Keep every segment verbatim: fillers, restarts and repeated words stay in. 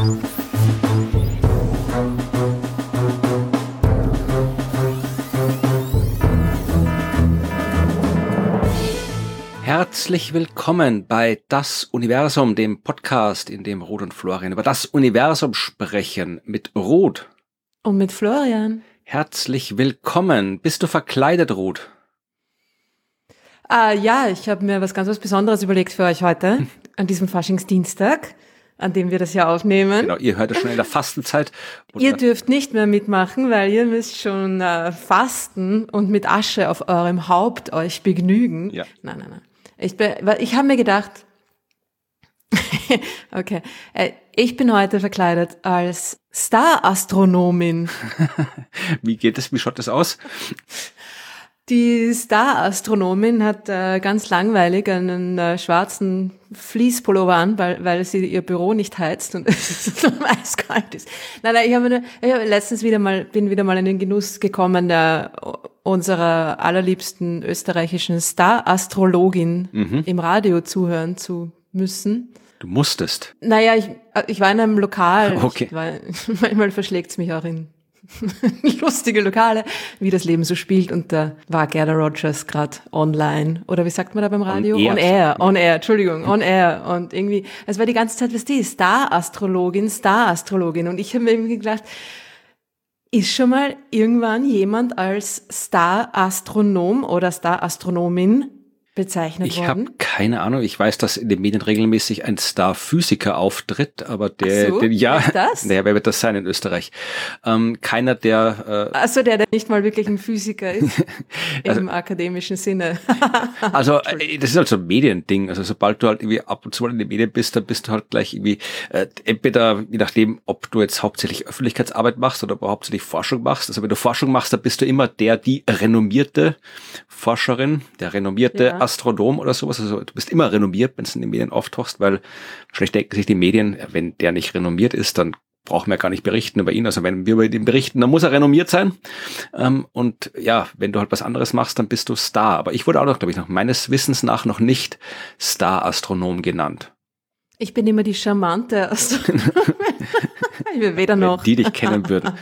Herzlich willkommen bei Das Universum, dem Podcast, in dem Ruth und Florian über das Universum sprechen, mit Ruth. Und mit Florian. Herzlich willkommen. Bist du verkleidet, Ruth? Ah, ja, ich habe mir was ganz was Besonderes überlegt für euch heute, an diesem Faschingsdienstag, an dem wir das ja aufnehmen. Genau, ihr hört es schon in der Fastenzeit. Ihr dürft nicht mehr mitmachen, weil ihr müsst schon äh, fasten und mit Asche auf eurem Haupt euch begnügen. Ja. Nein, nein, nein. Ich, bin, ich habe mir gedacht, okay, ich bin heute verkleidet als Star-Astronomin. Wie geht es? Wie schaut das aus? Die Star-Astronomin hat äh, ganz langweilig einen äh, schwarzen Fleece-Pullover an, weil, weil sie ihr Büro nicht heizt und es so eiskalt ist. Nein, nein, ich habe hab letztens wieder mal, bin wieder mal in den Genuss gekommen, der, unserer allerliebsten österreichischen Star-Astrologin mhm. im Radio zuhören zu müssen. Du musstest? Naja, ich, ich war in einem Lokal. Okay. Ich war, manchmal verschlägt's mich auch in lustige Lokale, wie das Leben so spielt. Und da war Gerda Rogers gerade online. Oder wie sagt man da beim Radio? On air. On air, on air, Entschuldigung, on air. Und irgendwie, es war die ganze Zeit, was die Star-Astrologin, Star-Astrologin. Und ich habe mir irgendwie gedacht, ist schon mal irgendwann jemand als Star-Astronom oder Star-Astronomin bezeichnet ich worden? Ich habe keine Ahnung. Ich weiß, dass in den Medien regelmäßig ein Star-Physiker auftritt, aber der, Ach so, den, ja, ist das? Naja, wer wird das sein in Österreich? Ähm, keiner, der... Äh, Ach so, der, der nicht mal wirklich ein Physiker ist, also, im akademischen Sinne. Also, äh, das ist halt so ein Mediending. Also, sobald du halt irgendwie ab und zu mal in den Medien bist, dann bist du halt gleich irgendwie, äh, entweder, je nachdem, ob du jetzt hauptsächlich Öffentlichkeitsarbeit machst oder ob du hauptsächlich Forschung machst. Also, wenn du Forschung machst, dann bist du immer der, die renommierte Forscherin, der renommierte ja. Astronom oder sowas. Also du bist immer renommiert, wenn du in den Medien auftauchst, weil wahrscheinlich denken sich die Medien, wenn der nicht renommiert ist, dann brauchen wir gar nicht berichten über ihn. Also wenn wir über ihn berichten, dann muss er renommiert sein. Und ja, wenn du halt was anderes machst, dann bist du Star. Aber ich wurde auch noch, glaube ich, noch meines Wissens nach noch nicht Star-Astronom genannt. Ich bin immer die charmante Astronomin. Ich will weder noch. Wenn die dich kennen würden.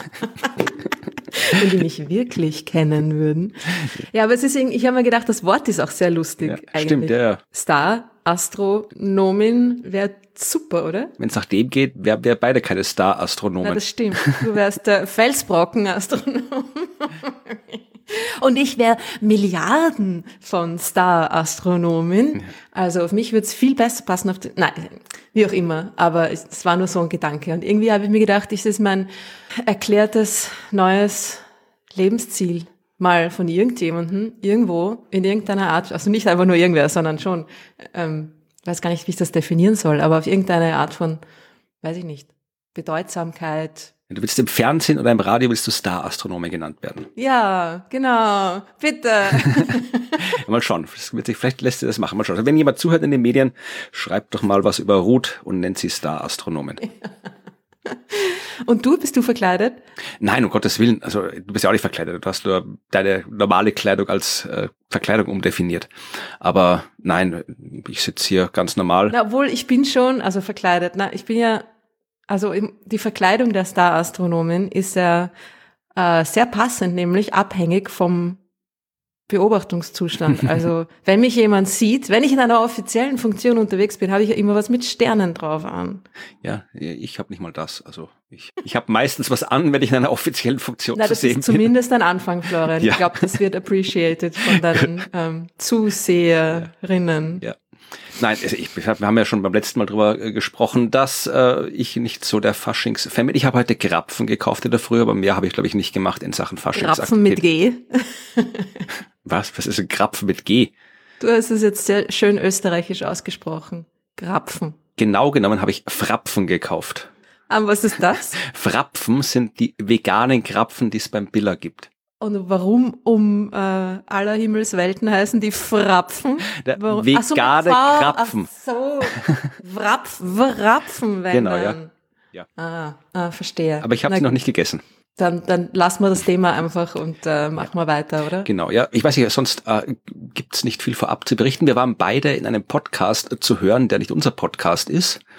Wenn die mich wirklich kennen würden. Ja, aber es ist irgendwie, ich habe mir gedacht, das Wort ist auch sehr lustig. Ja, eigentlich. Stimmt, ja, ja. Star, Astronomin wäre super, oder? Wenn es nach dem geht, wären wir beide keine Star-Astronomen. Ja, das stimmt. Du wärst der Felsbrocken-Astronom. Und ich wäre Milliarden von Star-Astronomin. Also auf mich würde es viel besser passen. Auf die, nein, wie auch immer. Aber es, es war nur so ein Gedanke. Und irgendwie habe ich mir gedacht, ist das mein erklärtes neues Lebensziel, mal von irgendjemandem irgendwo in irgendeiner Art, also nicht einfach nur irgendwer, sondern schon, ähm, weiß gar nicht, wie ich das definieren soll, aber auf irgendeine Art von, weiß ich nicht, Bedeutsamkeit. Du willst im Fernsehen oder im Radio willst du Star-Astronome genannt werden. Ja, genau. Bitte. Mal schauen. Vielleicht lässt sie das machen. Mal schauen. Also wenn jemand zuhört in den Medien, schreibt doch mal was über Ruth und nennt sie Star-Astronomen. Und du, bist du verkleidet? Nein, um Gottes Willen. Also du bist ja auch nicht verkleidet. Du hast nur deine normale Kleidung als äh, Verkleidung umdefiniert. Aber nein, ich sitze hier ganz normal. Na, obwohl, ich bin schon, also verkleidet. Na, ich bin ja, also die Verkleidung der Star-Astronomin ist ja äh, sehr passend, nämlich abhängig vom Beobachtungszustand. Also wenn mich jemand sieht, wenn ich in einer offiziellen Funktion unterwegs bin, habe ich ja immer was mit Sternen drauf an. Ja, ich habe nicht mal das. Also ich, ich habe meistens was an, wenn ich in einer offiziellen Funktion Na, zu sehen bin. das ist zumindest ein Anfang, Florian. Ja. Ich glaube, das wird appreciated von deinen ähm, Zuseherinnen. Ja. Nein, ich, wir haben ja schon beim letzten Mal drüber gesprochen, dass äh, ich nicht so der Faschings-Fan bin. Ich habe heute Grapfen gekauft in der Früh, aber mehr habe ich, glaube ich, nicht gemacht in Sachen Faschingsaktivitäten. Grapfen mit G? Was? Was ist ein Grapfen mit G? Du hast es jetzt sehr schön österreichisch ausgesprochen. Grapfen. Genau genommen habe ich Frapfen gekauft. Aber was ist das? Frapfen sind die veganen Krapfen, die es beim Billa gibt. Und warum um äh, aller Himmelswelten heißen die Frapfen? Der warum? vegane ach so, Krapfen. Ach so, Wrapf, Wrapfen, wenn Genau, dann. ja. ja. Ah, ah, verstehe. Aber ich habe sie noch nicht gegessen. Dann, dann lassen wir das Thema einfach und äh, machen wir weiter, oder? Genau, ja. Ich weiß nicht, sonst äh, gibt's nicht viel vorab zu berichten. Wir waren beide in einem Podcast zu hören, der nicht unser Podcast ist.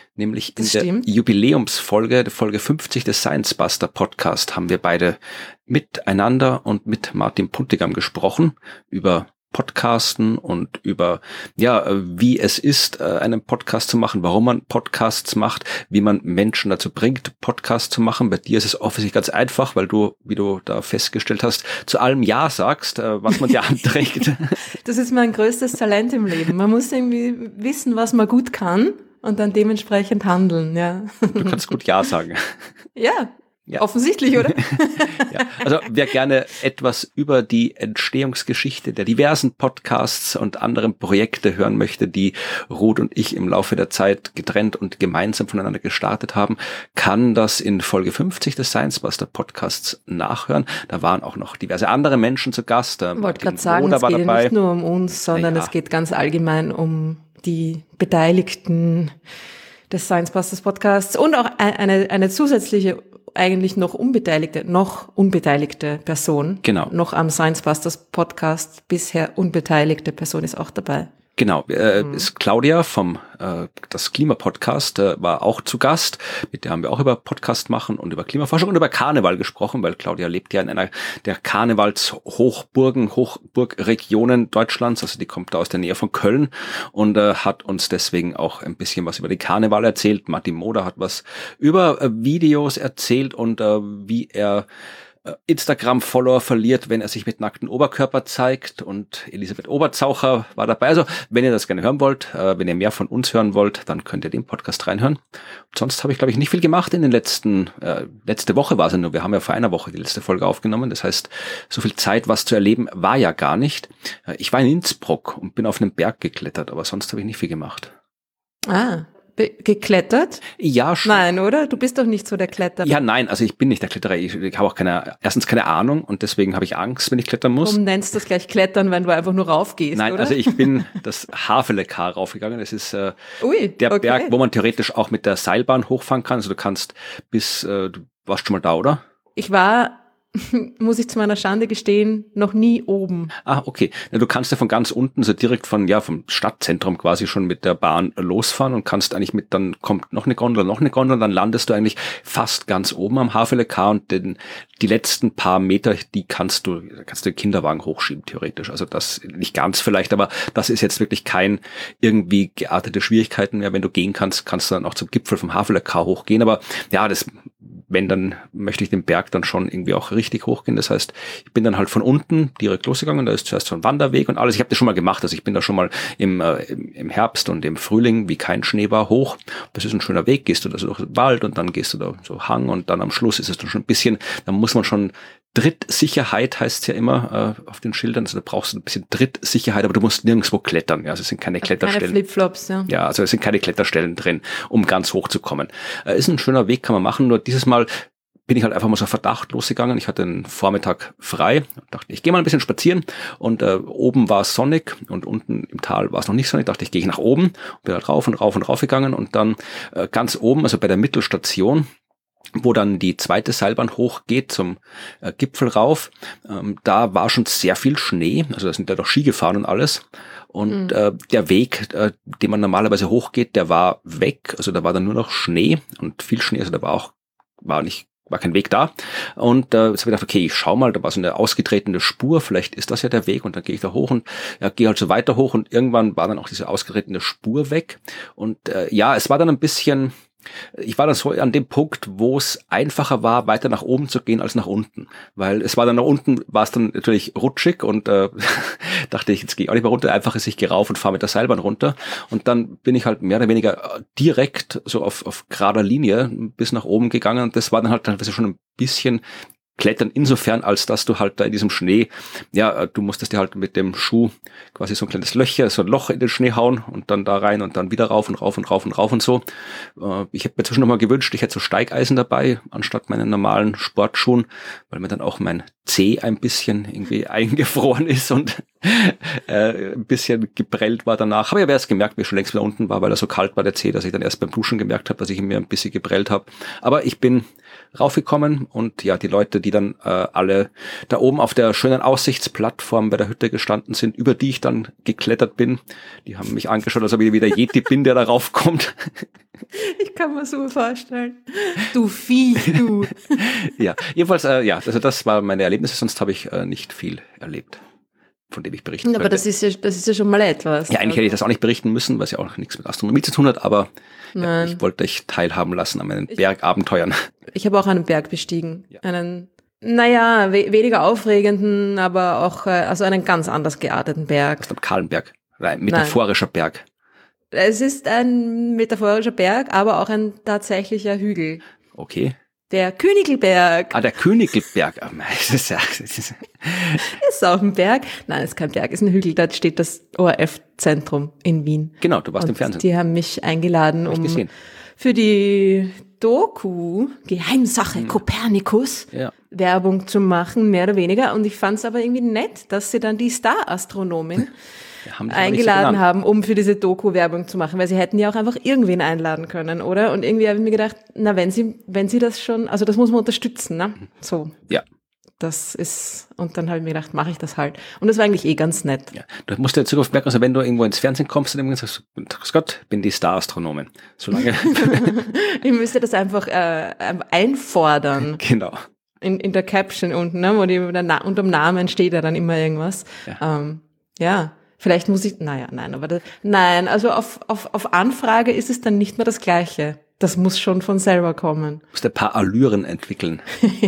nämlich in Das der stimmt. Jubiläumsfolge, der Folge fünfzig des Science Buster Podcast, haben wir beide miteinander und mit Martin Puntigam gesprochen über Podcasten und über, ja, wie es ist, einen Podcast zu machen, warum man Podcasts macht, wie man Menschen dazu bringt, Podcasts zu machen. Bei dir ist es offensichtlich ganz einfach, weil du, wie du da festgestellt hast, zu allem Ja sagst, was man dir anträgt. Das ist mein größtes Talent im Leben. Man muss irgendwie wissen, was man gut kann und dann dementsprechend handeln, ja. Du kannst gut Ja sagen. Ja. Ja. Offensichtlich, oder? Ja, also wer gerne etwas über die Entstehungsgeschichte der diversen Podcasts und anderen Projekte hören möchte, die Ruth und ich im Laufe der Zeit getrennt und gemeinsam voneinander gestartet haben, kann das in Folge fünfzig des Science Buster Podcasts nachhören. Da waren auch noch diverse andere Menschen zu Gast. Ich wollte gerade sagen, es geht ja nicht nur um uns, sondern ja. es geht ganz allgemein um die Beteiligten des Science Busters Podcasts und auch eine, eine zusätzliche eigentlich noch unbeteiligte, noch unbeteiligte Person. Genau. Noch am Science Busters Podcast bisher unbeteiligte Person ist auch dabei. Genau, äh, mhm. ist Claudia vom äh, das Klima-Podcast äh, war auch zu Gast. Mit der haben wir auch über Podcast machen und über Klimaforschung und über Karneval gesprochen, weil Claudia lebt ja in einer der Karnevalshochburgen, Hochburgregionen Deutschlands. Also die kommt da aus der Nähe von Köln und äh, hat uns deswegen auch ein bisschen was über den Karneval erzählt. Martin Moder hat was über äh, Videos erzählt und äh, wie er Instagram-Follower verliert, wenn er sich mit nacktem Oberkörper zeigt, und Elisabeth Oberzaucher war dabei. Also, wenn ihr das gerne hören wollt, äh, wenn ihr mehr von uns hören wollt, dann könnt ihr den Podcast reinhören. Und sonst habe ich, glaube ich, nicht viel gemacht in den letzten, äh, letzte Woche war es ja nur, wir haben ja vor einer Woche die letzte Folge aufgenommen, das heißt, so viel Zeit, was zu erleben, war ja gar nicht. Äh, ich war in Innsbruck und bin auf einen Berg geklettert, aber sonst habe ich nicht viel gemacht. Ah, geklettert? Ja, schon. Nein, oder? Du bist doch nicht so der Kletterer. Ja, nein, also ich bin nicht der Kletterer. Ich, ich habe auch keine, erstens keine Ahnung und deswegen habe ich Angst, wenn ich klettern muss. Warum nennst du das gleich Klettern, wenn du einfach nur raufgehst, Nein, oder? Also ich bin das Havelecar raufgegangen. Das ist äh, Ui, der okay. Berg, wo man theoretisch auch mit der Seilbahn hochfahren kann. Also du kannst bis, äh, du warst schon mal da, oder? Ich war, muss ich zu meiner Schande gestehen, noch nie oben. Ah, okay. Ja, du kannst ja von ganz unten, so direkt von, ja, vom Stadtzentrum quasi schon mit der Bahn losfahren und kannst eigentlich mit, dann kommt noch eine Gondel, noch eine Gondel, dann landest du eigentlich fast ganz oben am Havelecar und den, die letzten paar Meter, die kannst du, kannst du den Kinderwagen hochschieben, theoretisch. Also das, nicht ganz vielleicht, aber das ist jetzt wirklich kein irgendwie geartete Schwierigkeiten mehr. Wenn du gehen kannst, kannst du dann auch zum Gipfel vom Havelecar hochgehen. Aber ja, das, wenn, dann möchte ich den Berg dann schon irgendwie auch richtig hochgehen. Das heißt, ich bin dann halt von unten direkt losgegangen. Da ist zuerst so ein Wanderweg und alles. Ich habe das schon mal gemacht. Also ich bin da schon mal im, äh, im Herbst und im Frühling, wie kein Schnee war, hoch. Das ist ein schöner Weg. Gehst du da so durch den Wald und dann gehst du da so Hang und dann am Schluss ist es dann schon ein bisschen, da muss man schon Trittsicherheit heißt es ja immer äh, auf den Schildern. Also da brauchst du ein bisschen Trittsicherheit, aber du musst nirgendwo klettern. Ja, also es sind keine Kletterstellen. Keine Flipflops, ja. Ja, also es sind keine Kletterstellen drin, um ganz hoch zu kommen. Äh, ist ein schöner Weg, kann man machen. Nur dieses Mal bin ich halt einfach mal so Verdacht losgegangen. Ich hatte einen Vormittag frei, dachte, ich gehe mal ein bisschen spazieren und äh, oben war es sonnig und unten im Tal war es noch nicht sonnig. Dachte ich, gehe ich nach oben und bin halt rauf und rauf und rauf gegangen und dann äh, ganz oben, also bei der Mittelstation, wo dann die zweite Seilbahn hochgeht zum äh, Gipfel rauf, ähm, da war schon sehr viel Schnee, also da sind ja doch Ski gefahren und alles. Und mhm. äh, der Weg, äh, den man normalerweise hochgeht, der war weg, also da war dann nur noch Schnee und viel Schnee, also da war auch, war nicht war kein Weg da. Und äh, jetzt habe ich gedacht, okay, ich schau mal, da war so eine ausgetretene Spur, vielleicht ist das ja der Weg und dann gehe ich da hoch und ja, gehe halt so weiter hoch und irgendwann war dann auch diese ausgetretene Spur weg. Und äh, ja, es war dann ein bisschen, ich war dann so an dem Punkt, wo es einfacher war, weiter nach oben zu gehen als nach unten. Weil es war dann nach unten, war es dann natürlich rutschig und äh, dachte ich, jetzt gehe ich auch nicht mehr runter. Einfach ist, ich gehe rauf und fahre mit der Seilbahn runter. Und dann bin ich halt mehr oder weniger direkt so auf, auf gerader Linie bis nach oben gegangen. Und das war dann halt teilweise schon ein bisschen Klettern insofern, als dass du halt da in diesem Schnee, ja, du musstest dir halt mit dem Schuh quasi so ein kleines Löcher, so ein Loch in den Schnee hauen und dann da rein und dann wieder rauf und rauf und rauf und rauf und so. Ich hätte mir zwischen noch mal gewünscht, ich hätte so Steigeisen dabei, anstatt meinen normalen Sportschuhen, weil mir dann auch mein Zeh ein bisschen irgendwie eingefroren ist und äh, ein bisschen geprellt war danach. Aber ich habe erst gemerkt, wie ich schon längst wieder unten war, weil er so kalt war, der Zeh, dass ich dann erst beim Duschen gemerkt habe, dass ich mir ein bisschen geprellt habe. Aber ich bin raufgekommen und ja, die Leute, die dann äh, alle da oben auf der schönen Aussichtsplattform bei der Hütte gestanden sind, über die ich dann geklettert bin, die haben mich angeschaut, als ob ich wieder Yeti bin, der da raufkommt. Ich kann mir so vorstellen. Du Viech, du. Ja, jedenfalls, äh, ja, also das war meine Erlebnisse, sonst habe ich äh, nicht viel erlebt, von dem ich berichten aber könnte. das ist ja, das ist ja schon mal etwas. Ja, eigentlich hätte ich das auch nicht berichten müssen, weil es ja auch nichts mit Astronomie zu tun hat, aber ja, Nein. ich wollte euch teilhaben lassen an meinen Bergabenteuern. Ich habe auch einen Berg bestiegen. Ja. Einen, naja, we- weniger aufregenden, aber auch, äh, also einen ganz anders gearteten Berg. Das ist ein Kahlenberg, ein metaphorischer Nein. Berg. Es ist ein metaphorischer Berg, aber auch ein tatsächlicher Hügel. Okay. Der Königelberg. Ah, der Königelberg. Oh, das ist ja, das ist ist auch ein Berg. Nein, es ist kein Berg, es ist ein Hügel. Dort steht das O R F-Zentrum in Wien. Genau, du warst Und im Fernsehen. Die haben mich eingeladen, Hab ich um gesehen. für die Doku Geheimsache Hm. Kopernikus Ja. Werbung zu machen, mehr oder weniger. Und ich fand es aber irgendwie nett, dass sie dann die Star-Astronomin Wir haben dich aber nicht so eingeladen genannt. haben, um für diese Doku Werbung zu machen, weil sie hätten ja auch einfach irgendwen einladen können, oder? Und irgendwie habe ich mir gedacht, na, wenn sie, wenn sie das schon, also das muss man unterstützen, ne? So. Ja. Das ist, und dann habe ich mir gedacht, mache ich das halt. Und das war eigentlich eh ganz nett. Ja, du musst dir in Zukunft merken, also wenn du irgendwo ins Fernsehen kommst und irgendwann sagst, grüß Gott, bin die Star-Astronomin. Solange. Ich müsste das einfach äh, einfordern. Genau. In, in der Caption unten, ne, wo die, der Na- unterm Namen steht ja dann immer irgendwas. Ja. Ähm, ja, vielleicht muss ich, naja, nein, aber das, nein, also auf, auf, auf Anfrage ist es dann nicht mehr das Gleiche. Das muss schon von selber kommen. Du musst ein paar Allüren entwickeln.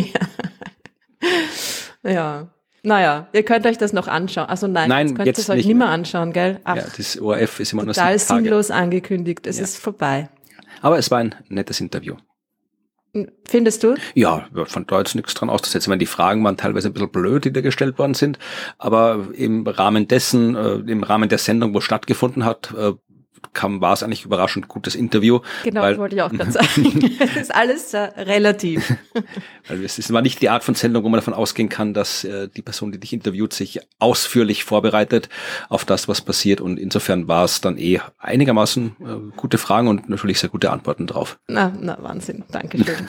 Ja. Naja, ihr könnt euch das noch anschauen. Also nein, Nein, das könnt jetzt ihr euch nicht nicht mehr mehr. anschauen, gell? Ach, Ja, das O R F ist immer nur total sieben Tage. sinnlos angekündigt. Es Ja. ist vorbei. Aber es war ein nettes Interview. Findest du? Ja, von da jetzt nichts dran auszusetzen. Ich meine, die Fragen waren teilweise ein bisschen blöd, die da gestellt worden sind. Aber im Rahmen dessen, äh, im Rahmen der Sendung, wo es stattgefunden hat, äh, kam, war es eigentlich überraschend gutes Interview. Genau, weil, das wollte ich auch gerade sagen. Es ist alles äh, relativ. Weil es ist- war nicht die Art von Sendung, wo man davon ausgehen kann, dass äh, die Person, die dich interviewt, sich ausführlich vorbereitet auf das, was passiert. Und insofern war es dann eh einigermaßen äh, gute Fragen und natürlich sehr gute Antworten drauf. Na, na, Wahnsinn. Dankeschön.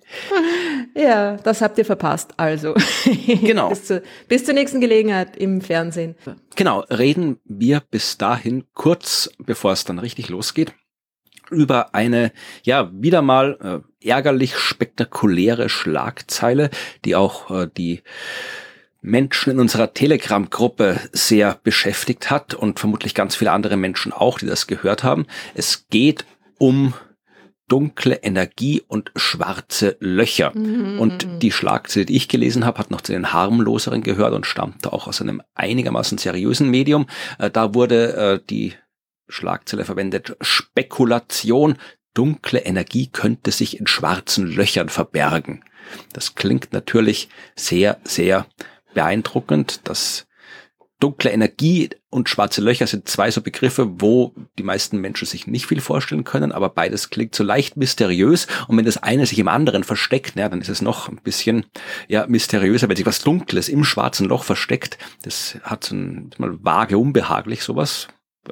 Ja, das habt ihr verpasst. Also, Genau. bis, zu, bis zur nächsten Gelegenheit im Fernsehen. Genau, reden wir bis dahin kurz, bevor es dann richtig losgeht, über eine, ja, wieder mal äh, ärgerlich spektakuläre Schlagzeile, die auch äh, die Menschen in unserer Telegram-Gruppe sehr beschäftigt hat und vermutlich ganz viele andere Menschen auch, die das gehört haben. Es geht um dunkle Energie und schwarze Löcher. Mhm, und mhm. die Schlagzeile, die ich gelesen habe, hat noch zu den harmloseren gehört und stammte auch aus einem einigermaßen seriösen Medium. Äh, da wurde äh, die Schlagzeile verwendet: Spekulation, dunkle Energie könnte sich in schwarzen Löchern verbergen. Das klingt natürlich sehr, sehr beeindruckend. Das dunkle Energie und schwarze Löcher sind zwei so Begriffe, wo die meisten Menschen sich nicht viel vorstellen können, aber beides klingt so leicht mysteriös. Und wenn das eine sich im anderen versteckt, ja, dann ist es noch ein bisschen ja mysteriöser, wenn sich was Dunkles im schwarzen Loch versteckt. Das hat so ein mal vage unbehaglich sowas.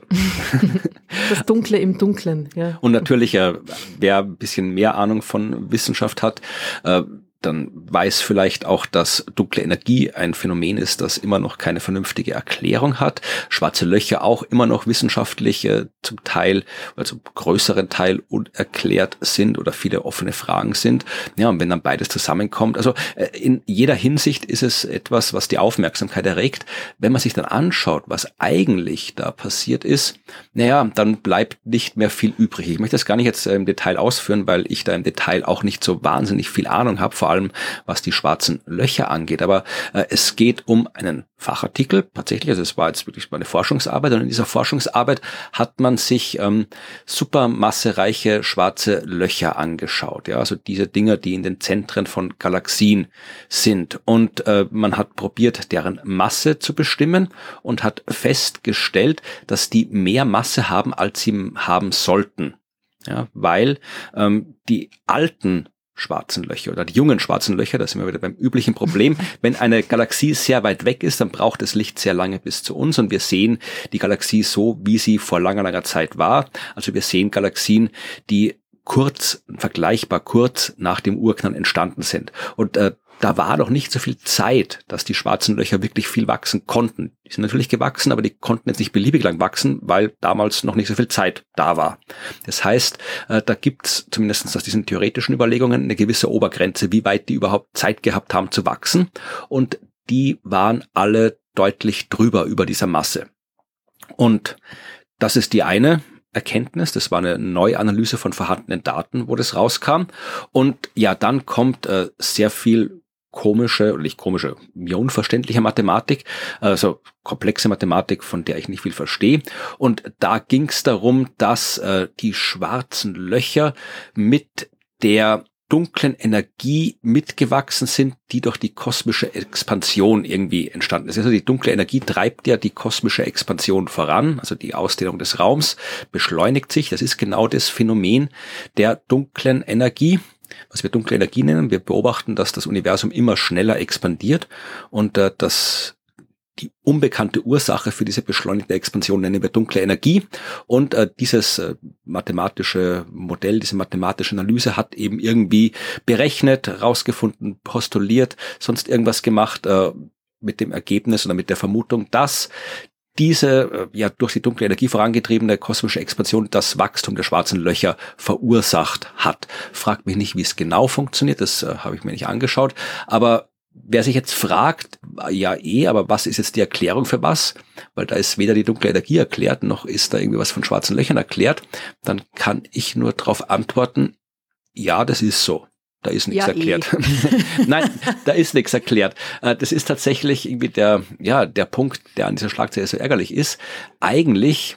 Das Dunkle im Dunklen. Ja. Und natürlich, äh, wer ein bisschen mehr Ahnung von Wissenschaft hat, äh, dann weiß vielleicht auch, dass dunkle Energie ein Phänomen ist, das immer noch keine vernünftige Erklärung hat. Schwarze Löcher auch immer noch wissenschaftlich äh, zum Teil, also größeren Teil unerklärt sind oder viele offene Fragen sind. Ja, und wenn dann beides zusammenkommt, also äh, in jeder Hinsicht ist es etwas, was die Aufmerksamkeit erregt. Wenn man sich dann anschaut, was eigentlich da passiert ist, naja, dann bleibt nicht mehr viel übrig. Ich möchte das gar nicht jetzt äh, im Detail ausführen, weil ich da im Detail auch nicht so wahnsinnig viel Ahnung habe, vor allem was die schwarzen Löcher angeht. Aber äh, es geht um einen Fachartikel, tatsächlich, also es war jetzt wirklich mal eine Forschungsarbeit, und in dieser Forschungsarbeit hat man sich ähm, supermassereiche schwarze Löcher angeschaut, ja, also diese Dinger, die in den Zentren von Galaxien sind, und äh, man hat probiert, deren Masse zu bestimmen und hat festgestellt, dass die mehr Masse haben, als sie haben sollten, ja, weil ähm, die alten schwarzen Löcher oder die jungen schwarzen Löcher, da sind wir wieder beim üblichen Problem. Wenn eine Galaxie sehr weit weg ist, dann braucht das Licht sehr lange bis zu uns, und wir sehen die Galaxie so, wie sie vor langer, langer Zeit war. Also wir sehen Galaxien, die kurz, vergleichbar kurz nach dem Urknall entstanden sind. Und äh, da war noch nicht so viel Zeit, dass die schwarzen Löcher wirklich viel wachsen konnten. Die sind natürlich gewachsen, aber die konnten jetzt nicht beliebig lang wachsen, weil damals noch nicht so viel Zeit da war. Das heißt, äh, da gibt's zumindest aus diesen theoretischen Überlegungen eine gewisse Obergrenze, wie weit die überhaupt Zeit gehabt haben zu wachsen. Und die waren alle deutlich drüber über dieser Masse. Und das ist die eine Erkenntnis, das war eine Neuanalyse von vorhandenen Daten, wo das rauskam. Und ja, dann kommt äh, sehr viel komische, oder nicht komische, mir unverständliche Mathematik, also komplexe Mathematik, von der ich nicht viel verstehe. Und da ging es darum, dass äh, die schwarzen Löcher mit der dunklen Energie mitgewachsen sind, die durch die kosmische Expansion irgendwie entstanden ist. Also die dunkle Energie treibt ja die kosmische Expansion voran, also die Ausdehnung des Raums beschleunigt sich. Das ist genau das Phänomen der dunklen Energie, was wir dunkle Energie nennen. Wir beobachten, dass das Universum immer schneller expandiert und äh, das die unbekannte Ursache für diese beschleunigte Expansion nennen wir dunkle Energie. Und äh, dieses äh, mathematische Modell, diese mathematische Analyse hat eben irgendwie berechnet, rausgefunden, postuliert, sonst irgendwas gemacht äh, mit dem Ergebnis oder mit der Vermutung, dass diese äh, ja durch die dunkle Energie vorangetriebene kosmische Expansion das Wachstum der schwarzen Löcher verursacht hat. Fragt mich nicht, wie es genau funktioniert, das äh, habe ich mir nicht angeschaut, aber wer sich jetzt fragt, ja eh, aber was ist jetzt die Erklärung für was? Weil da ist weder die dunkle Energie erklärt, noch ist da irgendwie was von schwarzen Löchern erklärt. Dann kann ich nur darauf antworten, ja, das ist so. Da ist nichts ja, erklärt. Eh. Nein, da ist nichts erklärt. Das ist tatsächlich irgendwie der, ja, der Punkt, der an dieser Schlagzeile so ärgerlich ist. Eigentlich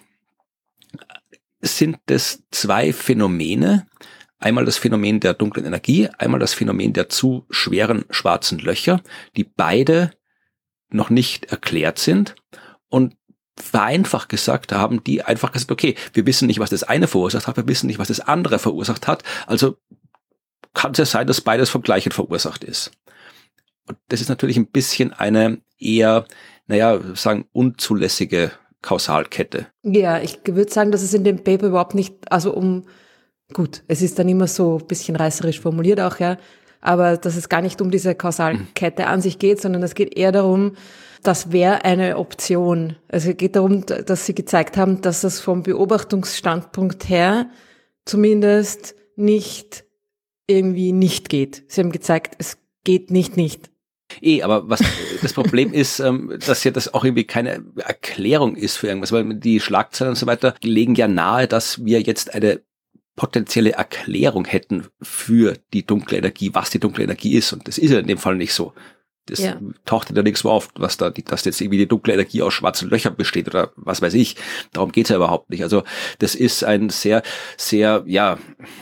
sind es zwei Phänomene. Einmal das Phänomen der dunklen Energie, einmal das Phänomen der zu schweren schwarzen Löcher, die beide noch nicht erklärt sind. Und vereinfacht gesagt haben die einfach gesagt, okay, wir wissen nicht, was das eine verursacht hat, wir wissen nicht, was das andere verursacht hat, also kann es ja sein, dass beides vom Gleichen verursacht ist. Und das ist natürlich ein bisschen eine eher, naja, sagen, unzulässige Kausalkette. Ja, ich würde sagen, dass es in dem Paper überhaupt nicht, also um Gut, es ist dann immer so ein bisschen reißerisch formuliert auch, ja, aber dass es gar nicht um diese Kausalkette an sich geht, sondern es geht eher darum, das wäre eine Option. Also es geht darum, dass sie gezeigt haben, dass es vom Beobachtungsstandpunkt her zumindest nicht irgendwie nicht geht. Sie haben gezeigt, es geht nicht nicht. Eh, aber was das Problem ist, ähm, dass ja das auch irgendwie keine Erklärung ist für irgendwas, weil die Schlagzeilen und so weiter legen ja nahe, dass wir jetzt eine potenzielle Erklärung hätten für die dunkle Energie, was die dunkle Energie ist. Und das ist ja in dem Fall nicht so. Das ja. taucht ja nichts so auf, was da, dass jetzt irgendwie die dunkle Energie aus schwarzen Löchern besteht oder was weiß ich. Darum geht's ja überhaupt nicht. Also das ist ein sehr, sehr, ja,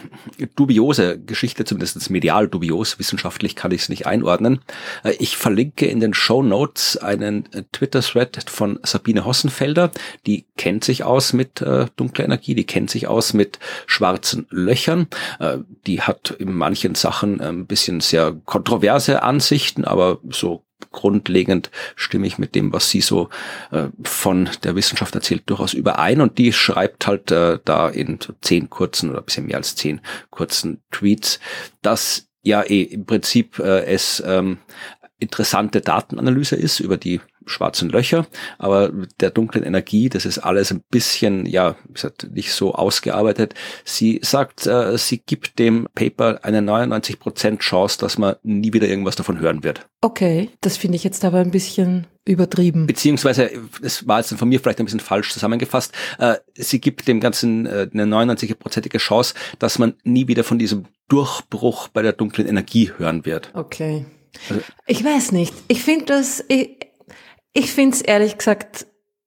dubiose Geschichte, zumindest medial dubios. Wissenschaftlich kann ich es nicht einordnen. Ich verlinke in den Shownotes einen Twitter-Thread von Sabine Hossenfelder. Die kennt sich aus mit äh, dunkler Energie, die kennt sich aus mit schwarzen Löchern. Äh, die hat in manchen Sachen ein bisschen sehr kontroverse Ansichten, aber so grundlegend stimme ich mit dem, was sie so äh, von der Wissenschaft erzählt, durchaus überein. Und die schreibt halt äh, da in so zehn kurzen oder ein bisschen mehr als zehn kurzen Tweets, dass ja eh im Prinzip äh, es ähm, interessante Datenanalyse ist über die schwarzen Löcher, aber der dunklen Energie, das ist alles ein bisschen, ja, wie gesagt, nicht so ausgearbeitet. Sie sagt, äh, sie gibt dem Paper eine neunundneunzig Prozent Chance, dass man nie wieder irgendwas davon hören wird. Okay, das finde ich jetzt aber ein bisschen übertrieben. Beziehungsweise, das war jetzt von mir vielleicht ein bisschen falsch zusammengefasst, äh, sie gibt dem Ganzen äh, eine neunundneunzig-prozentige Chance, dass man nie wieder von diesem Durchbruch bei der dunklen Energie hören wird. Okay. Also, ich weiß nicht. Ich finde das... Ich Ich finde es ehrlich gesagt,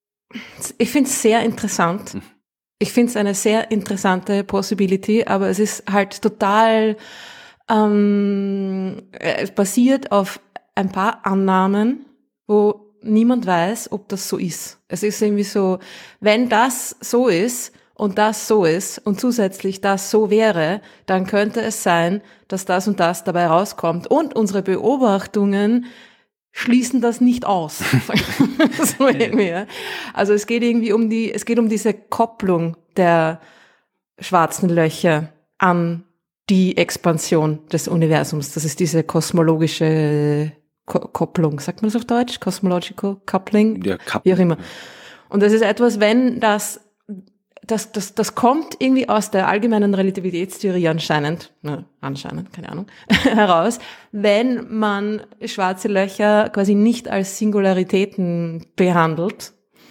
ich finde es sehr interessant. Ich finde es eine sehr interessante Possibility, aber es ist halt total ähm, es basiert auf ein paar Annahmen, wo niemand weiß, ob das so ist. Es ist irgendwie so, wenn das so ist und das so ist und zusätzlich das so wäre, dann könnte es sein, dass das und das dabei rauskommt. Und unsere Beobachtungen schließen das nicht aus. So irgendwie, ja. Also es geht irgendwie um die, es geht um diese Kopplung der schwarzen Löcher an die Expansion des Universums. Das ist diese kosmologische Ko- Kopplung. Sagt man das auf Deutsch? Cosmological Coupling? Ja, Kap- Wie auch immer. Und das ist etwas, wenn das, das, das, das kommt irgendwie aus der allgemeinen Relativitätstheorie anscheinend, ne, anscheinend, keine Ahnung, heraus, wenn man schwarze Löcher quasi nicht als Singularitäten behandelt,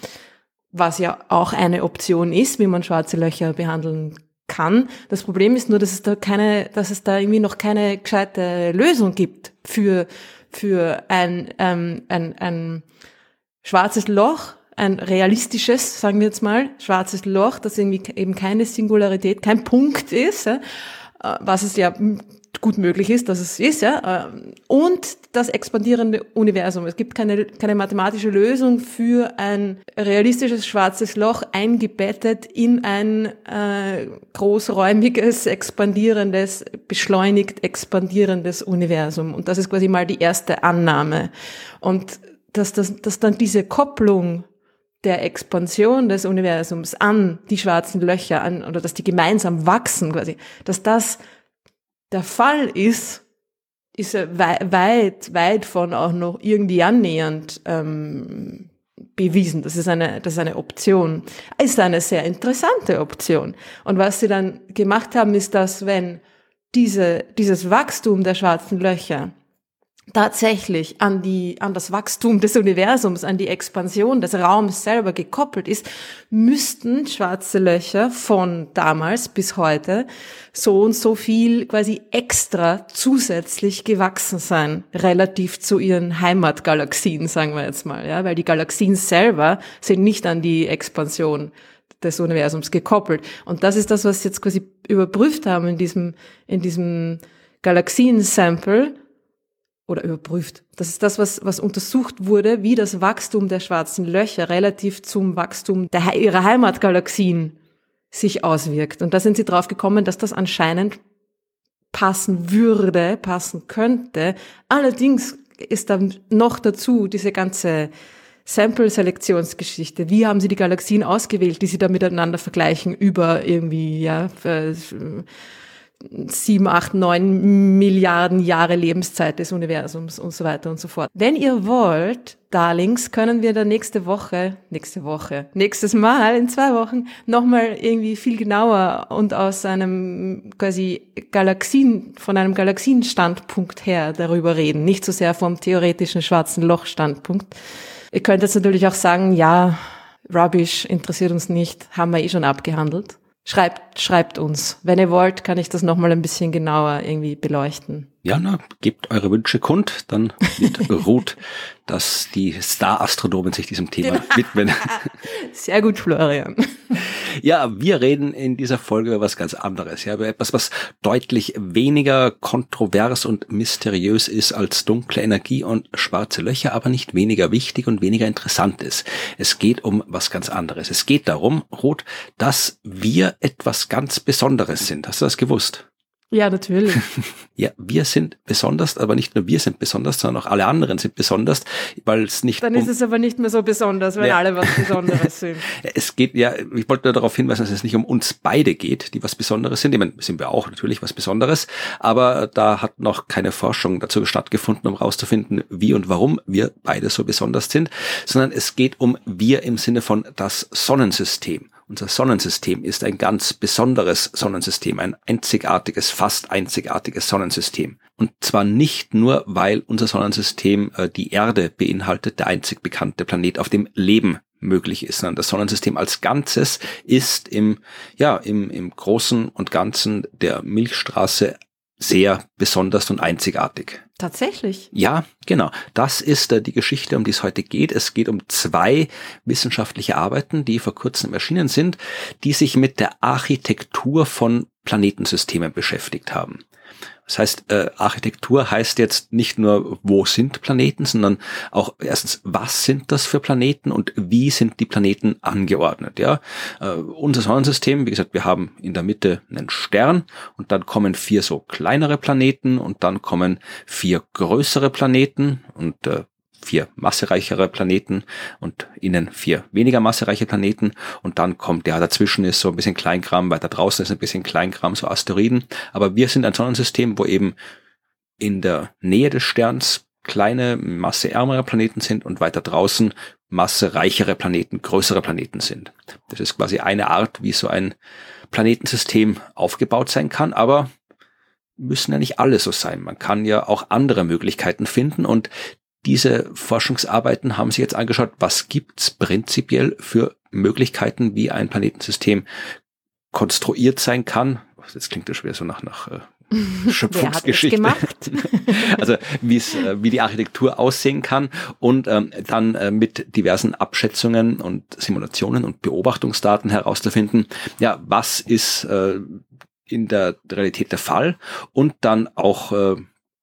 was ja auch eine Option ist, wie man schwarze Löcher behandeln kann. Das Problem ist nur, dass es da keine, dass es da irgendwie noch keine gescheite Lösung gibt für, für ein, ähm, ein, ein schwarzes Loch, ein realistisches, sagen wir jetzt mal, schwarzes Loch, das irgendwie eben keine Singularität, kein Punkt ist, ja, was es ja gut möglich ist, dass es ist, ja, und das expandierende Universum. Es gibt keine, keine mathematische Lösung für ein realistisches schwarzes Loch eingebettet in ein äh, großräumiges, expandierendes, beschleunigt expandierendes Universum. Und das ist quasi mal die erste Annahme. Und dass, dass, dass dann diese Kopplung der Expansion des Universums an die schwarzen Löcher, an, oder dass die gemeinsam wachsen quasi, dass das der Fall ist, ist weit, weit, weit von auch noch irgendwie annähernd ähm, bewiesen. Das ist eine, das ist eine Option. Ist eine sehr interessante Option. Und was sie dann gemacht haben, ist, dass wenn diese, dieses Wachstum der schwarzen Löcher tatsächlich an die, an das Wachstum des Universums, an die Expansion des Raums selber gekoppelt ist, müssten schwarze Löcher von damals bis heute so und so viel quasi extra zusätzlich gewachsen sein, relativ zu ihren Heimatgalaxien, sagen wir jetzt mal, ja, weil die Galaxien selber sind nicht an die Expansion des Universums gekoppelt. Und das ist das, was sie jetzt quasi überprüft haben in diesem, in diesem Galaxien-Sample, oder überprüft. Das ist das, was, was untersucht wurde, wie das Wachstum der schwarzen Löcher relativ zum Wachstum der, ihrer Heimatgalaxien sich auswirkt. Und da sind sie drauf gekommen, dass das anscheinend passen würde, passen könnte. Allerdings ist dann noch dazu diese ganze Sample-Selektionsgeschichte. Wie haben sie die Galaxien ausgewählt, die sie da miteinander vergleichen über irgendwie, ja, sieben, acht, neun Milliarden Jahre Lebenszeit des Universums und so weiter und so fort. Wenn ihr wollt, Darlings, können wir da nächste Woche, nächste Woche, nächstes Mal in zwei Wochen nochmal irgendwie viel genauer und aus einem quasi Galaxien, von einem Galaxienstandpunkt her darüber reden. Nicht so sehr vom theoretischen schwarzen Loch-Standpunkt. Ihr könnt jetzt natürlich auch sagen, ja, Rubbish interessiert uns nicht, haben wir eh schon abgehandelt. Schreibt, schreibt uns. Wenn ihr wollt, kann ich das nochmal ein bisschen genauer irgendwie beleuchten. Ja, na, gebt eure Wünsche kund, dann wird Ruth, dass die Star-Astronomen sich diesem Thema widmen. Sehr gut, Florian. Ja, wir reden in dieser Folge über was ganz anderes, ja, über etwas, was deutlich weniger kontrovers und mysteriös ist als dunkle Energie und schwarze Löcher, aber nicht weniger wichtig und weniger interessant ist. Es geht um was ganz anderes. Es geht darum, Ruth, dass wir etwas ganz Besonderes sind. Hast du das gewusst? Ja, natürlich. Ja, wir sind besonders, aber nicht nur wir sind besonders, sondern auch alle anderen sind besonders, weil es nicht... Dann um, ist es aber nicht mehr so besonders, wenn ja. alle was Besonderes sind. Es geht, ja, ich wollte nur darauf hinweisen, dass es nicht um uns beide geht, die was Besonderes sind. Ich meine, sind wir auch natürlich was Besonderes, aber da hat noch keine Forschung dazu stattgefunden, um herauszufinden, wie und warum wir beide so besonders sind, sondern es geht um wir im Sinne von das Sonnensystem. Unser Sonnensystem ist ein ganz besonderes Sonnensystem, ein einzigartiges, fast einzigartiges Sonnensystem. Und zwar nicht nur, weil unser Sonnensystem äh, die Erde beinhaltet, der einzig bekannte Planet, auf dem Leben möglich ist, sondern das Sonnensystem als Ganzes ist im, ja, im, im Großen und Ganzen der Milchstraße sehr besonders und einzigartig. Tatsächlich? Ja, genau. Das ist äh, die Geschichte, um die es heute geht. Es geht um zwei wissenschaftliche Arbeiten, die vor kurzem erschienen sind, die sich mit der Architektur von Planetensystemen beschäftigt haben. Das heißt, äh, Architektur heißt jetzt nicht nur, wo sind Planeten, sondern auch erstens, was sind das für Planeten und wie sind die Planeten angeordnet? Ja, äh, unser Sonnensystem, wie gesagt, wir haben in der Mitte einen Stern und dann kommen vier so kleinere Planeten und dann kommen vier größere Planeten und äh, vier massereichere Planeten und innen vier weniger massereiche Planeten und dann kommt, ja, dazwischen ist so ein bisschen Kleinkram, weiter draußen ist ein bisschen Kleinkram, so Asteroiden, aber wir sind ein Sonnensystem, wo eben in der Nähe des Sterns kleine, masseärmere Planeten sind und weiter draußen massereichere Planeten, größere Planeten sind. Das ist quasi eine Art, wie so ein Planetensystem aufgebaut sein kann, aber müssen ja nicht alle so sein. Man kann ja auch andere Möglichkeiten finden und diese Forschungsarbeiten haben sich jetzt angeschaut, was gibt's prinzipiell für Möglichkeiten, wie ein Planetensystem konstruiert sein kann. Jetzt klingt das wieder so nach, nach äh, Schöpfungsgeschichte. Wer hat es gemacht? Also wie es, äh, wie die Architektur aussehen kann und ähm, dann äh, mit diversen Abschätzungen und Simulationen und Beobachtungsdaten herauszufinden, ja, was ist äh, in der Realität der Fall und dann auch äh,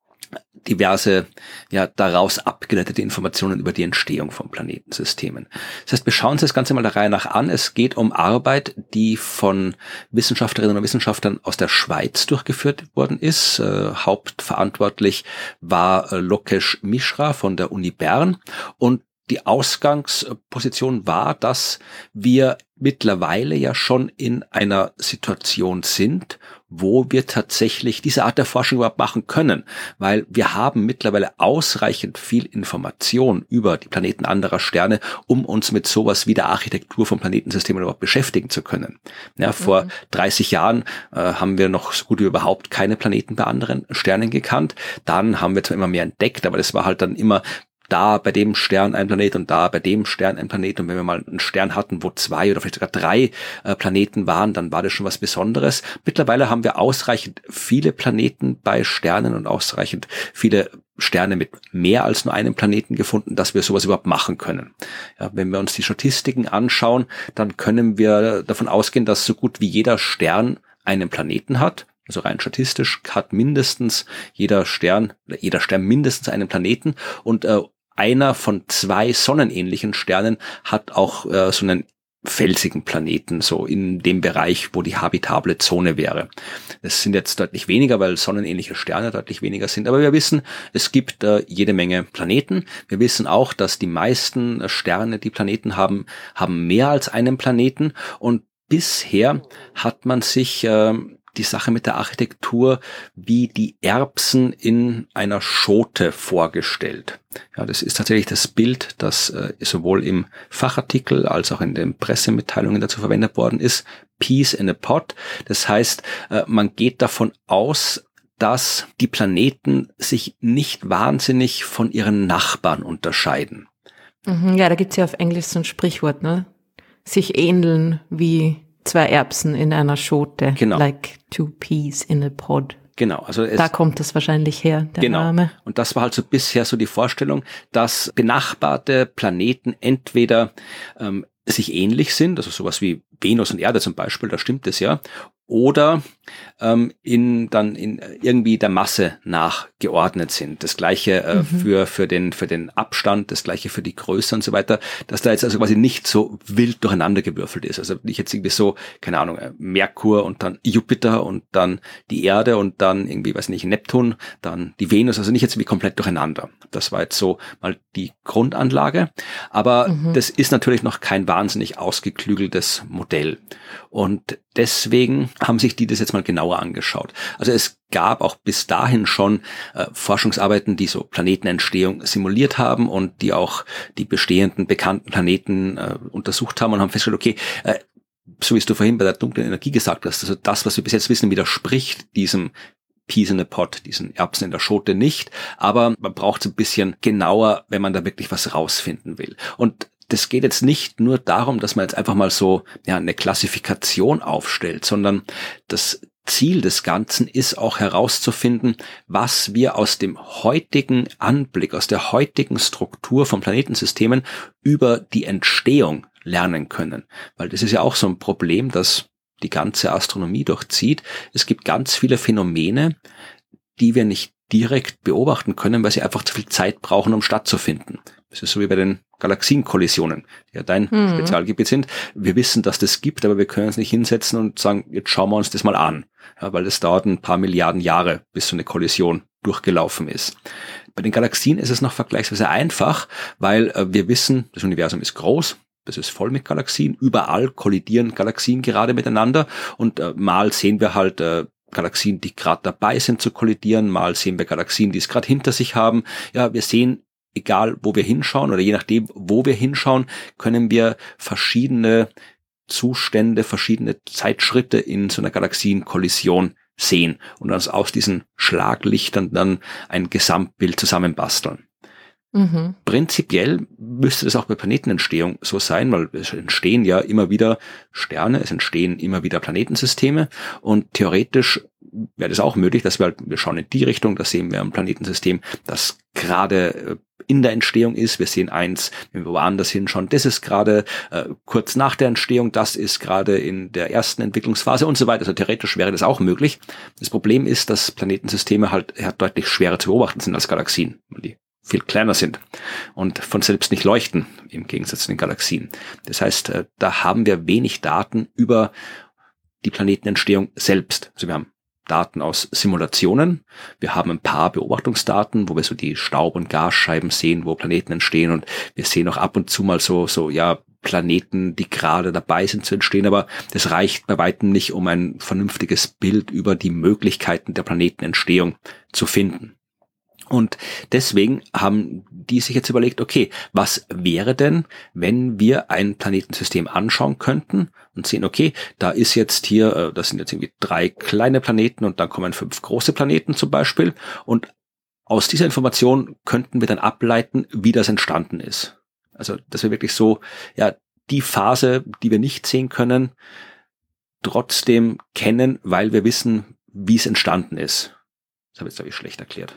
diverse, ja, daraus abgeleitete Informationen über die Entstehung von Planetensystemen. Das heißt, wir schauen uns das Ganze mal der Reihe nach an. Es geht um Arbeit, die von Wissenschaftlerinnen und Wissenschaftlern aus der Schweiz durchgeführt worden ist. Äh, hauptverantwortlich war äh, Lokesh Mishra von der Uni Bern und die Ausgangsposition war, dass wir mittlerweile ja schon in einer Situation sind, wo wir tatsächlich diese Art der Forschung überhaupt machen können, weil wir haben mittlerweile ausreichend viel Information über die Planeten anderer Sterne, um uns mit sowas wie der Architektur von Planetensystemen überhaupt beschäftigen zu können. Ja, mhm. Vor dreißig Jahren äh, haben wir noch so gut wie überhaupt keine Planeten bei anderen Sternen gekannt. Dann haben wir zwar immer mehr entdeckt, aber das war halt dann immer da bei dem Stern ein Planet und da bei dem Stern ein Planet. Und wenn wir mal einen Stern hatten, wo zwei oder vielleicht sogar drei äh, Planeten waren, dann war das schon was Besonderes. Mittlerweile haben wir ausreichend viele Planeten bei Sternen und ausreichend viele Sterne mit mehr als nur einem Planeten gefunden, dass wir sowas überhaupt machen können. Ja, wenn wir uns die Statistiken anschauen, dann können wir davon ausgehen, dass so gut wie jeder Stern einen Planeten hat. Also rein statistisch hat mindestens jeder Stern, oder jeder Stern mindestens einen Planeten und äh, einer von zwei sonnenähnlichen Sternen hat auch äh, so einen felsigen Planeten, so in dem Bereich, wo die habitable Zone wäre. Es sind jetzt deutlich weniger, weil sonnenähnliche Sterne deutlich weniger sind, aber wir wissen, es gibt äh, jede Menge Planeten. Wir wissen auch, dass die meisten Sterne, die Planeten haben, haben mehr als einen Planeten und bisher hat man sich äh, die Sache mit der Architektur wie die Erbsen in einer Schote vorgestellt. Ja, das ist tatsächlich das Bild, das äh, sowohl im Fachartikel als auch in den Pressemitteilungen dazu verwendet worden ist. Peas in a Pod. Das heißt, äh, man geht davon aus, dass die Planeten sich nicht wahnsinnig von ihren Nachbarn unterscheiden. Ja, da gibt's ja auf Englisch so ein Sprichwort, ne? Sich ähneln wie zwei Erbsen in einer Schote. Genau. Like two peas in a pod. Genau. Also es, da kommt es wahrscheinlich her, der genau. Name. Und das war halt so bisher so die Vorstellung, dass benachbarte Planeten entweder ähm, sich ähnlich sind, also sowas wie Venus und Erde zum Beispiel, da stimmt es ja, oder ähm, in dann in irgendwie der Masse nachgeordnet sind. Das gleiche äh, mhm. für für den für den Abstand, das gleiche für die Größe und so weiter, dass da jetzt also quasi nicht so wild durcheinander gewürfelt ist. Also nicht jetzt irgendwie so, keine Ahnung, Merkur und dann Jupiter und dann die Erde und dann irgendwie, weiß nicht, Neptun, dann die Venus, also nicht jetzt irgendwie komplett durcheinander. Das war jetzt so mal die Grundanlage, aber mhm. das ist natürlich noch kein wahnsinnig ausgeklügeltes Modell. Und deswegen haben sich die das jetzt mal genauer angeschaut. Also es gab auch bis dahin schon äh, Forschungsarbeiten, die so Planetenentstehung simuliert haben und die auch die bestehenden bekannten Planeten äh, untersucht haben und haben festgestellt, okay, äh, so wie es du vorhin bei der dunklen Energie gesagt hast, also das, was wir bis jetzt wissen, widerspricht diesem Peas in a Pod, diesen Erbsen in der Schote nicht, aber man braucht es ein bisschen genauer, wenn man da wirklich was rausfinden will. Und das geht jetzt nicht nur darum, dass man jetzt einfach mal so ja eine Klassifikation aufstellt, sondern das Ziel des Ganzen ist auch herauszufinden, was wir aus dem heutigen Anblick, aus der heutigen Struktur von Planetensystemen über die Entstehung lernen können. Weil das ist ja auch so ein Problem, das die ganze Astronomie durchzieht. Es gibt ganz viele Phänomene, die wir nicht direkt beobachten können, weil sie einfach zu viel Zeit brauchen, um stattzufinden. Das ist so wie bei den Galaxienkollisionen, die ja dein mhm. Spezialgebiet sind. Wir wissen, dass das gibt, aber wir können uns nicht hinsetzen und sagen, jetzt schauen wir uns das mal an. Ja, weil es dauert ein paar Milliarden Jahre, bis so eine Kollision durchgelaufen ist. Bei den Galaxien ist es noch vergleichsweise einfach, weil äh, wir wissen, das Universum ist groß, das ist voll mit Galaxien, überall kollidieren Galaxien gerade miteinander und äh, mal sehen wir halt äh, Galaxien, die gerade dabei sind zu kollidieren, mal sehen wir Galaxien, die es gerade hinter sich haben. Ja, wir sehen, egal wo wir hinschauen oder je nachdem, wo wir hinschauen, können wir verschiedene Zustände, verschiedene Zeitschritte in so einer Galaxienkollision sehen und uns aus diesen Schlaglichtern dann ein Gesamtbild zusammenbasteln. Mhm. Prinzipiell müsste das auch bei Planetenentstehung so sein, weil es entstehen ja immer wieder Sterne, es entstehen immer wieder Planetensysteme und theoretisch wäre das auch möglich, dass wir halt, wir schauen in die Richtung, da sehen wir ein Planetensystem, das gerade in der Entstehung ist. Wir sehen eins, wenn wir woanders hinschauen, das ist gerade äh, kurz nach der Entstehung, das ist gerade in der ersten Entwicklungsphase und so weiter. Also theoretisch wäre das auch möglich. Das Problem ist, dass Planetensysteme halt ja, deutlich schwerer zu beobachten sind als Galaxien, weil die viel kleiner sind und von selbst nicht leuchten, im Gegensatz zu den Galaxien. Das heißt, da haben wir wenig Daten über die Planetenentstehung selbst. Also wir haben Daten aus Simulationen, wir haben ein paar Beobachtungsdaten, wo wir so die Staub- und Gasscheiben sehen, wo Planeten entstehen und wir sehen auch ab und zu mal so, so, ja, Planeten, die gerade dabei sind zu entstehen, aber das reicht bei weitem nicht, um ein vernünftiges Bild über die Möglichkeiten der Planetenentstehung zu finden. Und deswegen haben die sich jetzt überlegt, okay, was wäre denn, wenn wir ein Planetensystem anschauen könnten und sehen, okay, da ist jetzt hier, das sind jetzt irgendwie drei kleine Planeten und dann kommen fünf große Planeten zum Beispiel. Und aus dieser Information könnten wir dann ableiten, wie das entstanden ist. Also, dass wir wirklich so, ja, die Phase, die wir nicht sehen können, trotzdem kennen, weil wir wissen, wie es entstanden ist. Das habe ich jetzt, glaube ich, schlecht erklärt.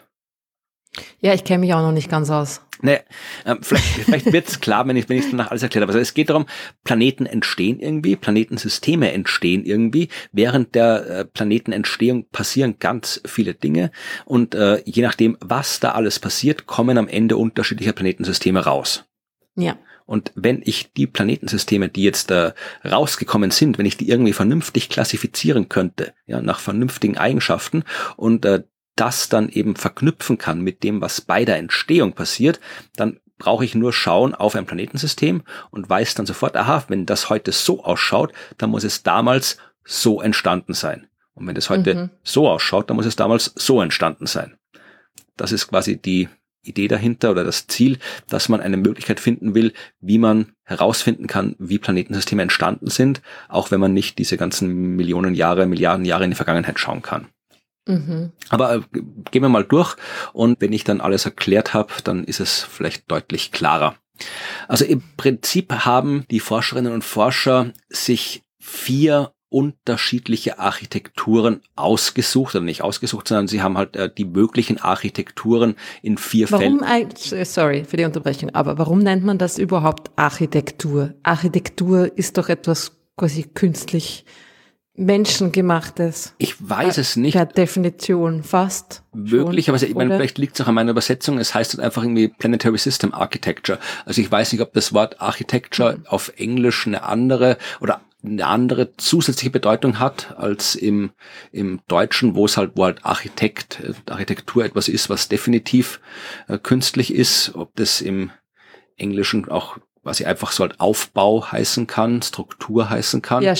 Ja, ich kenne mich auch noch nicht ganz aus. Nee, äh, vielleicht, vielleicht wird es klar, wenn ich wenn ich danach alles erklärt habe. Also es geht darum, Planeten entstehen irgendwie, Planetensysteme entstehen irgendwie. Während der äh, Planetenentstehung passieren ganz viele Dinge und äh, je nachdem, was da alles passiert, kommen am Ende unterschiedliche Planetensysteme raus. Ja. Und wenn ich die Planetensysteme, die jetzt äh, rausgekommen sind, wenn ich die irgendwie vernünftig klassifizieren könnte, ja, nach vernünftigen Eigenschaften und äh, das dann eben verknüpfen kann mit dem, was bei der Entstehung passiert, dann brauche ich nur schauen auf ein Planetensystem und weiß dann sofort, aha, wenn das heute so ausschaut, dann muss es damals so entstanden sein. Und wenn das heute mhm. so ausschaut, dann muss es damals so entstanden sein. Das ist quasi die Idee dahinter oder das Ziel, dass man eine Möglichkeit finden will, wie man herausfinden kann, wie Planetensysteme entstanden sind, auch wenn man nicht diese ganzen Millionen Jahre, Milliarden Jahre in die Vergangenheit schauen kann. Mhm. Aber äh, gehen wir mal durch und wenn ich dann alles erklärt habe, dann ist es vielleicht deutlich klarer. Also im Prinzip haben die Forscherinnen und Forscher sich vier unterschiedliche Architekturen ausgesucht, oder nicht ausgesucht, sondern sie haben halt äh, die möglichen Architekturen in vier Fällen. Warum, sorry für die Unterbrechung, aber warum nennt man das überhaupt Architektur? Architektur ist doch etwas quasi künstlich Menschengemachtes. Ich weiß es nicht. Per Definition fast. Wirklich, schon, aber ich meine, vielleicht liegt es auch an meiner Übersetzung. Es heißt halt einfach irgendwie Planetary System Architecture. Also ich weiß nicht, ob das Wort Architecture mhm. auf Englisch eine andere oder eine andere zusätzliche Bedeutung hat als im im Deutschen, wo es halt wo halt Architekt Architektur etwas ist, was definitiv äh, künstlich ist. Ob das im Englischen auch was ich einfach so halt Aufbau heißen kann, Struktur heißen kann. Ja,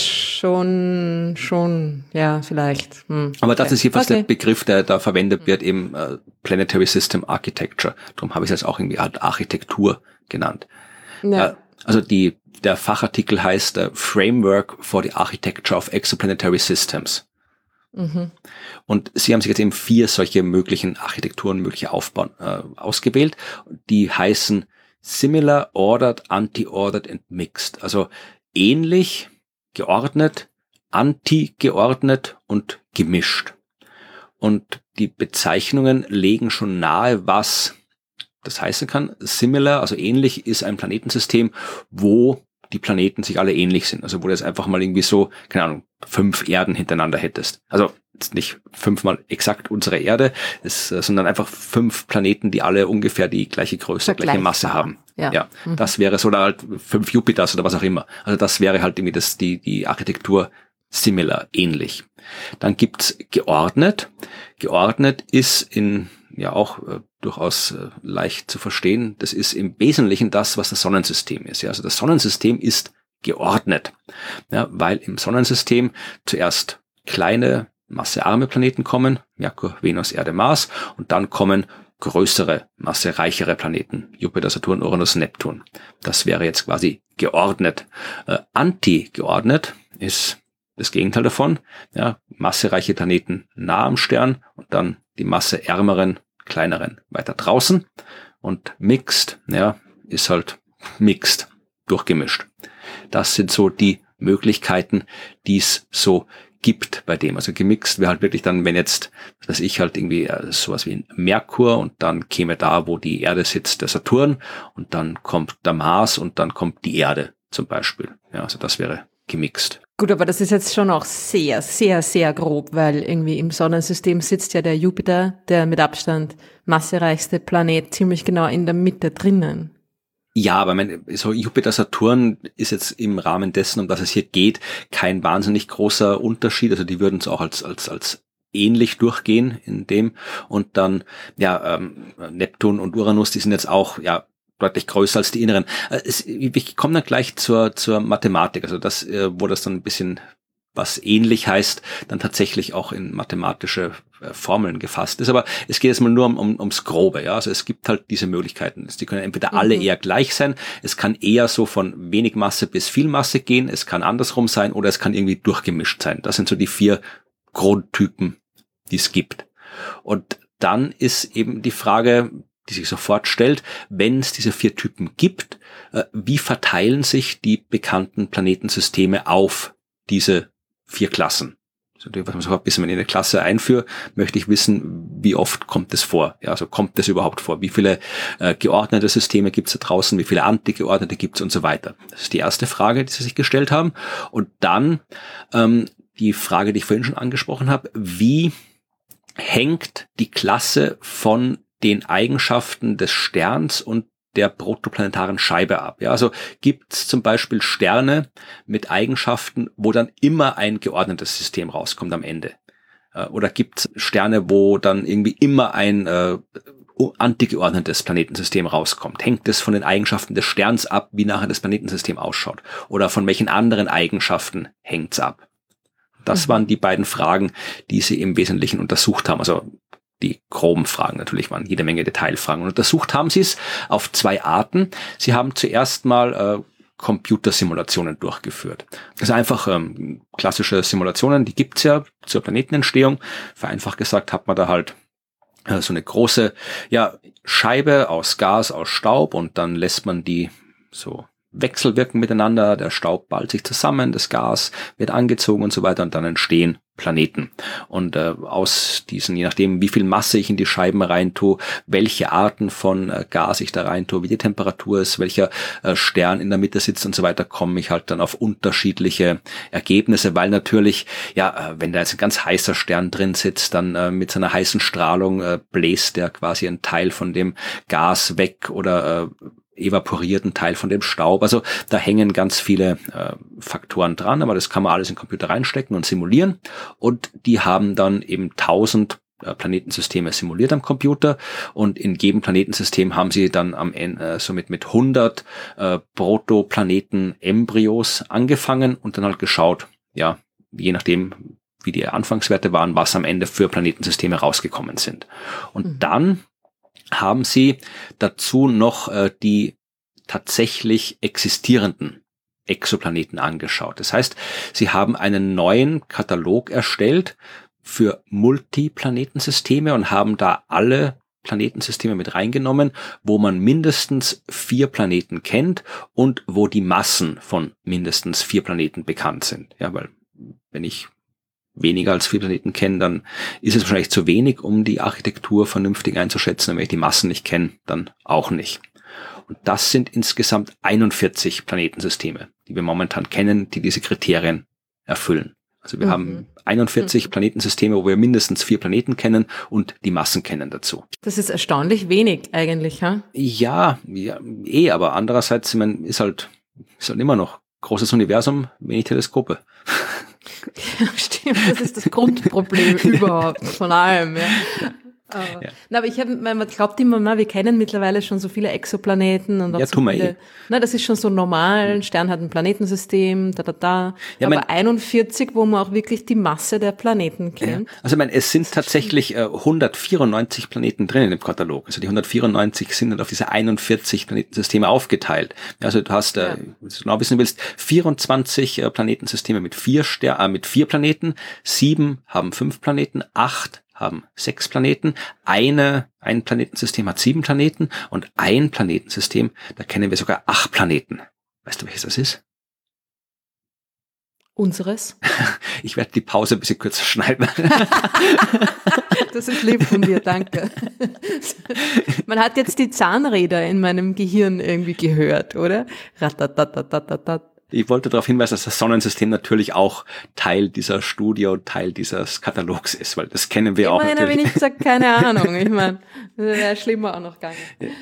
schon, schon, ja, vielleicht. Hm. Aber das okay. ist jedenfalls okay. der Begriff, der da verwendet wird, eben äh, Planetary System Architecture. Darum habe ich es jetzt auch irgendwie halt Architektur genannt. Ja. Äh, also die der Fachartikel heißt äh, Framework for the Architecture of Exoplanetary Systems. Mhm. Und sie haben sich jetzt eben vier solche möglichen Architekturen, mögliche Aufbauen äh, ausgewählt. Die heißen Similar, Ordered, Anti-Ordered and Mixed. Also ähnlich, geordnet, anti-geordnet und gemischt. Und die Bezeichnungen legen schon nahe, was das heißen kann. Similar, also ähnlich, ist ein Planetensystem, wo die Planeten sich alle ähnlich sind. Also wo du jetzt einfach mal irgendwie so, keine Ahnung, fünf Erden hintereinander hättest. Also jetzt nicht fünfmal exakt unsere Erde, es, sondern einfach fünf Planeten, die alle ungefähr die gleiche Größe, gleiche Masse haben. Ja, ja mhm. Das wäre so, oder halt fünf Jupiters oder was auch immer. Also das wäre halt irgendwie das, die, die Architektur similar, ähnlich. Dann gibt's geordnet. Geordnet ist in ja auch äh, durchaus äh, leicht zu verstehen. Das ist im Wesentlichen das, was das Sonnensystem ist. Ja, also das Sonnensystem ist geordnet, ja, weil im Sonnensystem zuerst kleine, massearme Planeten kommen, Merkur, Venus, Erde, Mars, und dann kommen größere, massereichere Planeten, Jupiter, Saturn, Uranus, Neptun. Das wäre jetzt quasi geordnet. Äh, anti-geordnet ist das Gegenteil davon, ja, massereiche Planeten nah am Stern und dann die masseärmeren, kleineren weiter draußen, und mixed, ja, ist halt mixed, durchgemischt. Das sind so die Möglichkeiten, die es so gibt bei dem. Also gemixt wäre halt wirklich dann, wenn jetzt, dass ich halt irgendwie äh, sowas wie ein Merkur, und dann käme da, wo die Erde sitzt, der Saturn, und dann kommt der Mars und dann kommt die Erde zum Beispiel. Ja, also das wäre gemixt. Gut, aber das ist jetzt schon auch sehr, sehr, sehr grob, weil irgendwie im Sonnensystem sitzt ja der Jupiter, der mit Abstand massereichste Planet, ziemlich genau in der Mitte drinnen. Ja, aber mein, so Jupiter, Saturn ist jetzt im Rahmen dessen, um das es hier geht, kein wahnsinnig großer Unterschied. Also die würden es auch als als als ähnlich durchgehen in dem. Und dann, ja, ähm, Neptun und Uranus, die sind jetzt auch, ja, deutlich größer als die inneren. Es, ich komme dann gleich zur zur Mathematik. Also das, wo das dann ein bisschen was ähnlich heißt, dann tatsächlich auch in mathematische äh, Formeln gefasst ist. Aber es geht jetzt mal nur um, um, ums Grobe. Ja, also es gibt halt diese Möglichkeiten. Die können entweder mhm. alle eher gleich sein. Es kann eher so von wenig Masse bis viel Masse gehen. Es kann andersrum sein oder es kann irgendwie durchgemischt sein. Das sind so die vier Grundtypen, die es gibt. Und dann ist eben die Frage, die sich sofort stellt, wenn es diese vier Typen gibt, äh, wie verteilen sich die bekannten Planetensysteme auf diese vier Klassen? Also, was man sofort wissen, wenn ich eine Klasse einführe, möchte ich wissen, wie oft kommt es vor? Ja, also kommt es überhaupt vor? Wie viele äh, geordnete Systeme gibt es da draußen? Wie viele antigeordnete gibt es und so weiter? Das ist die erste Frage, die Sie sich gestellt haben. Und dann ähm, die Frage, die ich vorhin schon angesprochen habe: Wie hängt die Klasse von den Eigenschaften des Sterns und der protoplanetaren Scheibe ab? Ja, also gibt es zum Beispiel Sterne mit Eigenschaften, wo dann immer ein geordnetes System rauskommt am Ende? Oder gibt es Sterne, wo dann irgendwie immer ein äh, antigeordnetes Planetensystem rauskommt? Hängt es von den Eigenschaften des Sterns ab, wie nachher das Planetensystem ausschaut? Oder von welchen anderen Eigenschaften hängt es ab? Das mhm. waren die beiden Fragen, die sie im Wesentlichen untersucht haben. Also die groben Fragen natürlich waren jede Menge Detailfragen. Und untersucht haben sie es auf zwei Arten. Sie haben zuerst mal äh, Computersimulationen durchgeführt. Also einfach ähm, klassische Simulationen, die gibt's ja zur Planetenentstehung. Vereinfacht gesagt hat man da halt äh, so eine große ja Scheibe aus Gas, aus Staub, und dann lässt man die so wechselwirken miteinander. Der Staub ballt sich zusammen, das Gas wird angezogen und so weiter, und dann entstehen Planeten. Und äh, aus diesen, je nachdem, wie viel Masse ich in die Scheiben reintue, welche Arten von äh, Gas ich da reintue, wie die Temperatur ist, welcher äh, Stern in der Mitte sitzt und so weiter, komme ich halt dann auf unterschiedliche Ergebnisse, weil natürlich, ja, äh, wenn da jetzt ein ganz heißer Stern drin sitzt, dann äh, mit seiner heißen Strahlung äh, bläst der quasi einen Teil von dem Gas weg oder äh, evaporierten Teil von dem Staub. Also da hängen ganz viele äh, Faktoren dran, aber das kann man alles in den Computer reinstecken und simulieren. Und die haben dann eben tausend äh, Planetensysteme simuliert am Computer, und in jedem Planetensystem haben sie dann am Ende äh, somit mit hundert äh, Protoplaneten-Embryos angefangen und dann halt geschaut, ja, je nachdem, wie die Anfangswerte waren, was am Ende für Planetensysteme rausgekommen sind. Und mhm. dann haben sie dazu noch äh, die tatsächlich existierenden Exoplaneten angeschaut. Das heißt, sie haben einen neuen Katalog erstellt für Multiplanetensysteme und haben da alle Planetensysteme mit reingenommen, wo man mindestens vier Planeten kennt und wo die Massen von mindestens vier Planeten bekannt sind. Ja, weil wenn ich weniger als vier Planeten kennen, dann ist es wahrscheinlich zu wenig, um die Architektur vernünftig einzuschätzen. Und wenn ich die Massen nicht kenne, dann auch nicht. Und das sind insgesamt einundvierzig Planetensysteme, die wir momentan kennen, die diese Kriterien erfüllen. Also wir mhm. haben einundvierzig mhm. Planetensysteme, wo wir mindestens vier Planeten kennen und die Massen kennen dazu. Das ist erstaunlich wenig eigentlich, ha? Ja, ja eh, aber andererseits ich meine, ist halt, ist halt immer noch großes Universum, wenig Teleskope. Ja, stimmt, das ist das Grundproblem überhaupt von allem. Ja. Aber, ja. Na, aber ich habe, man glaubt immer, na, wir kennen mittlerweile schon so viele Exoplaneten und auch ja, so viele. Eh. Na, das ist schon so normal. Ein Stern hat ein Planetensystem, da, da, da. Ja, aber mein, einundvierzig, wo man auch wirklich die Masse der Planeten kennt. Ja. Also, ich meine, es sind tatsächlich äh, hundertvierundneunzig Planeten drin im Katalog. Also, die hundertvierundneunzig sind dann auf diese einundvierzig Planetensysteme aufgeteilt. Also, du hast, äh, ja. wenn du genau wissen willst, vierundzwanzig äh, Planetensysteme mit vier Ster- äh, mit vier Planeten, sieben haben fünf Planeten, acht haben sechs Planeten, eine, ein Planetensystem hat sieben Planeten und ein Planetensystem, da kennen wir sogar acht Planeten. Weißt du, welches das ist? Unseres? Ich werde die Pause ein bisschen kürzer schneiden. Das ist lieb von dir, danke. Man hat jetzt die Zahnräder in meinem Gehirn irgendwie gehört, oder? Ratatatatatatat. Ich wollte darauf hinweisen, dass das Sonnensystem natürlich auch Teil dieser Studie und Teil dieses Katalogs ist, weil das kennen wir Immerhin auch natürlich. Immerhin habe ich nicht gesagt, keine Ahnung. Ich meine, das wäre schlimmer auch noch gegangen.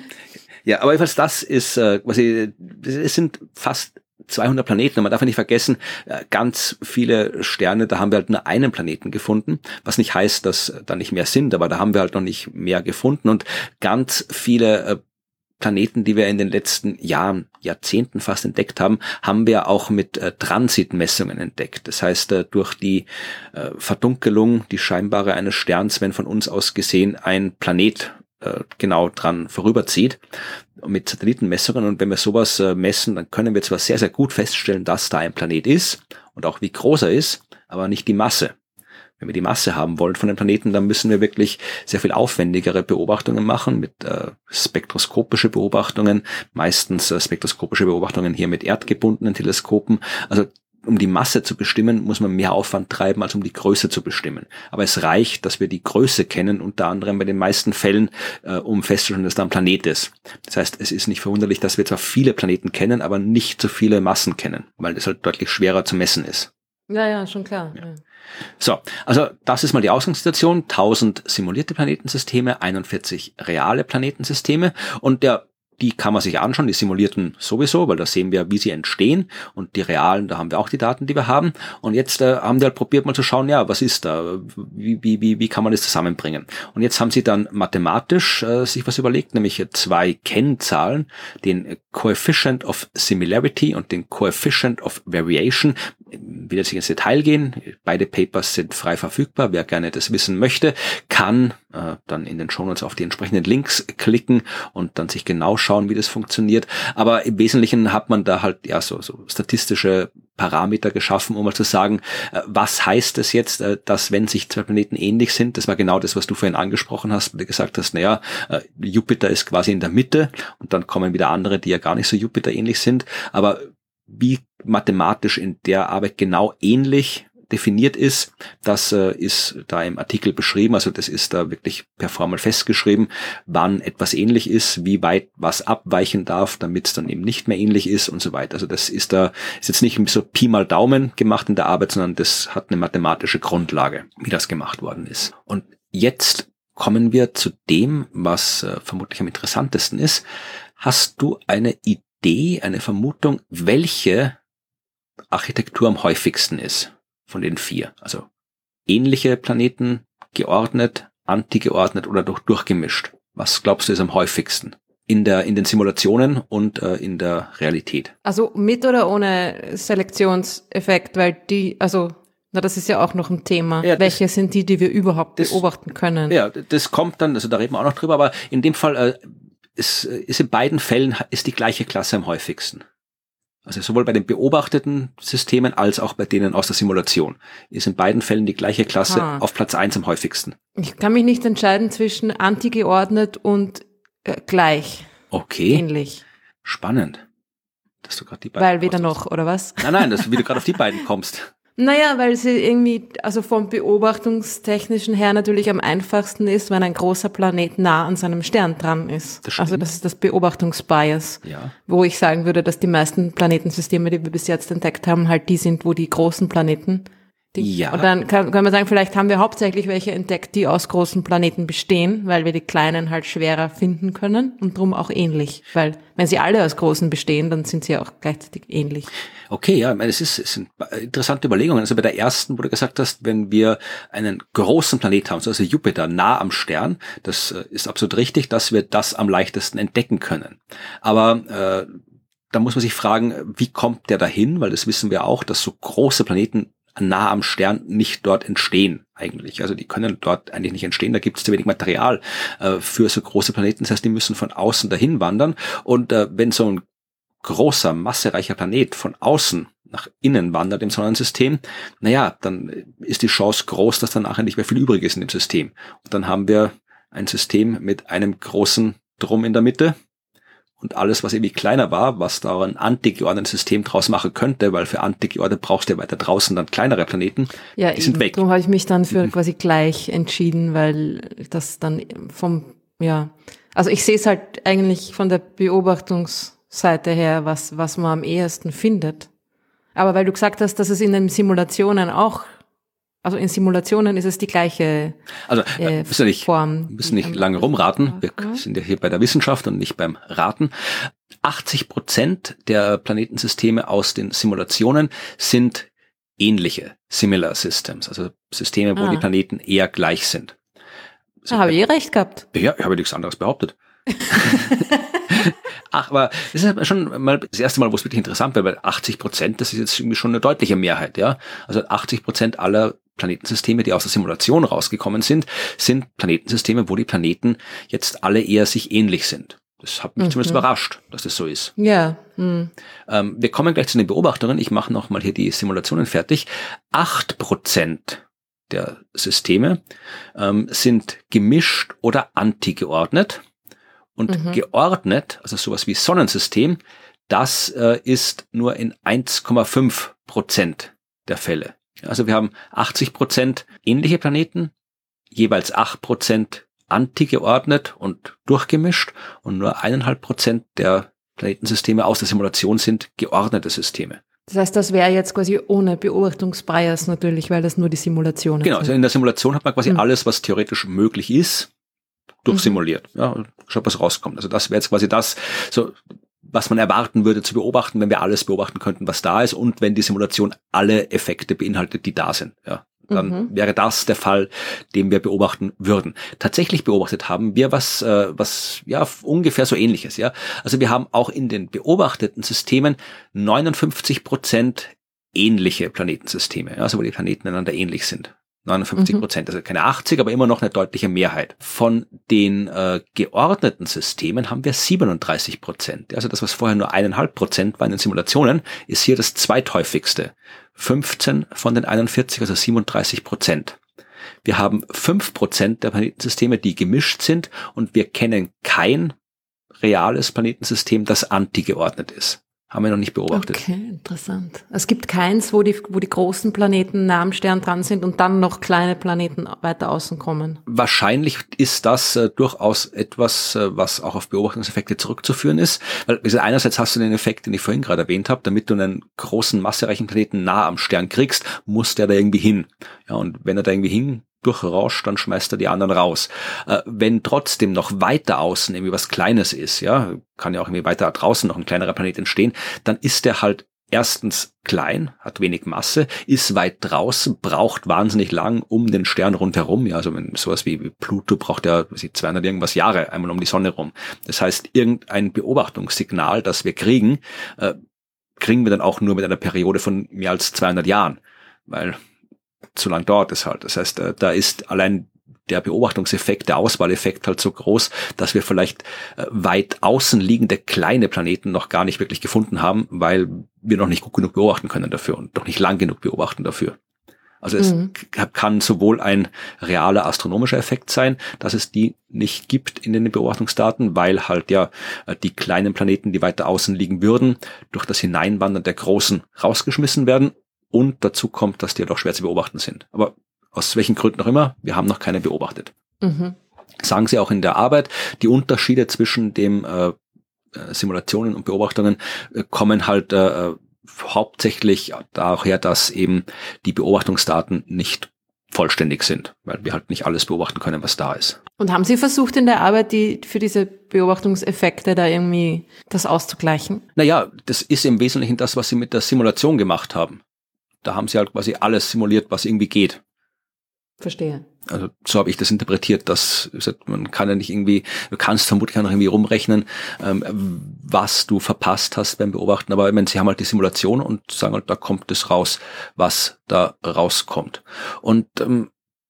Ja, aber jedenfalls das ist, äh, quasi, es sind fast zweihundert Planeten und man darf ja nicht vergessen, ganz viele Sterne, da haben wir halt nur einen Planeten gefunden, was nicht heißt, dass da nicht mehr sind, aber da haben wir halt noch nicht mehr gefunden und ganz viele äh, Planeten, die wir in den letzten Jahren, Jahrzehnten fast entdeckt haben, haben wir auch mit äh, Transitmessungen entdeckt. Das heißt, äh, durch die äh, Verdunkelung, die scheinbare eines Sterns, wenn von uns aus gesehen ein Planet äh, genau dran vorüberzieht, mit Satellitenmessungen. Und wenn wir sowas äh, messen, dann können wir zwar sehr, sehr gut feststellen, dass da ein Planet ist und auch wie groß er ist, aber nicht die Masse. Wenn wir die Masse haben wollen von den Planeten, dann müssen wir wirklich sehr viel aufwendigere Beobachtungen machen mit äh, spektroskopische Beobachtungen, meistens äh, spektroskopische Beobachtungen hier mit erdgebundenen Teleskopen. Also um die Masse zu bestimmen, muss man mehr Aufwand treiben, als um die Größe zu bestimmen. Aber es reicht, dass wir die Größe kennen, unter anderem bei den meisten Fällen, äh, um festzustellen, dass da ein Planet ist. Das heißt, es ist nicht verwunderlich, dass wir zwar viele Planeten kennen, aber nicht so viele Massen kennen, weil das halt deutlich schwerer zu messen ist. Ja, ja, schon klar. Ja. Ja. So, also das ist mal die Ausgangssituation. tausend simulierte Planetensysteme, einundvierzig reale Planetensysteme und der die kann man sich anschauen, die simulierten sowieso, weil da sehen wir, wie sie entstehen und die realen, da haben wir auch die Daten, die wir haben und jetzt äh, haben die halt probiert mal zu schauen, ja, was ist da, wie wie wie wie kann man das zusammenbringen und jetzt haben sie dann mathematisch äh, sich was überlegt, nämlich zwei Kennzahlen, den Coefficient of Similarity und den Coefficient of Variation. Ich will jetzt nicht ins Detail gehen, beide Papers sind frei verfügbar, wer gerne das wissen möchte, kann äh, dann in den Shownotes auf die entsprechenden Links klicken und dann sich genau schauen, wie das funktioniert. Aber im Wesentlichen hat man da halt ja so, so statistische Parameter geschaffen, um mal zu sagen, äh, was heißt es jetzt, äh, dass wenn sich zwei Planeten ähnlich sind, das war genau das, was du vorhin angesprochen hast, wo du gesagt hast, naja, äh, Jupiter ist quasi in der Mitte und dann kommen wieder andere, die ja gar nicht so Jupiter ähnlich sind, aber wie mathematisch in der Arbeit genau ähnlich definiert ist, das äh, ist da im Artikel beschrieben, also das ist da wirklich per Formel festgeschrieben, wann etwas ähnlich ist, wie weit was abweichen darf, damit es dann eben nicht mehr ähnlich ist und so weiter. Also das ist da, ist jetzt nicht so Pi mal Daumen gemacht in der Arbeit, sondern das hat eine mathematische Grundlage, wie das gemacht worden ist. Und jetzt kommen wir zu dem, was äh, vermutlich am interessantesten ist. Hast du eine Idee, eine Vermutung, welche Architektur am häufigsten ist von den vier? Also ähnliche Planeten, geordnet, antigeordnet oder durch, durchgemischt. Was glaubst du ist am häufigsten in der in den Simulationen und äh, in der Realität? Also mit oder ohne Selektionseffekt, weil die, also na, das ist ja auch noch ein Thema. Ja, Welche das, sind die, die wir überhaupt das, beobachten können? Ja, das kommt dann, also da reden wir auch noch drüber, aber in dem Fall äh, ist, ist in beiden Fällen ist die gleiche Klasse am häufigsten. Also sowohl bei den beobachteten Systemen als auch bei denen aus der Simulation ist in beiden Fällen die gleiche Klasse ah. auf Platz eins am häufigsten. Ich kann mich nicht entscheiden zwischen antigeordnet und äh, gleich. Okay. Ähnlich. Spannend. Dass du gerade die beiden Weil weder noch, oder was? Nein, nein, dass du wieder gerade auf die beiden kommst. Naja, weil sie irgendwie, also vom beobachtungstechnischen her natürlich am einfachsten ist, wenn ein großer Planet nah an seinem Stern dran ist. Das also das ist das Beobachtungsbias, ja. Wo ich sagen würde, dass die meisten Planetensysteme, die wir bis jetzt entdeckt haben, halt die sind, wo die großen Planeten Die, ja. Und dann kann, kann man sagen, vielleicht haben wir hauptsächlich welche entdeckt, die aus großen Planeten bestehen, weil wir die kleinen halt schwerer finden können und drum auch ähnlich. Weil wenn sie alle aus großen bestehen, dann sind sie auch gleichzeitig ähnlich. Okay, ja, ich meine, es ist, es sind interessante Überlegungen. Also bei der ersten, wo du gesagt hast, wenn wir einen großen Planet haben, also Jupiter nah am Stern, das ist absolut richtig, dass wir das am leichtesten entdecken können. Aber äh, da muss man sich fragen, wie kommt der dahin? Weil das wissen wir auch, dass so große Planeten nah am Stern nicht dort entstehen eigentlich. Also die können dort eigentlich nicht entstehen. Da gibt es zu wenig Material äh, für so große Planeten. Das heißt, die müssen von außen dahin wandern. Und äh, wenn so ein großer, massereicher Planet von außen nach innen wandert im Sonnensystem, naja, dann ist die Chance groß, dass dann nachher nicht mehr viel übrig ist in dem System. Und dann haben wir ein System mit einem großen Drum in der Mitte. Und alles, was irgendwie kleiner war, was da ein antigeordnetes System draus machen könnte, weil für antigeordnet brauchst du ja weiter draußen dann kleinere Planeten, ja, die sind weg. Darum habe ich mich dann für quasi gleich entschieden, weil das dann vom, ja, also ich sehe es halt eigentlich von der Beobachtungsseite her, was, was man am ehesten findet. Aber weil du gesagt hast, dass es in den Simulationen auch, also in Simulationen ist es die gleiche also, äh, müssen wir nicht, Form. müssen nicht lange rumraten. Wir sind ja hier bei der Wissenschaft und nicht beim Raten. achtzig Prozent der Planetensysteme aus den Simulationen sind ähnliche Similar Systems, also Systeme, wo ah. die Planeten eher gleich sind. Da habe ich eh recht gehabt. Ja, ich habe nichts anderes behauptet. Ach, aber das ist schon mal das erste Mal, wo es wirklich interessant wird, weil achtzig Prozent, das ist jetzt irgendwie schon eine deutliche Mehrheit, ja. Also achtzig Prozent aller Planetensysteme, die aus der Simulation rausgekommen sind, sind Planetensysteme, wo die Planeten jetzt alle eher sich ähnlich sind. Das hat mich mhm. zumindest überrascht, dass das so ist. Ja. Mhm. Ähm, wir kommen gleich zu den Beobachtungen. Ich mache noch mal hier die Simulationen fertig. Acht Prozent der Systeme ähm, sind gemischt oder antigeordnet. Und mhm. geordnet, also sowas wie Sonnensystem, das äh, ist nur in eins Komma fünf Prozent der Fälle. Also wir haben achtzig Prozent ähnliche Planeten, jeweils acht Prozent antigeordnet und durchgemischt und nur eineinhalb Prozent der Planetensysteme aus der Simulation sind geordnete Systeme. Das heißt, das wäre jetzt quasi ohne Beobachtungsbias natürlich, weil das nur die Simulation ist. Genau, also in der Simulation hat man quasi mhm. alles, was theoretisch möglich ist, durchsimuliert. Mhm. Ja, schaut, was rauskommt. Also das wäre jetzt quasi das, so was man erwarten würde zu beobachten, wenn wir alles beobachten könnten, was da ist und wenn die Simulation alle Effekte beinhaltet, die da sind. Ja, dann mhm. wäre das der Fall, den wir beobachten würden. Tatsächlich beobachtet haben wir was, äh, was ja ungefähr so Ähnliches. Ja, also wir haben auch in den beobachteten Systemen neunundfünfzig Prozent ähnliche Planetensysteme, ja, also wo die Planeten einander ähnlich sind. neunundfünfzig Prozent, mhm. also keine achtzig, aber immer noch eine deutliche Mehrheit. Von den äh, geordneten Systemen haben wir siebenunddreißig Prozent. Also das, was vorher nur eineinhalb Prozent war in den Simulationen, ist hier das zweithäufigste. fünfzehn von den einundvierzig, also siebenunddreißig Prozent. Wir haben fünf Prozent der Planetensysteme, die gemischt sind und wir kennen kein reales Planetensystem, das antigeordnet ist. Haben wir noch nicht beobachtet. Okay, interessant. Es gibt keins, wo die, wo die großen Planeten nah am Stern dran sind und dann noch kleine Planeten weiter außen kommen. Wahrscheinlich ist das äh, durchaus etwas, äh, was auch auf Beobachtungseffekte zurückzuführen ist. Weil also einerseits hast du den Effekt, den ich vorhin gerade erwähnt habe, damit du einen großen, massereichen Planeten nah am Stern kriegst, muss der da irgendwie hin. Ja, und wenn er da irgendwie hin durchrauscht, dann schmeißt er die anderen raus. Äh, wenn trotzdem noch weiter außen irgendwie was Kleines ist, ja, kann ja auch irgendwie weiter draußen noch ein kleinerer Planet entstehen, dann ist der halt erstens klein, hat wenig Masse, ist weit draußen, braucht wahnsinnig lang um den Stern rundherum. Ja, also wenn sowas wie Pluto braucht ja zweihundert irgendwas Jahre einmal um die Sonne rum. Das heißt, irgendein Beobachtungssignal, das wir kriegen, äh, kriegen wir dann auch nur mit einer Periode von mehr als zweihundert Jahren, weil zu lang dauert es halt. Das heißt, da ist allein der Beobachtungseffekt, der Auswahleffekt halt so groß, dass wir vielleicht weit außen liegende kleine Planeten noch gar nicht wirklich gefunden haben, weil wir noch nicht gut genug beobachten können dafür und noch nicht lang genug beobachten dafür. Also es mhm. kann sowohl ein realer astronomischer Effekt sein, dass es die nicht gibt in den Beobachtungsdaten, weil halt ja die kleinen Planeten, die weiter außen liegen würden, durch das Hineinwandern der großen rausgeschmissen werden. Und dazu kommt, dass die halt auch schwer zu beobachten sind. Aber aus welchen Gründen auch immer, wir haben noch keine beobachtet. Mhm. Sagen sie auch in der Arbeit, die Unterschiede zwischen dem äh, Simulationen und Beobachtungen äh, kommen halt äh, hauptsächlich daher, dass eben die Beobachtungsdaten nicht vollständig sind, weil wir halt nicht alles beobachten können, was da ist. Und haben Sie versucht in der Arbeit, die für diese Beobachtungseffekte da irgendwie das auszugleichen? Naja, das ist im Wesentlichen das, was Sie mit der Simulation gemacht haben. Da haben Sie halt quasi alles simuliert, was irgendwie geht. Verstehe. Also so habe ich das interpretiert, dass man kann ja nicht irgendwie, du kannst vermutlich auch noch irgendwie rumrechnen, ähm, was du verpasst hast beim Beobachten, aber ich meine, sie haben halt die Simulation und sagen halt, da kommt das raus, was da rauskommt. Und ähm,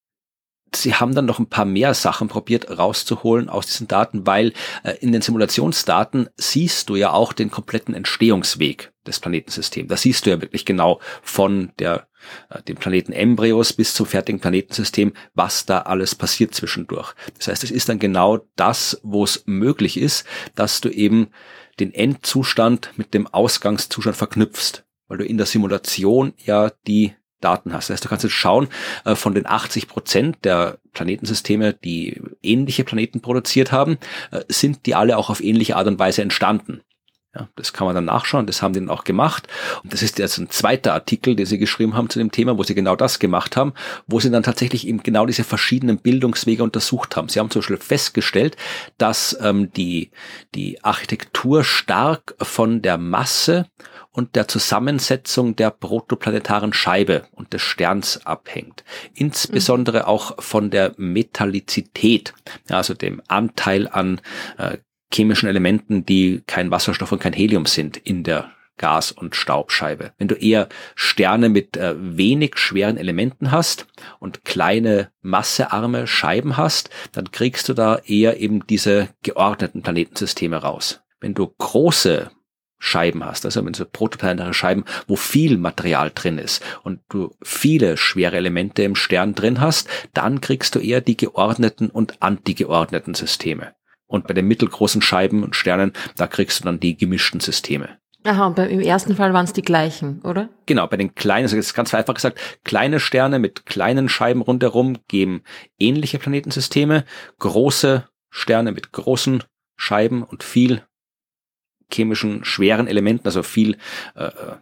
sie haben dann noch ein paar mehr Sachen probiert rauszuholen aus diesen Daten, weil äh, in den Simulationsdaten siehst du ja auch den kompletten Entstehungsweg des Planetensystems. Da siehst du ja wirklich genau von der äh, dem Planeten Embryos bis zum fertigen Planetensystem, was da alles passiert zwischendurch. Das heißt, es ist dann genau das, wo es möglich ist, dass du eben den Endzustand mit dem Ausgangszustand verknüpfst, weil du in der Simulation ja die Daten hast. Das heißt, du kannst jetzt schauen, äh, von den achtzig Prozent der Planetensysteme, die ähnliche Planeten produziert haben, äh, sind die alle auch auf ähnliche Art und Weise entstanden. Ja, das kann man dann nachschauen, das haben die dann auch gemacht. Und das ist jetzt ein zweiter Artikel, den sie geschrieben haben zu dem Thema, wo sie genau das gemacht haben, wo sie dann tatsächlich eben genau diese verschiedenen Bildungswege untersucht haben. Sie haben zum Beispiel festgestellt, dass ähm, die, die Architektur stark von der Masse und der Zusammensetzung der protoplanetaren Scheibe und des Sterns abhängt. Insbesondere mhm. auch von der Metallizität, also dem Anteil an äh, chemischen Elementen, die kein Wasserstoff und kein Helium sind in der Gas- und Staubscheibe. Wenn du eher Sterne mit äh, wenig schweren Elementen hast und kleine massearme Scheiben hast, dann kriegst du da eher eben diese geordneten Planetensysteme raus. Wenn du große Scheiben hast, also wenn so protoplanetare Scheiben, wo viel Material drin ist und du viele schwere Elemente im Stern drin hast, dann kriegst du eher die geordneten und antigeordneten Systeme. Und bei den mittelgroßen Scheiben und Sternen, da kriegst du dann die gemischten Systeme. Aha, und im ersten Fall waren es die gleichen, oder? Genau, bei den kleinen, also jetzt ganz vereinfacht gesagt, kleine Sterne mit kleinen Scheiben rundherum geben ähnliche Planetensysteme, große Sterne mit großen Scheiben und viel chemischen, schweren Elementen, also viel äh, äh,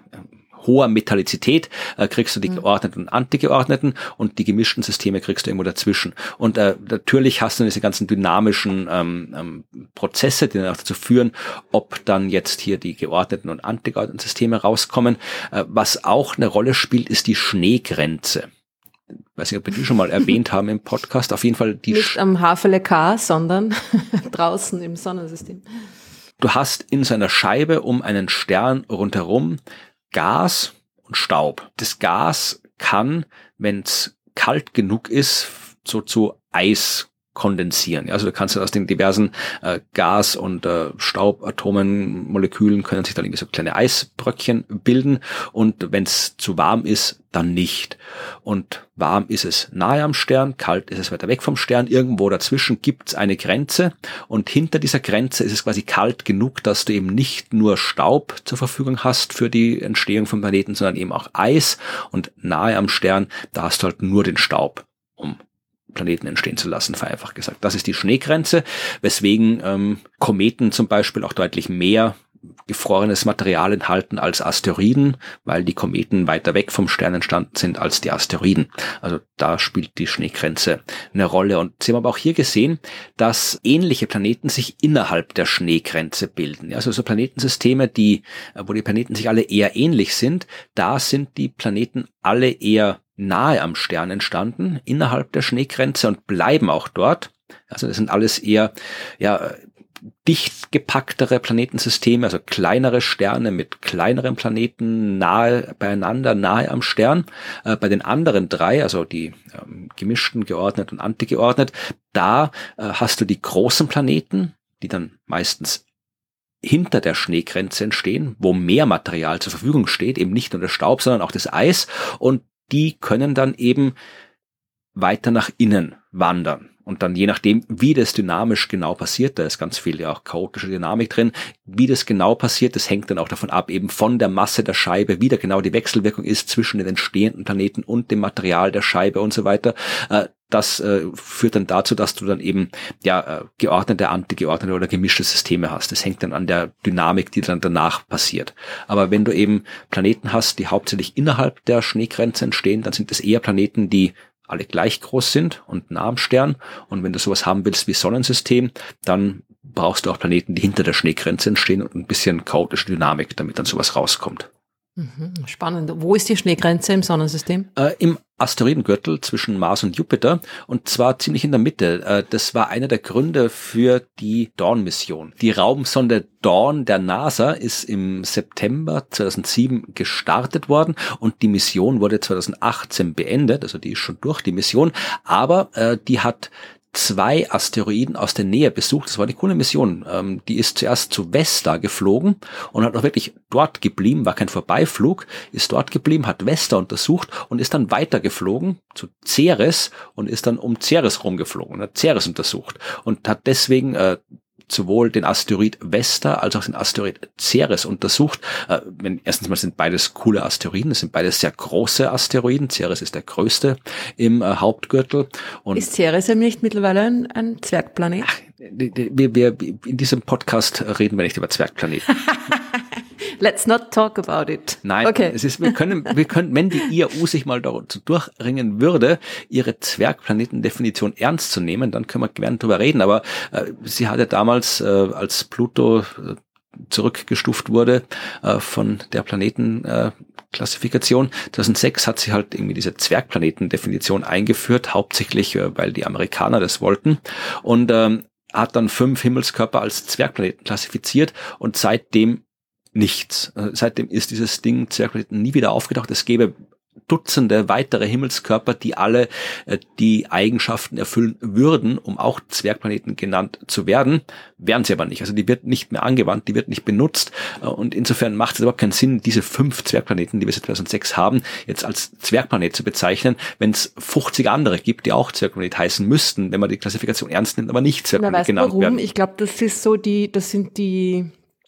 hoher Metallizität, äh, kriegst du die geordneten und antigeordneten und die gemischten Systeme kriegst du irgendwo dazwischen. Und äh, natürlich hast du diese ganzen dynamischen ähm, ähm, Prozesse, die dann auch dazu führen, ob dann jetzt hier die geordneten und antigeordneten Systeme rauskommen. Äh, was auch eine Rolle spielt, ist die Schneegrenze. Ich weiß nicht, ob wir die schon mal erwähnt haben im Podcast. Auf jeden Fall die Nicht am Havele K, sondern draußen im Sonnensystem. Du hast in so einer Scheibe um einen Stern rundherum Gas und Staub. Das Gas kann, wenn es kalt genug ist, so zu Eis kondensieren. Also du kannst aus den diversen äh, Gas- und äh, Staubatomen, Molekülen können sich dann irgendwie so kleine Eisbröckchen bilden und wenn es zu warm ist, dann nicht. Und warm ist es nahe am Stern, kalt ist es weiter weg vom Stern. Irgendwo dazwischen gibt es eine Grenze und hinter dieser Grenze ist es quasi kalt genug, dass du eben nicht nur Staub zur Verfügung hast für die Entstehung von Planeten, sondern eben auch Eis und nahe am Stern, da hast du halt nur den Staub, um Planeten entstehen zu lassen, vereinfacht gesagt. Das ist die Schneegrenze, weswegen ähm, Kometen zum Beispiel auch deutlich mehr gefrorenes Material enthalten als Asteroiden, weil die Kometen weiter weg vom Stern entstanden sind als die Asteroiden. Also da spielt die Schneegrenze eine Rolle. Und Sie haben aber auch hier gesehen, dass ähnliche Planeten sich innerhalb der Schneegrenze bilden. Also so Planetensysteme, die, wo die Planeten sich alle eher ähnlich sind, da sind die Planeten alle eher nahe am Stern entstanden, innerhalb der Schneegrenze und bleiben auch dort. Also das sind alles eher, ja, dicht gepacktere Planetensysteme, also kleinere Sterne mit kleineren Planeten nahe beieinander, nahe am Stern. Äh, bei den anderen drei, also die ähm, gemischten, geordnet und antigeordnet, da äh, hast du die großen Planeten, die dann meistens hinter der Schneegrenze entstehen, wo mehr Material zur Verfügung steht, eben nicht nur der Staub, sondern auch das Eis, und die können dann eben weiter nach innen wandern. Und dann je nachdem, wie das dynamisch genau passiert, da ist ganz viel ja auch chaotische Dynamik drin, wie das genau passiert, das hängt dann auch davon ab, eben von der Masse der Scheibe, wie da genau die Wechselwirkung ist zwischen den entstehenden Planeten und dem Material der Scheibe und so weiter. Das äh, führt dann dazu, dass du dann eben ja äh, geordnete, antigeordnete oder gemischte Systeme hast. Das hängt dann an der Dynamik, die dann danach passiert. Aber wenn du eben Planeten hast, die hauptsächlich innerhalb der Schneegrenze entstehen, dann sind es eher Planeten, die alle gleich groß sind und nah am Stern. Und wenn du sowas haben willst wie Sonnensystem, dann brauchst du auch Planeten, die hinter der Schneegrenze entstehen und ein bisschen chaotische Dynamik, damit dann sowas rauskommt. Spannend. Wo ist die Schneegrenze im Sonnensystem? Äh, Im Asteroidengürtel zwischen Mars und Jupiter, und zwar ziemlich in der Mitte. Äh, das war einer der Gründe für die Dawn-Mission. Die Raumsonde Dawn der NASA ist im September zweitausendsieben gestartet worden und die Mission wurde zweitausendachtzehn beendet, also die ist schon durch, die Mission, aber äh, die hat zwei Asteroiden aus der Nähe besucht. Das war eine coole Mission. Ähm, die ist zuerst zu Vesta geflogen und hat auch wirklich dort geblieben, war kein Vorbeiflug, ist dort geblieben, hat Vesta untersucht und ist dann weitergeflogen zu Ceres und ist dann um Ceres rumgeflogen und hat Ceres untersucht und hat deswegen äh, sowohl den Asteroid Vesta als auch den Asteroid Ceres untersucht. Äh, wenn, erstens mal sind beides coole Asteroiden, es sind beides sehr große Asteroiden. Ceres ist der größte im äh, Hauptgürtel. Und ist Ceres eben nicht mittlerweile ein, ein Zwergplanet? Ach, wir, wir, in diesem Podcast reden wir nicht über Zwergplaneten. Let's not talk about it. Nein, okay. es ist, wir können, wir können, wenn die I A U sich mal dazu durchringen würde, ihre Zwergplanetendefinition ernst zu nehmen, dann können wir gerne drüber reden. Aber äh, sie hatte damals, äh, als Pluto äh, zurückgestuft wurde äh, von der Planetenklassifikation, äh, zweitausendsechs hat sie halt irgendwie diese Zwergplanetendefinition eingeführt, hauptsächlich, äh, weil die Amerikaner das wollten. Und ähm, hat dann fünf Himmelskörper als Zwergplaneten klassifiziert und seitdem nichts. Seitdem ist dieses Ding Zwergplaneten nie wieder aufgetaucht. Es gäbe Dutzende weitere Himmelskörper, die alle äh, die Eigenschaften erfüllen würden, um auch Zwergplaneten genannt zu werden, wären sie aber nicht. Also die wird nicht mehr angewandt, die wird nicht benutzt äh, und insofern macht es überhaupt keinen Sinn, diese fünf Zwergplaneten, die wir seit zweitausendsechs haben, jetzt als Zwergplanet zu bezeichnen, wenn es fünfzig andere gibt, die auch Zwergplanet heißen müssten, wenn man die Klassifikation ernst nimmt, aber nicht Zwergplanet genannt warum? werden. Ich glaube, das ist so die, das sind die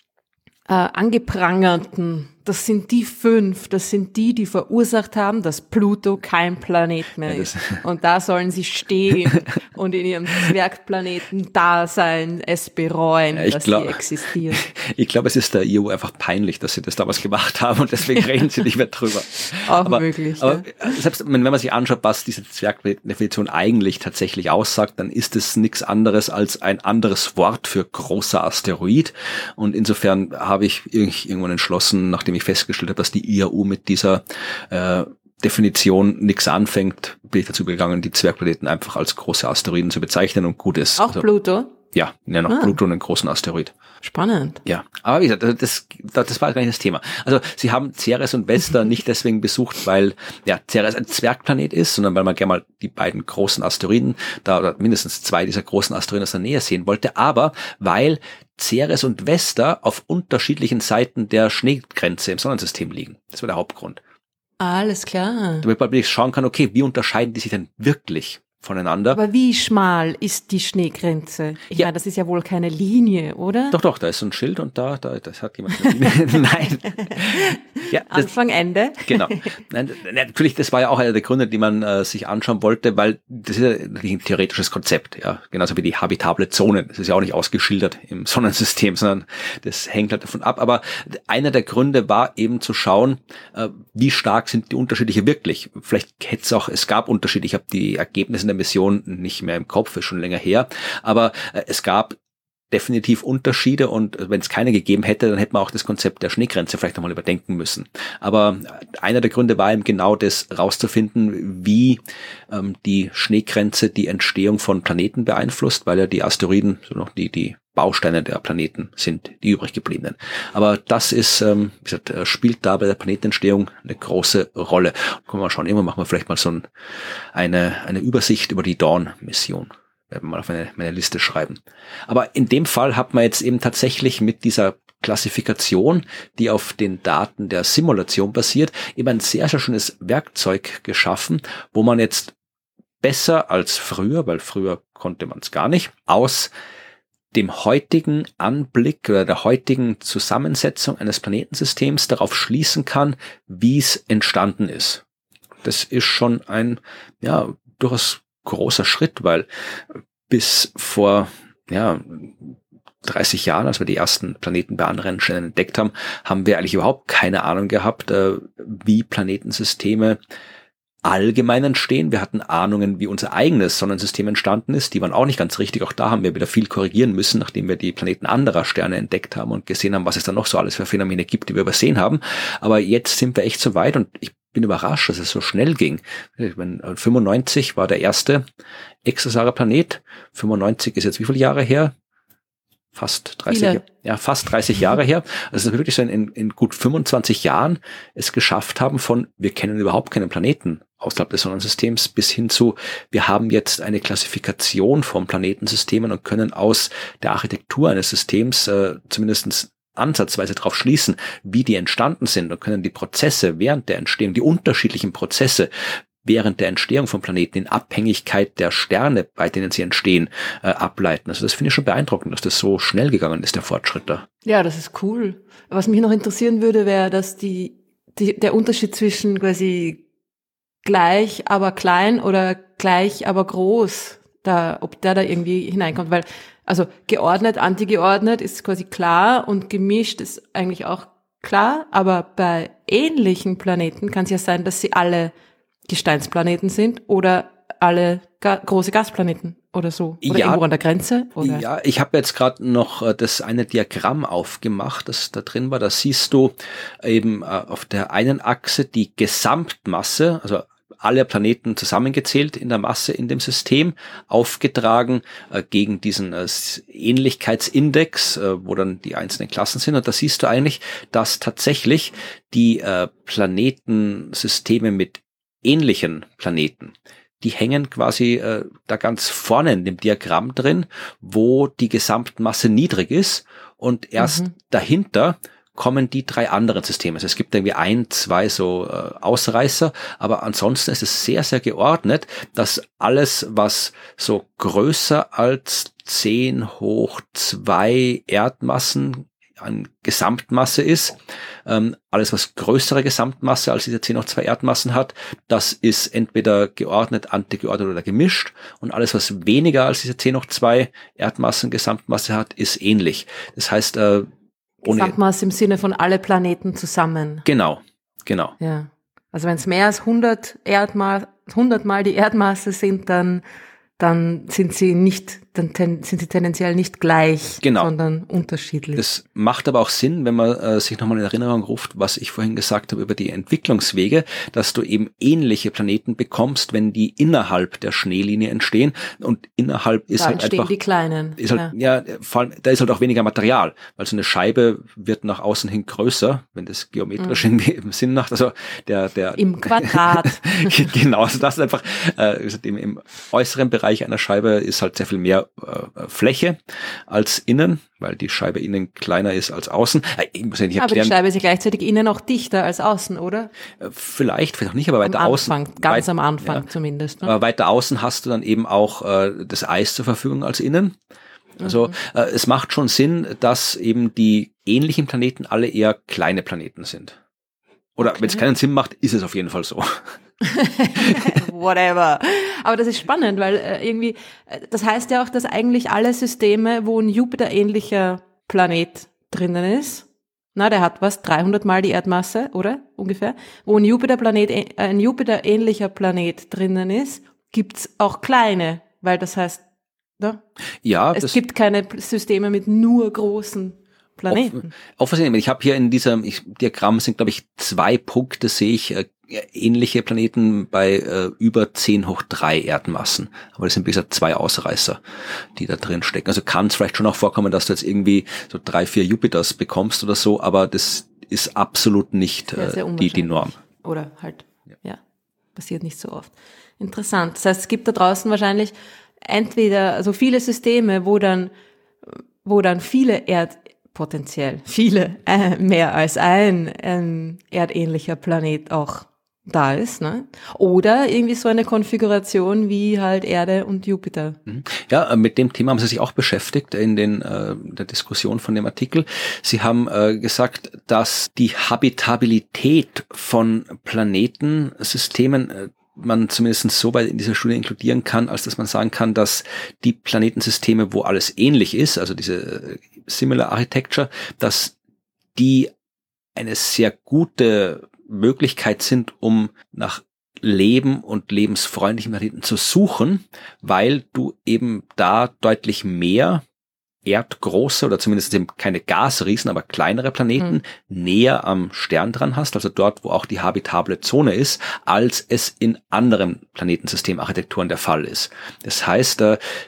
äh, angeprangerten. Das sind die fünf, das sind die, die verursacht haben, dass Pluto kein Planet mehr Ja, ist. Und da sollen sie stehen und in ihrem Zwergplaneten-Dasein es bereuen, ja, dass glaub, sie existieren. Ich glaube, es ist der I A U einfach peinlich, dass sie das damals gemacht haben und deswegen reden sie nicht mehr drüber. Auch aber, möglich. Aber ja. selbst wenn man sich anschaut, was diese Zwergplanetendefinition eigentlich tatsächlich aussagt, dann ist es nichts anderes als ein anderes Wort für großer Asteroid. Und insofern habe ich irgendwann entschlossen, nachdem ich festgestellt habe, dass die I A U mit dieser äh, Definition nichts anfängt, bin ich dazu gegangen, die Zwergplaneten einfach als große Asteroiden zu bezeichnen und gut ist. Auch also, Pluto? Ja, ja noch ah. Pluto einen großen Asteroid. Spannend. Ja, aber wie gesagt, das, das, das war gar nicht das Thema. Also sie haben Ceres und Vesta nicht deswegen besucht, weil ja Ceres ein Zwergplanet ist, sondern weil man gerne mal die beiden großen Asteroiden, da oder mindestens zwei dieser großen Asteroiden aus der Nähe sehen wollte, aber weil Ceres und Vesta auf unterschiedlichen Seiten der Schneegrenze im Sonnensystem liegen. Das war der Hauptgrund. Alles klar. Damit man wirklich schauen kann, okay, wie unterscheiden die sich denn wirklich voneinander? Aber wie schmal ist die Schneegrenze? Ich ja. meine, das ist ja wohl keine Linie, oder? Doch, doch, da ist so ein Schild und da, da, das hat jemand eine Linie. Nein. Ja, das, Anfang, Ende. Genau. Nein, natürlich, das war ja auch einer der Gründe, die man äh, sich anschauen wollte, weil das ist ja ein theoretisches Konzept, ja, genauso wie die habitable Zonen. Das ist ja auch nicht ausgeschildert im Sonnensystem, sondern das hängt halt davon ab. Aber einer der Gründe war eben zu schauen, äh, wie stark sind die Unterschiede wirklich. Vielleicht hätte es auch, es gab Unterschiede. Ich habe die Ergebnisse in der Mission nicht mehr im Kopf, ist schon länger her, aber äh, es gab definitiv Unterschiede und wenn es keine gegeben hätte, dann hätte man auch das Konzept der Schneegrenze vielleicht nochmal überdenken müssen. Aber einer der Gründe war eben genau das, rauszufinden, wie ähm, die Schneegrenze die Entstehung von Planeten beeinflusst, weil ja die Asteroiden so noch die die Bausteine der Planeten sind, die übrig gebliebenen. Aber das ist, ähm, wie gesagt, spielt da bei der Planetenentstehung eine große Rolle. Können wir mal schauen, irgendwann machen wir vielleicht mal so ein, eine eine Übersicht über die Dawn-Mission. Werden wir mal auf meine, meine Liste schreiben. Aber in dem Fall hat man jetzt eben tatsächlich mit dieser Klassifikation, die auf den Daten der Simulation basiert, eben ein sehr, sehr schönes Werkzeug geschaffen, wo man jetzt besser als früher, weil früher konnte man es gar nicht, aus dem heutigen Anblick oder der heutigen Zusammensetzung eines Planetensystems darauf schließen kann, wie es entstanden ist. Das ist schon ein, ja, durchaus großer Schritt, weil bis vor, ja, dreißig Jahren, als wir die ersten Planeten bei anderen Sternen entdeckt haben, haben wir eigentlich überhaupt keine Ahnung gehabt, wie Planetensysteme allgemein entstehen. Wir hatten Ahnungen, wie unser eigenes Sonnensystem entstanden ist. Die waren auch nicht ganz richtig. Auch da haben wir wieder viel korrigieren müssen, nachdem wir die Planeten anderer Sterne entdeckt haben und gesehen haben, was es da noch so alles für Phänomene gibt, die wir übersehen haben. Aber jetzt sind wir echt so weit und ich bin überrascht, dass es so schnell ging. Ich meine, fünfundneunzig war der erste exosolare Planet. fünfundneunzig ist jetzt wie viele Jahre her? Fast dreißig, Viele. ja, fast dreißig Jahre her. Also, dass wir wirklich so in, in gut fünfundzwanzig Jahren es geschafft haben von, wir kennen überhaupt keinen Planeten außerhalb des Sonnensystems bis hin zu, wir haben jetzt eine Klassifikation von Planetensystemen und können aus der Architektur eines Systems äh, zumindest ansatzweise darauf schließen, wie die entstanden sind und können die Prozesse während der Entstehung, die unterschiedlichen Prozesse während der Entstehung von Planeten in Abhängigkeit der Sterne, bei denen sie entstehen, äh, ableiten. Also das finde ich schon beeindruckend, dass das so schnell gegangen ist, der Fortschritt da. Ja, das ist cool. Was mich noch interessieren würde, wäre, dass die, die der Unterschied zwischen quasi gleich, aber klein oder gleich, aber groß, da, ob der da irgendwie hineinkommt, weil also geordnet, antigeordnet ist quasi klar und gemischt ist eigentlich auch klar, aber bei ähnlichen Planeten kann es ja sein, dass sie alle Gesteinsplaneten sind oder alle ga- große Gasplaneten oder so. Oder ja, irgendwo an der Grenze. Oder? Ja, ich habe jetzt gerade noch das eine Diagramm aufgemacht, das da drin war. Da siehst du eben auf der einen Achse die Gesamtmasse, also alle Planeten zusammengezählt in der Masse in dem System, aufgetragen äh, gegen diesen äh, Ähnlichkeitsindex, äh, wo dann die einzelnen Klassen sind. Und da siehst du eigentlich, dass tatsächlich die äh, Planetensysteme mit ähnlichen Planeten, die hängen quasi äh, da ganz vorne in dem Diagramm drin, wo die Gesamtmasse niedrig ist und erst mhm. dahinter kommen die drei anderen Systeme. Also es gibt irgendwie ein, zwei so äh, Ausreißer, aber ansonsten ist es sehr, sehr geordnet, dass alles, was so größer als zehn hoch zwei Erdmassen an Gesamtmasse ist, ähm, alles, was größere Gesamtmasse als diese zehn hoch zwei Erdmassen hat, das ist entweder geordnet, antigeordnet oder gemischt, und alles, was weniger als diese zehn hoch zwei Erdmassen Gesamtmasse hat, ist ähnlich. Das heißt, äh, Gesamtmasse im Sinne von alle Planeten zusammen. Genau, genau. Ja. Also wenn es mehr als hundert Erdma- hundert Mal die Erdmasse sind, dann dann sind sie nicht, dann ten, sind sie tendenziell nicht gleich, genau. sondern unterschiedlich. Das macht aber auch Sinn, wenn man äh, sich nochmal in Erinnerung ruft, was ich vorhin gesagt habe über die Entwicklungswege, dass du eben ähnliche Planeten bekommst, wenn die innerhalb der Schneelinie entstehen, und innerhalb ist da halt entstehen einfach die kleinen. Ist halt, ja. ja, vor allem, da ist halt auch weniger Material, weil so eine Scheibe wird nach außen hin größer, wenn das geometrisch mhm. irgendwie Sinn macht. Also der, der im Quadrat. Genau, also das ist einfach äh, im, im äußeren Bereich einer Scheibe ist halt sehr viel mehr äh, Fläche als innen, weil die Scheibe innen kleiner ist als außen. Ich muss ja nicht erklären. Aber die Scheibe ist ja gleichzeitig innen auch dichter als außen, oder? Vielleicht, vielleicht auch nicht, aber weiter am außen. Anfang, ganz weit, am Anfang ja, zumindest. Ne? Aber weiter außen hast du dann eben auch äh, das Eis zur Verfügung als innen. Also mhm. äh, es macht schon Sinn, dass eben die ähnlichen Planeten alle eher kleine Planeten sind. Oder okay. wenn es keinen Sinn macht, ist es auf jeden Fall so. Whatever. Aber das ist spannend, weil äh, irgendwie, äh, das heißt ja auch, dass eigentlich alle Systeme, wo ein Jupiter-ähnlicher Planet drinnen ist, na, der hat was, dreihundert Mal die Erdmasse, oder? Ungefähr. Wo ein Jupiter-Planet, äh, ein Jupiter-ähnlicher Planet drinnen ist, gibt's auch kleine, weil das heißt, ne? Ja, es gibt keine Systeme mit nur großen Planeten. Offensichtlich, ich habe hier in diesem ich, Diagramm sind, glaube ich, zwei Punkte, sehe ich äh, ähnliche Planeten bei äh, über zehn hoch drei Erdmassen. Aber das sind, wie gesagt, zwei Ausreißer, die da drin stecken. Also kann es vielleicht schon auch vorkommen, dass du jetzt irgendwie so drei, vier Jupiters bekommst oder so, aber das ist absolut nicht äh, sehr, sehr die, die Norm. Oder halt, ja. ja, passiert nicht so oft. Interessant. Das heißt, es gibt da draußen wahrscheinlich entweder also viele Systeme, wo dann, wo dann viele Erd potenziell viele, äh, mehr als ein ähm, erdähnlicher Planet auch da ist, ne? Oder irgendwie so eine Konfiguration wie halt Erde und Jupiter. Ja, mit dem Thema haben Sie sich auch beschäftigt in den äh, der Diskussion von dem Artikel. Sie haben äh, gesagt, dass die Habitabilität von Planetensystemen äh, man zumindest so weit in dieser Studie inkludieren kann, als dass man sagen kann, dass die Planetensysteme, wo alles ähnlich ist, also diese Similar Architecture, dass die eine sehr gute Möglichkeit sind, um nach Leben und lebensfreundlichen Planeten zu suchen, weil du eben da deutlich mehr erdgroße oder zumindest eben keine Gasriesen, aber kleinere Planeten mhm. näher am Stern dran hast, also dort, wo auch die habitable Zone ist, als es in anderen Planetensystemarchitekturen der Fall ist. Das heißt,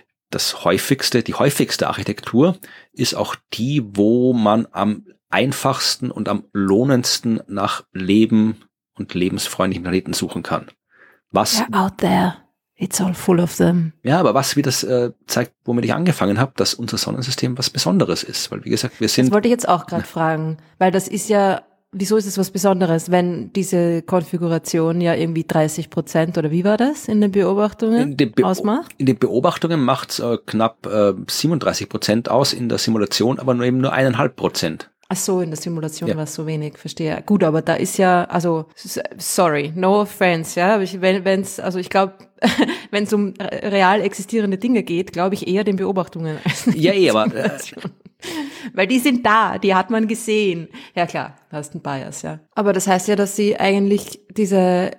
das häufigste, die häufigste Architektur ist auch die, wo man am einfachsten und am lohnendsten nach Leben und lebensfreundlichen Planeten suchen kann. Was? They're out there. It's all full of them. Ja, aber was wie das äh, zeigt, womit ich angefangen habe, dass unser Sonnensystem was Besonderes ist. Weil, wie gesagt, wir sind... Das wollte ich jetzt auch gerade fragen. Weil das ist ja, wieso ist es was Besonderes, wenn diese Konfiguration ja irgendwie dreißig Prozent oder wie war das in den Beobachtungen in den Be- ausmacht? In den Beobachtungen macht es äh, knapp äh, siebenunddreißig Prozent aus, in der Simulation aber nur eben nur eineinhalb Prozent. Ach so, in der Simulation ja. war es so wenig, verstehe. Gut, aber da ist ja, also, sorry, no offense, ja, aber ich, wenn wenn's, also ich glaube, wenn es um real existierende Dinge geht, glaube ich eher den Beobachtungen. Als ja, eh, aber äh, weil die sind da, die hat man gesehen. Ja klar, da hast einen Bias, ja. Aber das heißt ja, dass sie eigentlich diese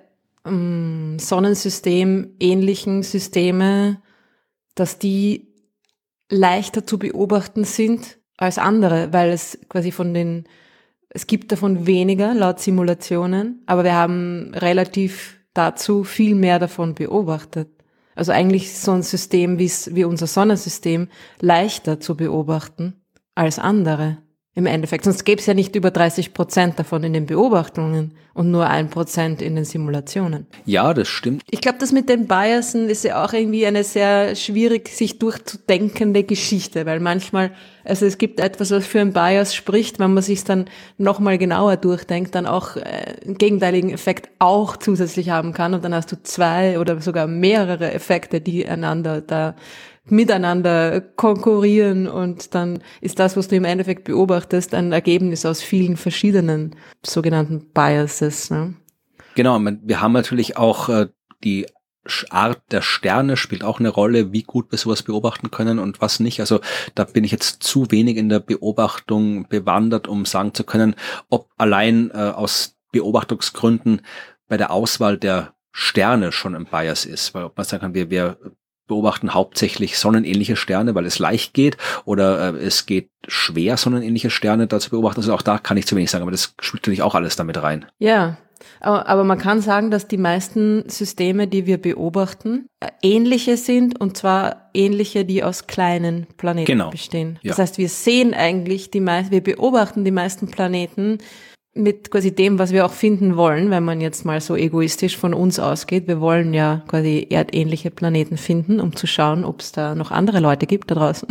ähm, Sonnensystem-ähnlichen Systeme, dass die leichter zu beobachten sind als andere, weil es quasi von den, es gibt davon weniger laut Simulationen, aber wir haben relativ dazu viel mehr davon beobachtet. Also eigentlich so ein System wie, wie unser Sonnensystem leichter zu beobachten als andere im Endeffekt. Sonst gäbe es ja nicht über dreißig Prozent davon in den Beobachtungen und nur ein Prozent in den Simulationen. Ja, das stimmt. Ich glaube, das mit den Biasen ist ja auch irgendwie eine sehr schwierig sich durchzudenkende Geschichte, weil manchmal, also es gibt etwas, was für ein Bias spricht, wenn man sich dann nochmal genauer durchdenkt, dann auch äh, einen gegenteiligen Effekt auch zusätzlich haben kann und dann hast du zwei oder sogar mehrere Effekte, die einander da miteinander konkurrieren und dann ist das, was du im Endeffekt beobachtest, ein Ergebnis aus vielen verschiedenen sogenannten Biases. Ne? Genau, wir haben natürlich auch äh, die Art der Sterne spielt auch eine Rolle, wie gut wir sowas beobachten können und was nicht. Also da bin ich jetzt zu wenig in der Beobachtung bewandert, um sagen zu können, ob allein äh, aus Beobachtungsgründen bei der Auswahl der Sterne schon ein Bias ist, weil ob man sagen kann, wir, wir beobachten hauptsächlich sonnenähnliche Sterne, weil es leicht geht, oder äh, es geht schwer, sonnenähnliche Sterne da zu beobachten. Also auch da kann ich zu wenig sagen, aber das spielt natürlich auch alles damit rein. Ja, aber, aber man kann sagen, dass die meisten Systeme, die wir beobachten, ähnliche sind, und zwar ähnliche, die aus kleinen Planeten genau. bestehen. Das ja. heißt, wir sehen eigentlich die meisten, wir beobachten die meisten Planeten mit quasi dem, was wir auch finden wollen, wenn man jetzt mal so egoistisch von uns ausgeht. Wir wollen ja quasi erdähnliche Planeten finden, um zu schauen, ob es da noch andere Leute gibt da draußen.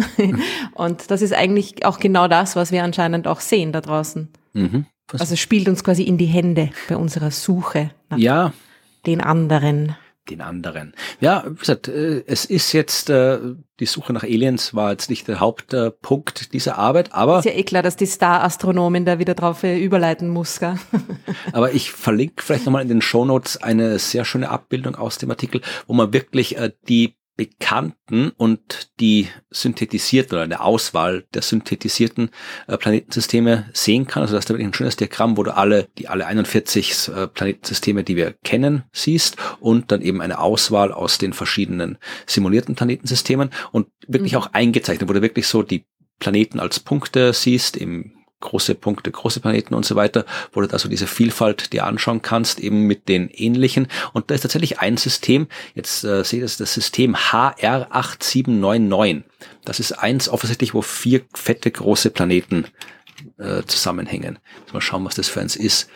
Und das ist eigentlich auch genau das, was wir anscheinend auch sehen da draußen. Mhm. Also spielt uns quasi in die Hände bei unserer Suche nach ja. den anderen. den anderen. Ja, wie gesagt, es ist jetzt, die Suche nach Aliens war jetzt nicht der Hauptpunkt dieser Arbeit, aber... Ist ja eh klar, dass die Star-Astronomin da wieder drauf überleiten muss, gell? Aber ich verlinke vielleicht nochmal in den Shownotes eine sehr schöne Abbildung aus dem Artikel, wo man wirklich die bekannten und die synthetisierten oder eine Auswahl der synthetisierten äh, Planetensysteme sehen kann. Also das ist da wirklich ein schönes Diagramm, wo du alle, die alle einundvierzig äh, Planetensysteme, die wir kennen, siehst und dann eben eine Auswahl aus den verschiedenen simulierten Planetensystemen und wirklich mhm. auch eingezeichnet, wo du wirklich so die Planeten als Punkte siehst, im große Punkte, große Planeten und so weiter, wo du da so diese Vielfalt dir anschauen kannst, eben mit den ähnlichen. Und da ist tatsächlich ein System, jetzt äh, seht ihr das, das System H R acht sieben neun neun. Das ist eins offensichtlich, wo vier fette große Planeten äh, zusammenhängen. Mal schauen, was das für eins ist.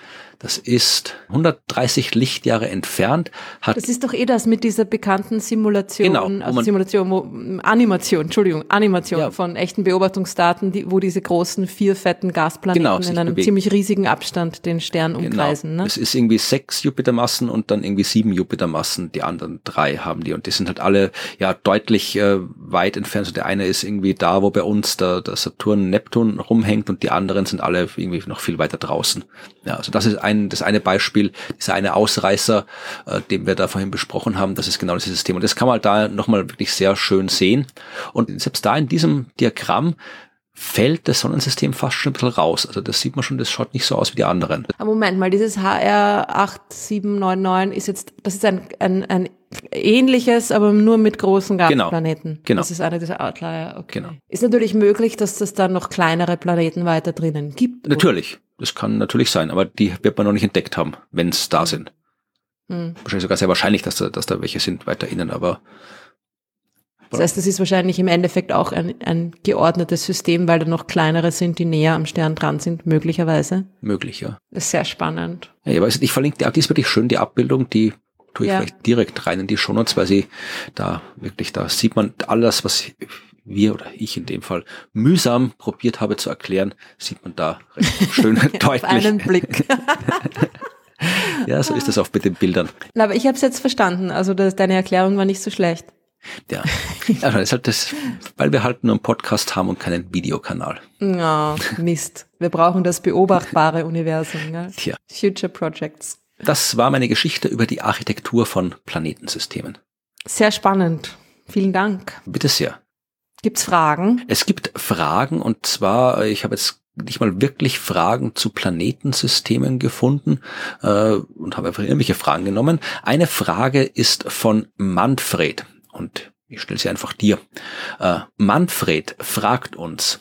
Das ist hundertdreißig Lichtjahre entfernt. Hat das ist doch eh das mit dieser bekannten Simulation, genau, also Simulation, wo, Animation, Entschuldigung, Animation ja. von echten Beobachtungsdaten, die, wo diese großen, vier fetten Gasplaneten genau, in einem bewegen. ziemlich riesigen Abstand den Stern umkreisen. Genau. Ne? Es ist irgendwie sechs Jupitermassen und dann irgendwie sieben Jupitermassen. Die anderen drei haben die und die sind halt alle ja deutlich äh, weit entfernt. Also der eine ist irgendwie da, wo bei uns der, der Saturn, Neptun rumhängt und die anderen sind alle irgendwie noch viel weiter draußen. Ja, also das ist ein, das eine Beispiel, dieser eine Ausreißer, äh, den wir da vorhin besprochen haben, das ist genau dieses System. Und das kann man da nochmal wirklich sehr schön sehen. Und selbst da in diesem Diagramm fällt das Sonnensystem fast schon ein bisschen raus. Also das sieht man schon, das schaut nicht so aus wie die anderen. Aber Moment mal, dieses H R acht sieben neun neun ist jetzt, das ist ein, ein, ein ähnliches, aber nur mit großen Gasplaneten. Genau, genau. Das ist einer dieser Outlier. Okay. Genau. Ist natürlich möglich, dass es dann noch kleinere Planeten weiter drinnen gibt. Natürlich, oder? Das kann natürlich sein, aber die wird man noch nicht entdeckt haben, wenn es da hm. sind. Hm. Wahrscheinlich sogar sehr wahrscheinlich, dass da, dass da welche sind weiter innen, aber das heißt, das ist wahrscheinlich im Endeffekt auch ein, ein geordnetes System, weil da noch kleinere sind, die näher am Stern dran sind, möglicherweise. Möglich, ja. Das ist sehr spannend. Ja, ich weiß nicht, ich verlinke dir, die ist wirklich schön, die Abbildung, die tue ich ja. vielleicht direkt rein in die Shownotes, weil sie da wirklich, da sieht man alles, was wir oder ich in dem Fall mühsam probiert habe zu erklären, sieht man da recht schön deutlich. Auf einen Blick. Ja, so ist das auch mit den Bildern. Na, aber ich habe es jetzt verstanden, also das, deine Erklärung war nicht so schlecht. Ja, also das ist halt das, weil wir halt nur einen Podcast haben und keinen Videokanal. Ja, Mist. Wir brauchen das beobachtbare Universum. Gell? Tja. Future Projects. Das war meine Geschichte über die Architektur von Planetensystemen. Sehr spannend. Vielen Dank. Bitte sehr. Gibt's Fragen? Es gibt Fragen und zwar, ich habe jetzt nicht mal wirklich Fragen zu Planetensystemen gefunden äh, und habe einfach irgendwelche Fragen genommen. Eine Frage ist von Manfred. Und ich stelle sie einfach dir. Äh, Manfred fragt uns,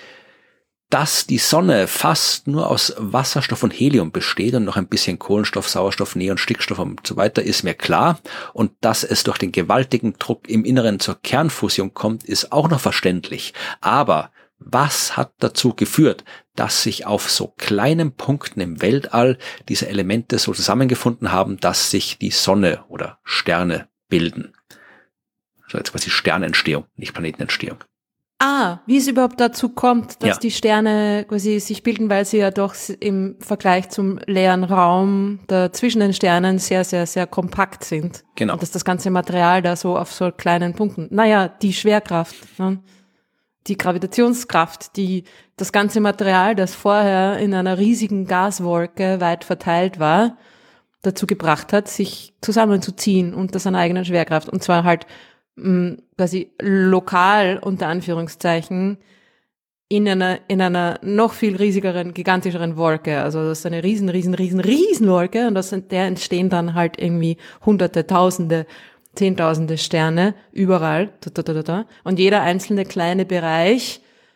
dass die Sonne fast nur aus Wasserstoff und Helium besteht und noch ein bisschen Kohlenstoff, Sauerstoff, Neon, Stickstoff und so weiter, ist mir klar. Und dass es durch den gewaltigen Druck im Inneren zur Kernfusion kommt, ist auch noch verständlich. Aber was hat dazu geführt, dass sich auf so kleinen Punkten im Weltall diese Elemente so zusammengefunden haben, dass sich die Sonne oder Sterne bilden? Also jetzt quasi Sternentstehung, nicht Planetenentstehung. Ah, wie es überhaupt dazu kommt, dass ja. die Sterne quasi sich bilden, weil sie ja doch im Vergleich zum leeren Raum da zwischen den Sternen sehr, sehr, sehr kompakt sind. Genau. Und dass das ganze Material da so auf so kleinen Punkten, naja, die Schwerkraft, ne? Die Gravitationskraft, die das ganze Material, das vorher in einer riesigen Gaswolke weit verteilt war, dazu gebracht hat, sich zusammenzuziehen unter seiner eigenen Schwerkraft. Und zwar halt quasi lokal, unter Anführungszeichen, in einer, in einer noch viel riesigeren, gigantischeren Wolke. Also das ist eine riesen, riesen, riesen, riesen Wolke und aus der entstehen dann halt irgendwie hunderte, tausende, zehntausende Sterne überall. Und jeder einzelne kleine Bereich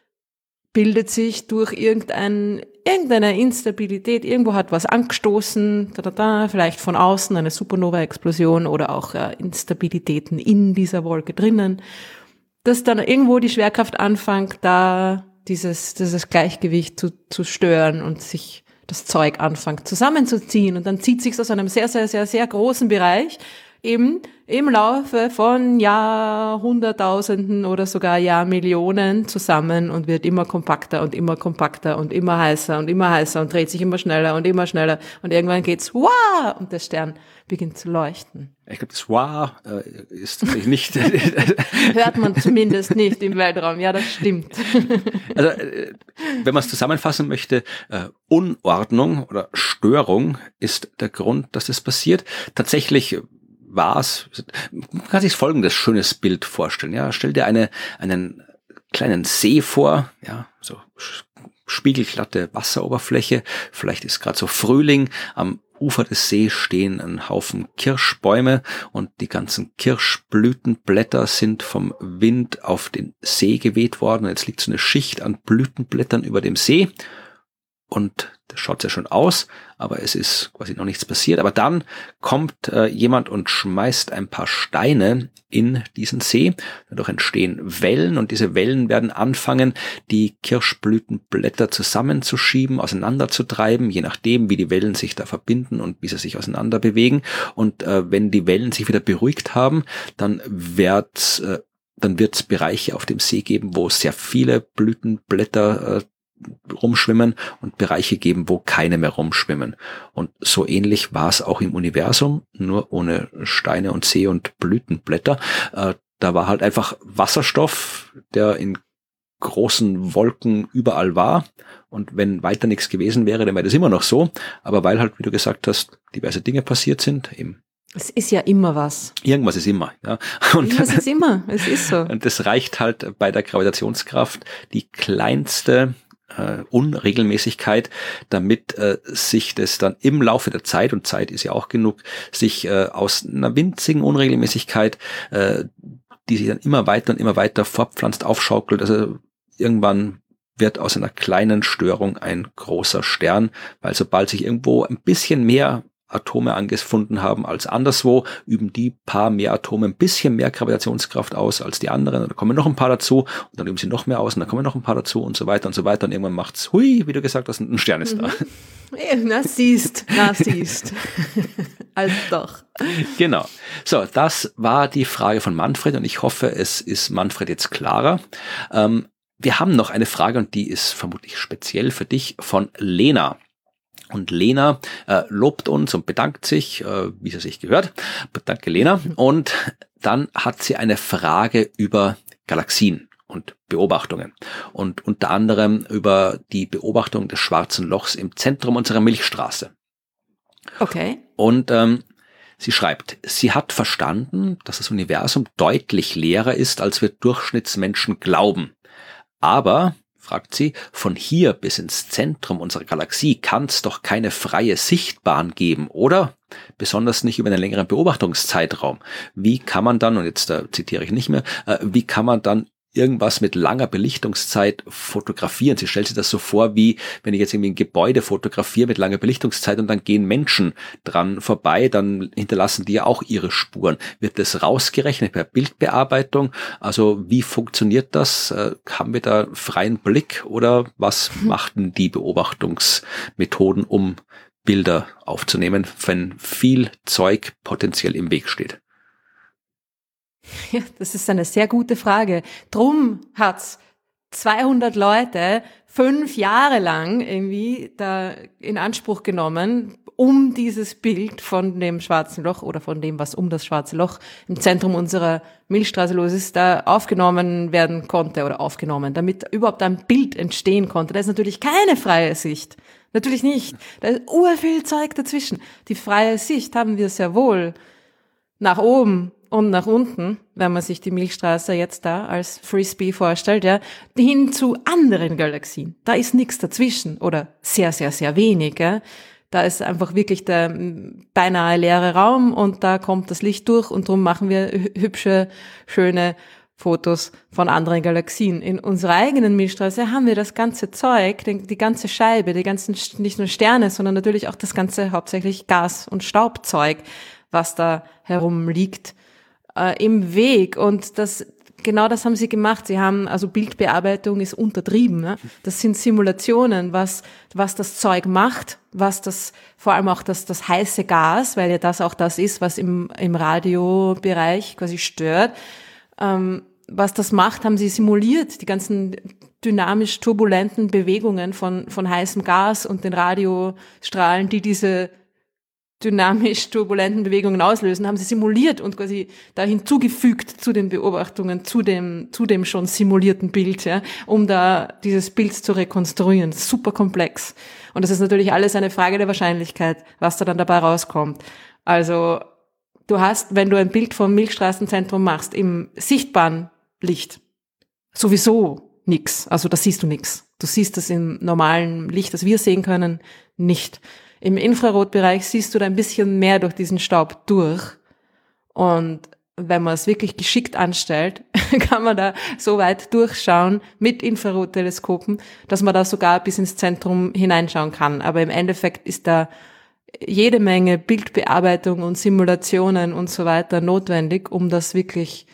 bildet sich durch irgendein, irgendeine Instabilität, irgendwo hat was angestoßen, da, da, da, vielleicht von außen eine Supernova-Explosion oder auch äh, Instabilitäten in dieser Wolke drinnen, dass dann irgendwo die Schwerkraft anfängt, da dieses, dieses Gleichgewicht zu, zu stören und sich das Zeug anfängt zusammenzuziehen und dann zieht sich aus einem sehr, sehr, sehr, sehr großen Bereich eben im Laufe von Jahrhunderttausenden oder sogar Jahrmillionen zusammen und wird immer kompakter und immer kompakter und immer heißer und immer heißer und dreht sich immer schneller und immer schneller und irgendwann geht's wow und der Stern beginnt zu leuchten. Ich glaube, das wow äh, ist tatsächlich nicht. Hört man zumindest nicht im Weltraum, ja, das stimmt. Also, äh, wenn man es zusammenfassen möchte, äh, Unordnung oder Störung ist der Grund, dass das passiert. Tatsächlich war es, man kann sich folgendes schönes Bild vorstellen. Ja, stell dir eine, einen kleinen See vor, ja, so spiegelglatte Wasseroberfläche. Vielleicht ist gerade so Frühling. Am Ufer des Sees stehen ein Haufen Kirschbäume und die ganzen Kirschblütenblätter sind vom Wind auf den See geweht worden. Jetzt liegt so eine Schicht an Blütenblättern über dem See. und das schaut sehr schön aus, aber es ist quasi noch nichts passiert. Aber dann kommt äh, jemand und schmeißt ein paar Steine in diesen See. Dadurch entstehen Wellen und diese Wellen werden anfangen, die Kirschblütenblätter zusammenzuschieben, auseinanderzutreiben, je nachdem, wie die Wellen sich da verbinden und wie sie sich auseinander bewegen. Und äh, wenn die Wellen sich wieder beruhigt haben, dann wird äh, dann wird es Bereiche auf dem See geben, wo sehr viele Blütenblätter äh, rumschwimmen und Bereiche geben, wo keine mehr rumschwimmen. Und so ähnlich war es auch im Universum, nur ohne Steine und See und Blütenblätter. Äh, da war halt einfach Wasserstoff, der in großen Wolken überall war. Und wenn weiter nichts gewesen wäre, dann wäre das immer noch so. Aber weil halt, wie du gesagt hast, diverse Dinge passiert sind, eben es ist ja immer was. Irgendwas ist immer, ja. Und Irgendwas ist immer, es ist so. Und das reicht halt bei der Gravitationskraft die kleinste äh, Unregelmäßigkeit, damit äh, sich das dann im Laufe der Zeit, und Zeit ist ja auch genug, sich äh, aus einer winzigen Unregelmäßigkeit, äh, die sich dann immer weiter und immer weiter fortpflanzt, aufschaukelt, also irgendwann wird aus einer kleinen Störung ein großer Stern, weil sobald sich irgendwo ein bisschen mehr Atome angefunden haben als anderswo, üben die paar mehr Atome ein bisschen mehr Gravitationskraft aus als die anderen, und da kommen noch ein paar dazu und dann üben sie noch mehr aus und dann kommen noch ein paar dazu und so weiter und so weiter und irgendwann macht's hui, wie du gesagt hast, ein Stern ist da. Na siehst, na siehst. Also doch. Genau. So, das war die Frage von Manfred und ich hoffe, es ist Manfred jetzt klarer. Ähm, wir haben noch eine Frage und die ist vermutlich speziell für dich von Lena. Und Lena äh, lobt uns und bedankt sich, äh, wie sie sich gehört. Danke, Lena. Und dann hat sie eine Frage über Galaxien und Beobachtungen. Und unter anderem über die Beobachtung des Schwarzen Lochs im Zentrum unserer Milchstraße. Okay. Und ähm, sie schreibt, sie hat verstanden, dass das Universum deutlich leerer ist, als wir Durchschnittsmenschen glauben. Aber fragt sie, von hier bis ins Zentrum unserer Galaxie kann es doch keine freie Sichtbahn geben, oder? Besonders nicht über einen längeren Beobachtungszeitraum. Wie kann man dann, und jetzt äh, zitiere ich nicht mehr, äh, wie kann man dann irgendwas mit langer Belichtungszeit fotografieren? Sie stellt sich das so vor, wie wenn ich jetzt irgendwie ein Gebäude fotografiere mit langer Belichtungszeit und dann gehen Menschen dran vorbei, dann hinterlassen die ja auch ihre Spuren. Wird das rausgerechnet per Bildbearbeitung? Also wie funktioniert das? Äh, haben wir da freien Blick oder was machten die Beobachtungsmethoden, um Bilder aufzunehmen, wenn viel Zeug potenziell im Weg steht? Ja, das ist eine sehr gute Frage. Drum hat's zweihundert Leute fünf Jahre lang irgendwie da in Anspruch genommen, um dieses Bild von dem Schwarzen Loch oder von dem, was um das Schwarze Loch im Zentrum unserer Milchstraße los ist, da aufgenommen werden konnte oder aufgenommen, damit überhaupt ein Bild entstehen konnte. Da ist natürlich keine freie Sicht. Natürlich nicht. Da ist urviel Zeug dazwischen. Die freie Sicht haben wir sehr wohl nach oben und nach unten, wenn man sich die Milchstraße jetzt da als Frisbee vorstellt, ja, hin zu anderen Galaxien. Da ist nichts dazwischen oder sehr, sehr, sehr wenig. Ja. Da ist einfach wirklich der beinahe leere Raum und da kommt das Licht durch und darum machen wir hübsche, schöne Fotos von anderen Galaxien. In unserer eigenen Milchstraße haben wir das ganze Zeug, die ganze Scheibe, die ganzen, nicht nur Sterne, sondern natürlich auch das ganze hauptsächlich Gas- und Staubzeug, was da herumliegt, äh, im Weg. Und das, genau das haben sie gemacht. Sie haben, also Bildbearbeitung ist untertrieben, ne? Das sind Simulationen, was, was das Zeug macht, was das, vor allem auch das, das heiße Gas, weil ja das auch das ist, was im, im Radiobereich quasi stört. Ähm, was das macht, haben sie simuliert, die ganzen dynamisch turbulenten Bewegungen von, von heißem Gas und den Radiostrahlen, die diese dynamisch turbulenten Bewegungen auslösen, haben sie simuliert und quasi da hinzugefügt zu den Beobachtungen, zu dem, zu dem schon simulierten Bild, ja, um da dieses Bild zu rekonstruieren. Super komplex. Und das ist natürlich alles eine Frage der Wahrscheinlichkeit, was da dann dabei rauskommt. Also, du hast, wenn du ein Bild vom Milchstraßenzentrum machst, im sichtbaren Licht, sowieso nix. Also, da siehst du nix. Du siehst das im normalen Licht, das wir sehen können, nicht. Im Infrarotbereich siehst du da ein bisschen mehr durch diesen Staub durch. Und wenn man es wirklich geschickt anstellt, kann man da so weit durchschauen mit Infrarotteleskopen, dass man da sogar bis ins Zentrum hineinschauen kann. Aber im Endeffekt ist da jede Menge Bildbearbeitung und Simulationen und so weiter notwendig, um das wirklich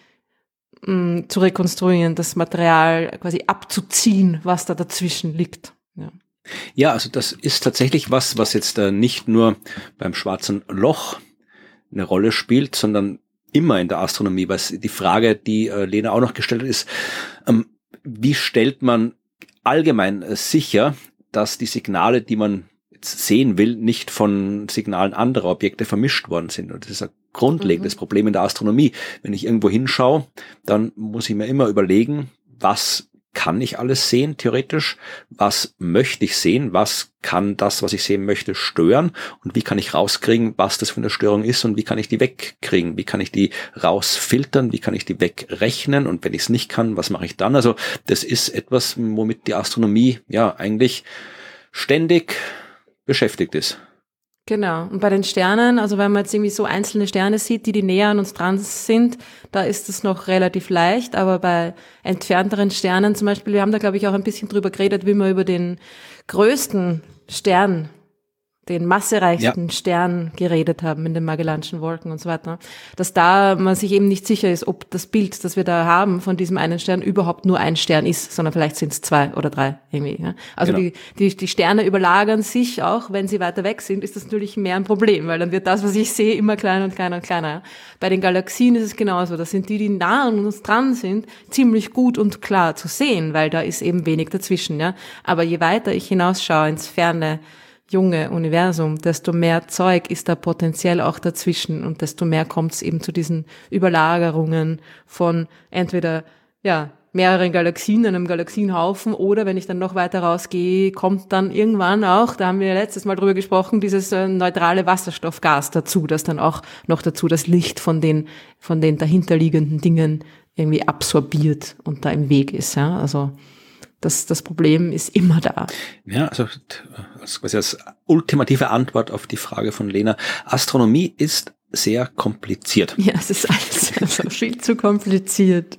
mh, zu rekonstruieren, das Material quasi abzuziehen, was da dazwischen liegt. Ja. Ja, also das ist tatsächlich was, was jetzt äh, nicht nur beim Schwarzen Loch eine Rolle spielt, sondern immer in der Astronomie, was die Frage, die äh, Lena auch noch gestellt hat, ist, ähm, wie stellt man allgemein äh, sicher, dass die Signale, die man jetzt sehen will, nicht von Signalen anderer Objekte vermischt worden sind. Und das ist ein grundlegendes mhm. Problem in der Astronomie. Wenn ich irgendwo hinschaue, dann muss ich mir immer überlegen, was kann ich alles sehen, theoretisch? Was möchte ich sehen? Was kann das, was ich sehen möchte, stören? Und wie kann ich rauskriegen, was das für eine Störung ist und wie kann ich die wegkriegen? Wie kann ich die rausfiltern? Wie kann ich die wegrechnen? Und wenn ich es nicht kann, was mache ich dann? Also das ist etwas, womit die Astronomie ja eigentlich ständig beschäftigt ist. Genau. Und bei den Sternen, also wenn man jetzt irgendwie so einzelne Sterne sieht, die die näher an uns dran sind, da ist es noch relativ leicht, aber bei entfernteren Sternen zum Beispiel, wir haben da glaube ich auch ein bisschen drüber geredet, wie wir über den größten Stern, den massereichsten ja. Stern geredet haben in den Magellanschen Wolken und so weiter, dass da man sich eben nicht sicher ist, ob das Bild, das wir da haben von diesem einen Stern überhaupt nur ein Stern ist, sondern vielleicht sind es zwei oder drei irgendwie. Ja. Also genau. die, die, die Sterne überlagern sich auch, wenn sie weiter weg sind, ist das natürlich mehr ein Problem, weil dann wird das, was ich sehe, immer kleiner und kleiner und kleiner. Bei den Galaxien ist es genauso. Das sind die, die nah an uns dran sind, ziemlich gut und klar zu sehen, weil da ist eben wenig dazwischen. Ja. Aber je weiter ich hinausschaue ins Ferne, junge Universum, desto mehr Zeug ist da potenziell auch dazwischen und desto mehr kommt es eben zu diesen Überlagerungen von entweder ja mehreren Galaxien, einem Galaxienhaufen oder wenn ich dann noch weiter rausgehe, kommt dann irgendwann auch, da haben wir letztes Mal drüber gesprochen, dieses äh, neutrale Wasserstoffgas dazu, das dann auch noch dazu das Licht von den von den dahinterliegenden Dingen irgendwie absorbiert und da im Weg ist. Ja, also Das, das Problem ist immer da. Ja, also als, quasi als ultimative Antwort auf die Frage von Lena. Astronomie ist sehr kompliziert. Ja, es ist alles also viel zu kompliziert.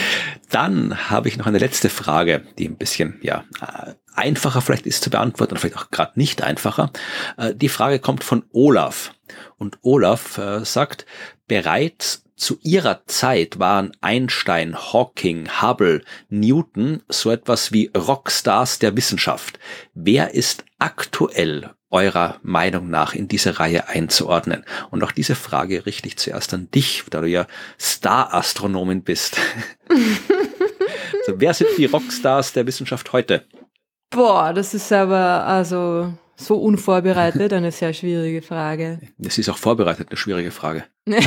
Dann habe ich noch eine letzte Frage, die ein bisschen ja einfacher vielleicht ist zu beantworten oder vielleicht auch gerade nicht einfacher. Die Frage kommt von Olaf. Und Olaf sagt, bereits zu ihrer Zeit waren Einstein, Hawking, Hubble, Newton so etwas wie Rockstars der Wissenschaft. Wer ist aktuell eurer Meinung nach in diese Reihe einzuordnen? Und auch diese Frage richte ich zuerst an dich, da du ja Star-Astronomin bist. Also, wer sind die Rockstars der Wissenschaft heute? Boah, das ist aber also so unvorbereitet eine sehr schwierige Frage. Das ist auch vorbereitet eine schwierige Frage. Na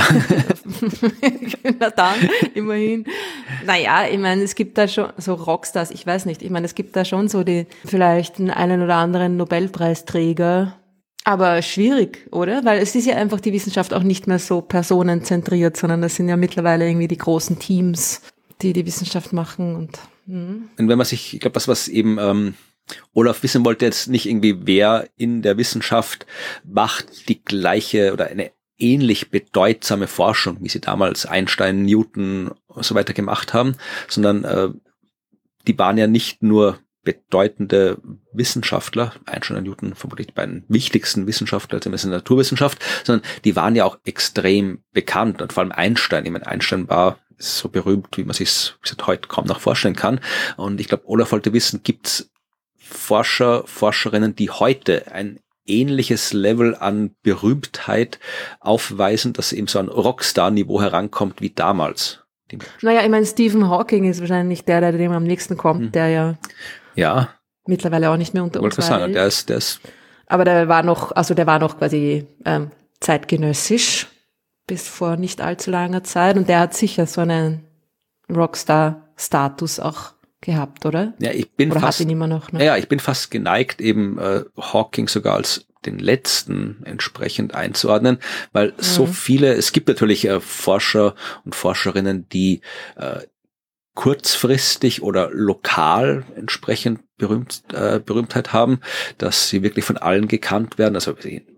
dann, immerhin. Naja, ich meine, es gibt da schon so Rockstars, ich weiß nicht, ich meine, es gibt da schon so die vielleicht einen oder anderen Nobelpreisträger, aber schwierig, oder? Weil es ist ja einfach die Wissenschaft auch nicht mehr so personenzentriert, sondern das sind ja mittlerweile irgendwie die großen Teams, die die Wissenschaft machen. Und, hm. und wenn man sich, ich glaube, was, was eben ähm, Olaf wissen wollte, jetzt nicht irgendwie, wer in der Wissenschaft macht die gleiche oder eine ähnlich bedeutsame Forschung, wie sie damals Einstein, Newton und so weiter gemacht haben, sondern äh, die waren ja nicht nur bedeutende Wissenschaftler, Einstein und Newton vermutlich die beiden wichtigsten Wissenschaftler, zumindest in der Naturwissenschaft, sondern die waren ja auch extrem bekannt und vor allem Einstein. Ich meine, Einstein war so berühmt, wie man sich heute kaum noch vorstellen kann. Und ich glaube, Olaf wollte wissen, gibt es Forscher, Forscherinnen, die heute ein ähnliches Level an Berühmtheit aufweisen, dass eben so ein Rockstar-Niveau herankommt wie damals? Naja, ich meine, Stephen Hawking ist wahrscheinlich der, der dem am nächsten kommt, hm. der ja, ja mittlerweile auch nicht mehr unter uns sagen, der ist, der ist aber der war noch, also der war noch quasi ähm, zeitgenössisch bis vor nicht allzu langer Zeit und der hat sicher so einen Rockstar-Status auch gehabt, oder? Ja, ich bin oder fast, hat ihn immer noch, ne? Ja, ich bin fast geneigt, eben äh, Hawking sogar als den letzten entsprechend einzuordnen, weil mhm. so viele, es gibt natürlich äh, Forscher und Forscherinnen, die äh, kurzfristig oder lokal entsprechend berühmt, äh, Berühmtheit haben, dass sie wirklich von allen gekannt werden. Also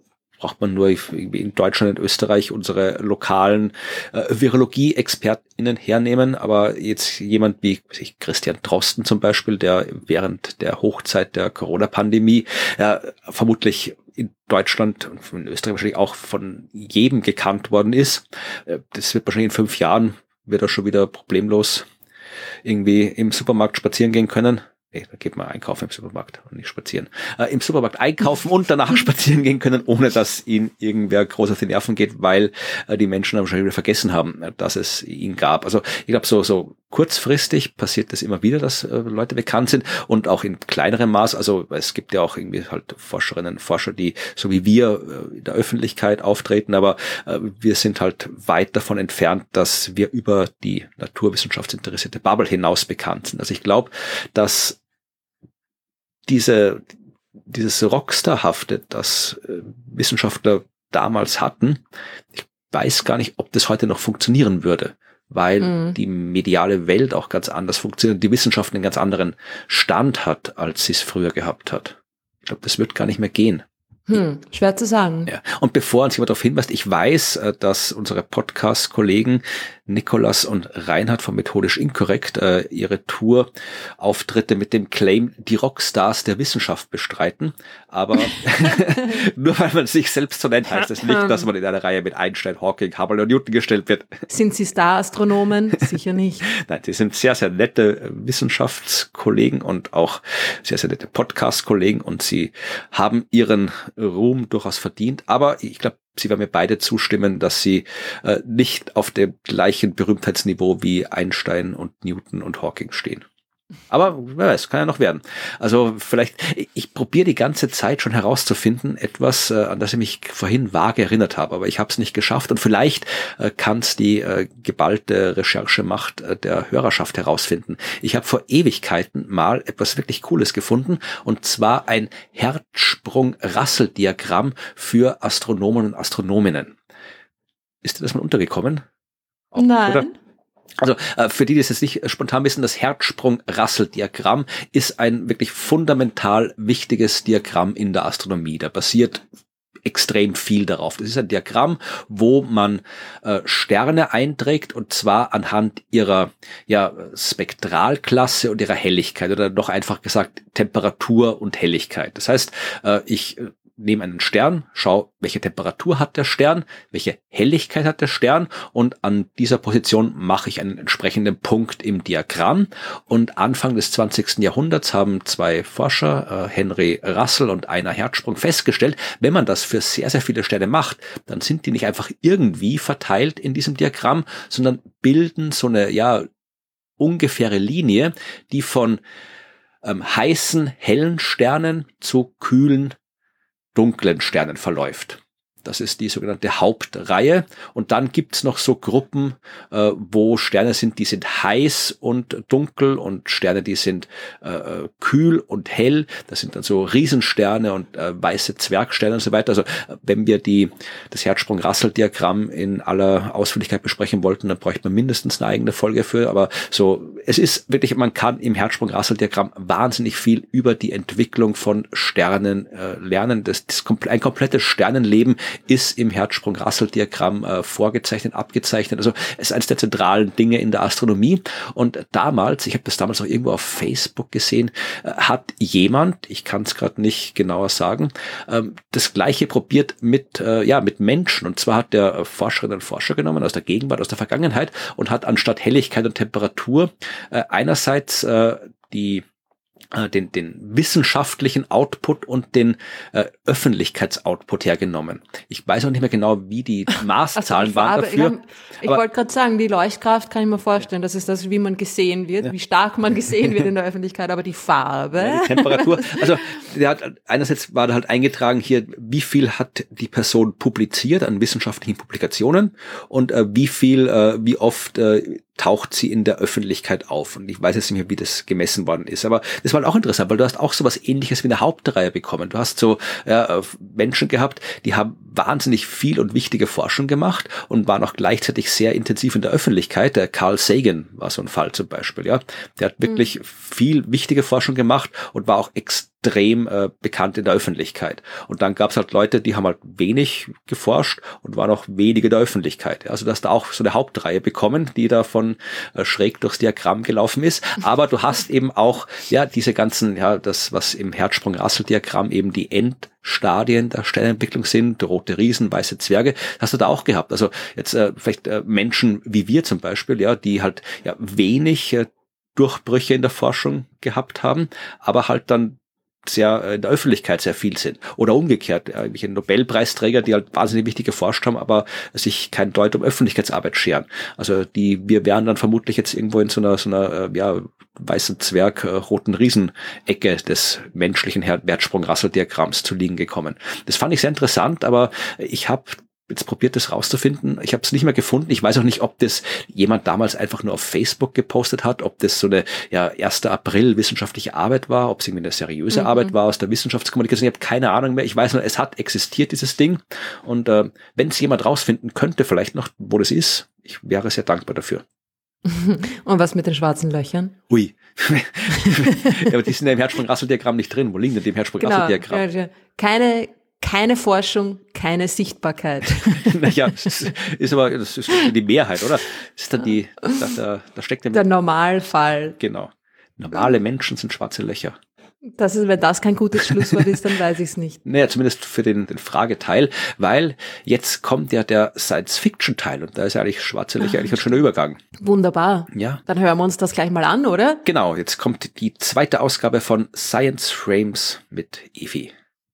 braucht man nur in Deutschland, in Österreich unsere lokalen äh, Virologie-ExpertInnen hernehmen, aber jetzt jemand wie ich, Christian Drosten zum Beispiel, der während der Hochzeit der Corona-Pandemie äh, vermutlich in Deutschland und in Österreich wahrscheinlich auch von jedem gekannt worden ist. Äh, das wird wahrscheinlich in fünf Jahren, wird er schon wieder problemlos irgendwie im Supermarkt spazieren gehen können. Nee, da geht man einkaufen im Supermarkt und nicht spazieren. Äh, Im Supermarkt einkaufen und danach spazieren gehen können, ohne dass ihn irgendwer groß auf die Nerven geht, weil äh, die Menschen dann wahrscheinlich wieder vergessen haben, dass es ihn gab. Also ich glaube, so so kurzfristig passiert das immer wieder, dass äh, Leute bekannt sind und auch in kleinerem Maß. Also es gibt ja auch irgendwie halt Forscherinnen und Forscher, die so wie wir äh, in der Öffentlichkeit auftreten, aber äh, wir sind halt weit davon entfernt, dass wir über die naturwissenschaftsinteressierte Bubble hinaus bekannt sind. Also ich glaube, dass diese, dieses Rockstarhafte, das äh, Wissenschaftler damals hatten, ich weiß gar nicht, ob das heute noch funktionieren würde, weil mhm. die mediale Welt auch ganz anders funktioniert und die Wissenschaft einen ganz anderen Stand hat, als sie es früher gehabt hat. Ich glaube, das wird gar nicht mehr gehen. Hm, schwer zu sagen. Ja. Und bevor uns jemand darauf hinweist, ich weiß, dass unsere Podcast-Kollegen Nikolas und Reinhard von Methodisch Inkorrekt äh, ihre Tour-Auftritte mit dem Claim, die Rockstars der Wissenschaft bestreiten. Aber nur weil man sich selbst so nennt, heißt das nicht, dass man in eine Reihe mit Einstein, Hawking, Hubble und Newton gestellt wird. Sind Sie Star-Astronomen? Sicher nicht. Nein, sie sind sehr, sehr nette Wissenschaftskollegen und auch sehr, sehr nette Podcast-Kollegen und sie haben ihren Ruhm durchaus verdient. Aber ich glaube, Sie werden mir beide zustimmen, dass sie äh, nicht auf dem gleichen Berühmtheitsniveau wie Einstein und Newton und Hawking stehen. Aber wer weiß, kann ja noch werden. Also vielleicht, ich, ich probiere die ganze Zeit schon herauszufinden, etwas, äh, an das ich mich vorhin vage erinnert habe, aber ich habe es nicht geschafft und vielleicht äh, kann es die äh, geballte Recherchemacht äh, der Hörerschaft herausfinden. Ich habe vor Ewigkeiten mal etwas wirklich Cooles gefunden und zwar ein Herzsprung-Russell-Diagramm für Astronomen und Astronominnen. Ist dir das mal untergekommen? Nein. Oder? Also äh, für die, die es jetzt nicht spontan wissen, das Herzsprung-Russell-Diagramm ist ein wirklich fundamental wichtiges Diagramm in der Astronomie. Da basiert extrem viel darauf. Das ist ein Diagramm, wo man äh, Sterne einträgt und zwar anhand ihrer ja Spektralklasse und ihrer Helligkeit oder noch einfach gesagt Temperatur und Helligkeit. Das heißt, äh, ich äh, nehme einen Stern, schau, welche Temperatur hat der Stern, welche Helligkeit hat der Stern und an dieser Position mache ich einen entsprechenden Punkt im Diagramm. Und Anfang des zwanzigsten Jahrhunderts haben zwei Forscher, äh, Henry Russell und Einar Herzsprung, festgestellt, wenn man das für sehr, sehr viele Sterne macht, dann sind die nicht einfach irgendwie verteilt in diesem Diagramm, sondern bilden so eine, ja, ungefähre Linie, die von ähm, heißen, hellen Sternen zu kühlen, dunklen Sternen verläuft. Das ist die sogenannte Hauptreihe. Und dann gibt's noch so Gruppen, äh, wo Sterne sind, die sind heiß und dunkel und Sterne, die sind äh, kühl und hell. Das sind dann so Riesensterne und äh, weiße Zwergsterne und so weiter. Also äh, wenn wir die das Herzsprung-Russell-Diagramm in aller Ausführlichkeit besprechen wollten, dann bräuchte man mindestens eine eigene Folge für. Aber so, es ist wirklich, man kann im Herzsprung-Russell-Diagramm wahnsinnig viel über die Entwicklung von Sternen äh, lernen. Das, das ein komplettes Sternenleben ist im Herzsprung-Russell-Diagramm äh, vorgezeichnet, abgezeichnet. Also es ist eines der zentralen Dinge in der Astronomie. Und damals, ich habe das damals auch irgendwo auf Facebook gesehen, äh, hat jemand, ich kann es gerade nicht genauer sagen, ähm, das Gleiche probiert mit äh, ja mit Menschen. Und zwar hat der Forscherinnen und Forscher genommen aus der Gegenwart, aus der Vergangenheit und hat anstatt Helligkeit und Temperatur äh, einerseits äh, die Den, den wissenschaftlichen Output und den äh, Öffentlichkeitsoutput hergenommen. Ich weiß auch nicht mehr genau, wie die Maßzahlen also waren dafür. Ich, ich wollte gerade sagen, die Leuchtkraft kann ich mir vorstellen, das ist das, wie man gesehen wird, ja. Wie stark man gesehen wird in der Öffentlichkeit, aber die Farbe. Ja, die Temperatur. Also der hat einerseits war da halt eingetragen hier, wie viel hat die Person publiziert an wissenschaftlichen Publikationen und äh, wie viel, äh, wie oft äh, taucht sie in der Öffentlichkeit auf. Und ich weiß jetzt nicht mehr, wie das gemessen worden ist. Aber das war auch interessant, weil du hast auch sowas Ähnliches wie eine Hauptreihe bekommen. Du hast so ja, Menschen gehabt, die haben wahnsinnig viel und wichtige Forschung gemacht und waren auch gleichzeitig sehr intensiv in der Öffentlichkeit. Der Carl Sagan war so ein Fall zum Beispiel. Ja, der hat wirklich mhm. viel wichtige Forschung gemacht und war auch extrem extrem äh, bekannt in der Öffentlichkeit. Und dann gab es halt Leute, die haben halt wenig geforscht und waren auch wenige in der Öffentlichkeit. Also du hast da auch so eine Hauptreihe bekommen, die da von äh, schräg durchs Diagramm gelaufen ist. Aber du hast eben auch ja diese ganzen, ja das, was im Herzsprung-Russell-Diagramm eben die Endstadien der Sternentwicklung sind, rote Riesen, weiße Zwerge, hast du da auch gehabt. Also jetzt äh, vielleicht äh, Menschen wie wir zum Beispiel, ja, die halt ja wenig äh, Durchbrüche in der Forschung gehabt haben, aber halt dann sehr in der Öffentlichkeit sehr viel sind. Oder umgekehrt, irgendwelche Nobelpreisträger, die halt wahnsinnig wichtig geforscht haben, aber sich kein Deut um Öffentlichkeitsarbeit scheren. Also die, wir wären dann vermutlich jetzt irgendwo in so einer, so einer, ja, weißen Zwerg, äh, roten Riesenecke des menschlichen Herzsprung-Russell-Diagramms zu liegen gekommen. Das fand ich sehr interessant, aber ich habe jetzt probiert, das rauszufinden. Ich habe es nicht mehr gefunden. Ich weiß auch nicht, ob das jemand damals einfach nur auf Facebook gepostet hat, ob das so eine ja erster April wissenschaftliche Arbeit war, ob es irgendwie eine seriöse mhm. Arbeit war aus der Wissenschaftskommunikation. Ich habe keine Ahnung mehr. Ich weiß nur, es hat existiert, dieses Ding. Und äh, wenn es jemand rausfinden könnte, vielleicht noch, wo das ist, ich wäre sehr dankbar dafür. Und was mit den schwarzen Löchern? Ui. Ja, aber die sind ja im Herzsprung-Russell-Diagramm nicht drin. Wo liegen denn die im Herzsprung-Russell-Diagramm? Genau. Keine Keine Forschung, keine Sichtbarkeit. Naja, das ist aber das ist die Mehrheit, oder? Das ist dann die, da, da steckt der Normalfall. Genau. Normale Menschen sind schwarze Löcher. Das ist, wenn das kein gutes Schlusswort ist, dann weiß ich es nicht. Naja, zumindest für den, den Frageteil, weil jetzt kommt ja der Science-Fiction-Teil und da ist eigentlich schwarze Löcher eigentlich ein schöner Übergang. Wunderbar. Ja. Dann hören wir uns das gleich mal an, oder? Genau, jetzt kommt die zweite Ausgabe von Science Frames mit Evi.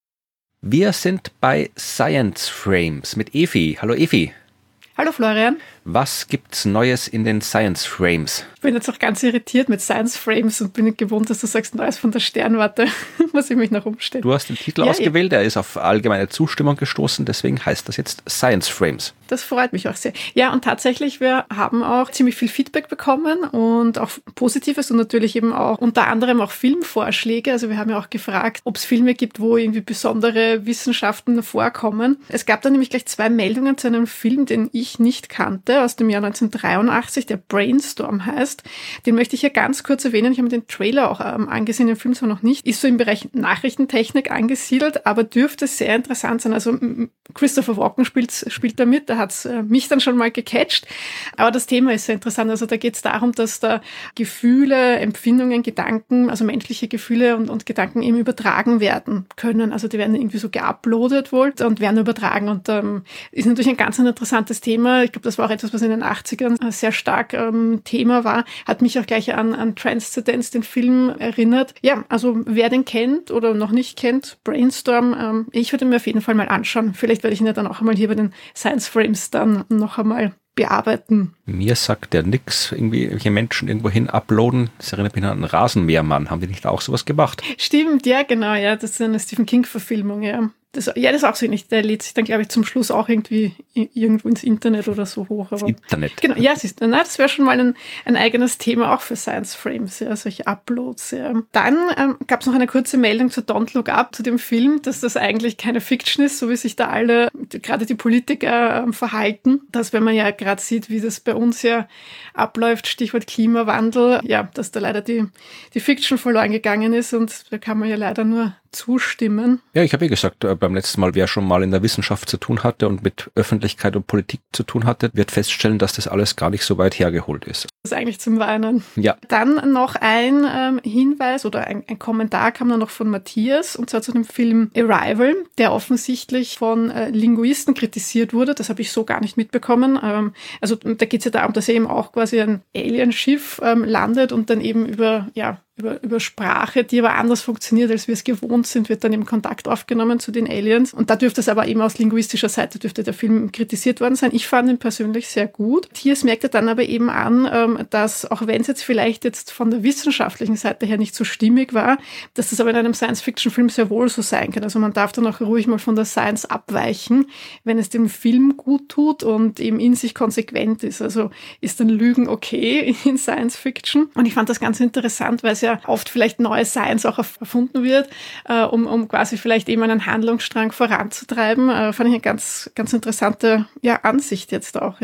Wir sind bei Science Frames mit Evi. Hallo Evi. Hallo Florian. Was gibt's Neues in den Science Frames? Ich bin jetzt auch ganz irritiert mit Science Frames und bin nicht gewohnt, dass du sagst Neues von der Sternwarte. Muss ich mich noch umstellen. Du hast den Titel ja, ausgewählt, er ist auf allgemeine Zustimmung gestoßen, deswegen heißt das jetzt Science Frames. Das freut mich auch sehr. Ja, und tatsächlich, wir haben auch ziemlich viel Feedback bekommen und auch Positives und natürlich eben auch unter anderem auch Filmvorschläge. Also wir haben ja auch gefragt, ob es Filme gibt, wo irgendwie besondere Wissenschaften vorkommen. Es gab da nämlich gleich zwei Meldungen zu einem Film, den ich nicht kannte, aus dem Jahr neunzehnhundertdreiundachtzig, der Brainstorm heißt. Den möchte ich hier ganz kurz erwähnen. Ich habe mir den Trailer auch ähm, angesehen, den Film zwar noch nicht. Ist so im Bereich Nachrichtentechnik angesiedelt, aber dürfte sehr interessant sein. Also Christopher Walken spielt, spielt da mit, da hat es äh, mich dann schon mal gecatcht. Aber das Thema ist sehr interessant. Also da geht es darum, dass da Gefühle, Empfindungen, Gedanken, also menschliche Gefühle und, und Gedanken eben übertragen werden können. Also die werden irgendwie so geuploadet wohl und werden übertragen. Und ähm, ist natürlich ein ganz ein interessantes Thema. Ich glaube, das war auch etwas, was in den achtzigern sehr stark ähm, Thema war. Hat mich auch gleich an, an Transzendenz, den Film, erinnert. Ja, also wer den kennt oder noch nicht kennt, Brainstorm, ähm, ich würde mir auf jeden Fall mal anschauen. Vielleicht werde ich ihn ja dann auch einmal hier bei den Science Frames dann noch einmal bearbeiten. Mir sagt der nix, irgendwie irgendwelche Menschen irgendwo hin uploaden. Das erinnert mich an einen Rasenmähermann. Haben die nicht auch sowas gemacht? Stimmt, ja, genau, ja. Das ist eine Stephen King-Verfilmung, ja. Das, ja, das ist auch so ähnlich. Der lädt sich dann, glaube ich, zum Schluss auch irgendwie irgendwo ins Internet oder so hoch. Aber Internet. Genau, ja, siehst du, na, das wäre schon mal ein, ein eigenes Thema auch für Science Frames, ja, solche Uploads. Ja. Dann ähm, gab es noch eine kurze Meldung zu Don't Look Up, zu dem Film, dass das eigentlich keine Fiction ist, so wie sich da alle, gerade die Politiker, ähm, verhalten. Dass, wenn man ja gerade sieht, wie das bei uns ja abläuft, Stichwort Klimawandel, ja, dass da leider die, die Fiction verloren gegangen ist und da kann man ja leider nur zustimmen. Ja, ich habe ja gesagt, äh, beim letzten Mal, wer schon mal in der Wissenschaft zu tun hatte und mit Öffentlichkeit und Politik zu tun hatte, wird feststellen, dass das alles gar nicht so weit hergeholt ist. Das ist eigentlich zum Weinen. Ja. Dann noch ein ähm, Hinweis oder ein, ein Kommentar kam dann noch von Matthias, und zwar zu dem Film Arrival, der offensichtlich von äh, Linguisten kritisiert wurde. Das habe ich so gar nicht mitbekommen. Ähm, also da geht es ja darum, dass eben auch quasi ein Alienschiff ähm, landet und dann eben über, ja, Über, über Sprache, die aber anders funktioniert, als wir es gewohnt sind, wird dann eben Kontakt aufgenommen zu den Aliens. Und da dürfte es aber eben aus linguistischer Seite, dürfte der Film kritisiert worden sein. Ich fand ihn persönlich sehr gut. Matthias merkte dann aber eben an, dass, auch wenn es jetzt vielleicht jetzt von der wissenschaftlichen Seite her nicht so stimmig war, dass das aber in einem Science-Fiction-Film sehr wohl so sein kann. Also man darf dann auch ruhig mal von der Science abweichen, wenn es dem Film gut tut und eben in sich konsequent ist. Also ist dann Lügen okay in Science-Fiction. Und ich fand das ganz interessant, weil es ja oft vielleicht neue Science auch erfunden wird, äh, um, um quasi vielleicht eben einen Handlungsstrang voranzutreiben. Äh, fand ich eine ganz, ganz interessante ja, Ansicht jetzt auch. Ja.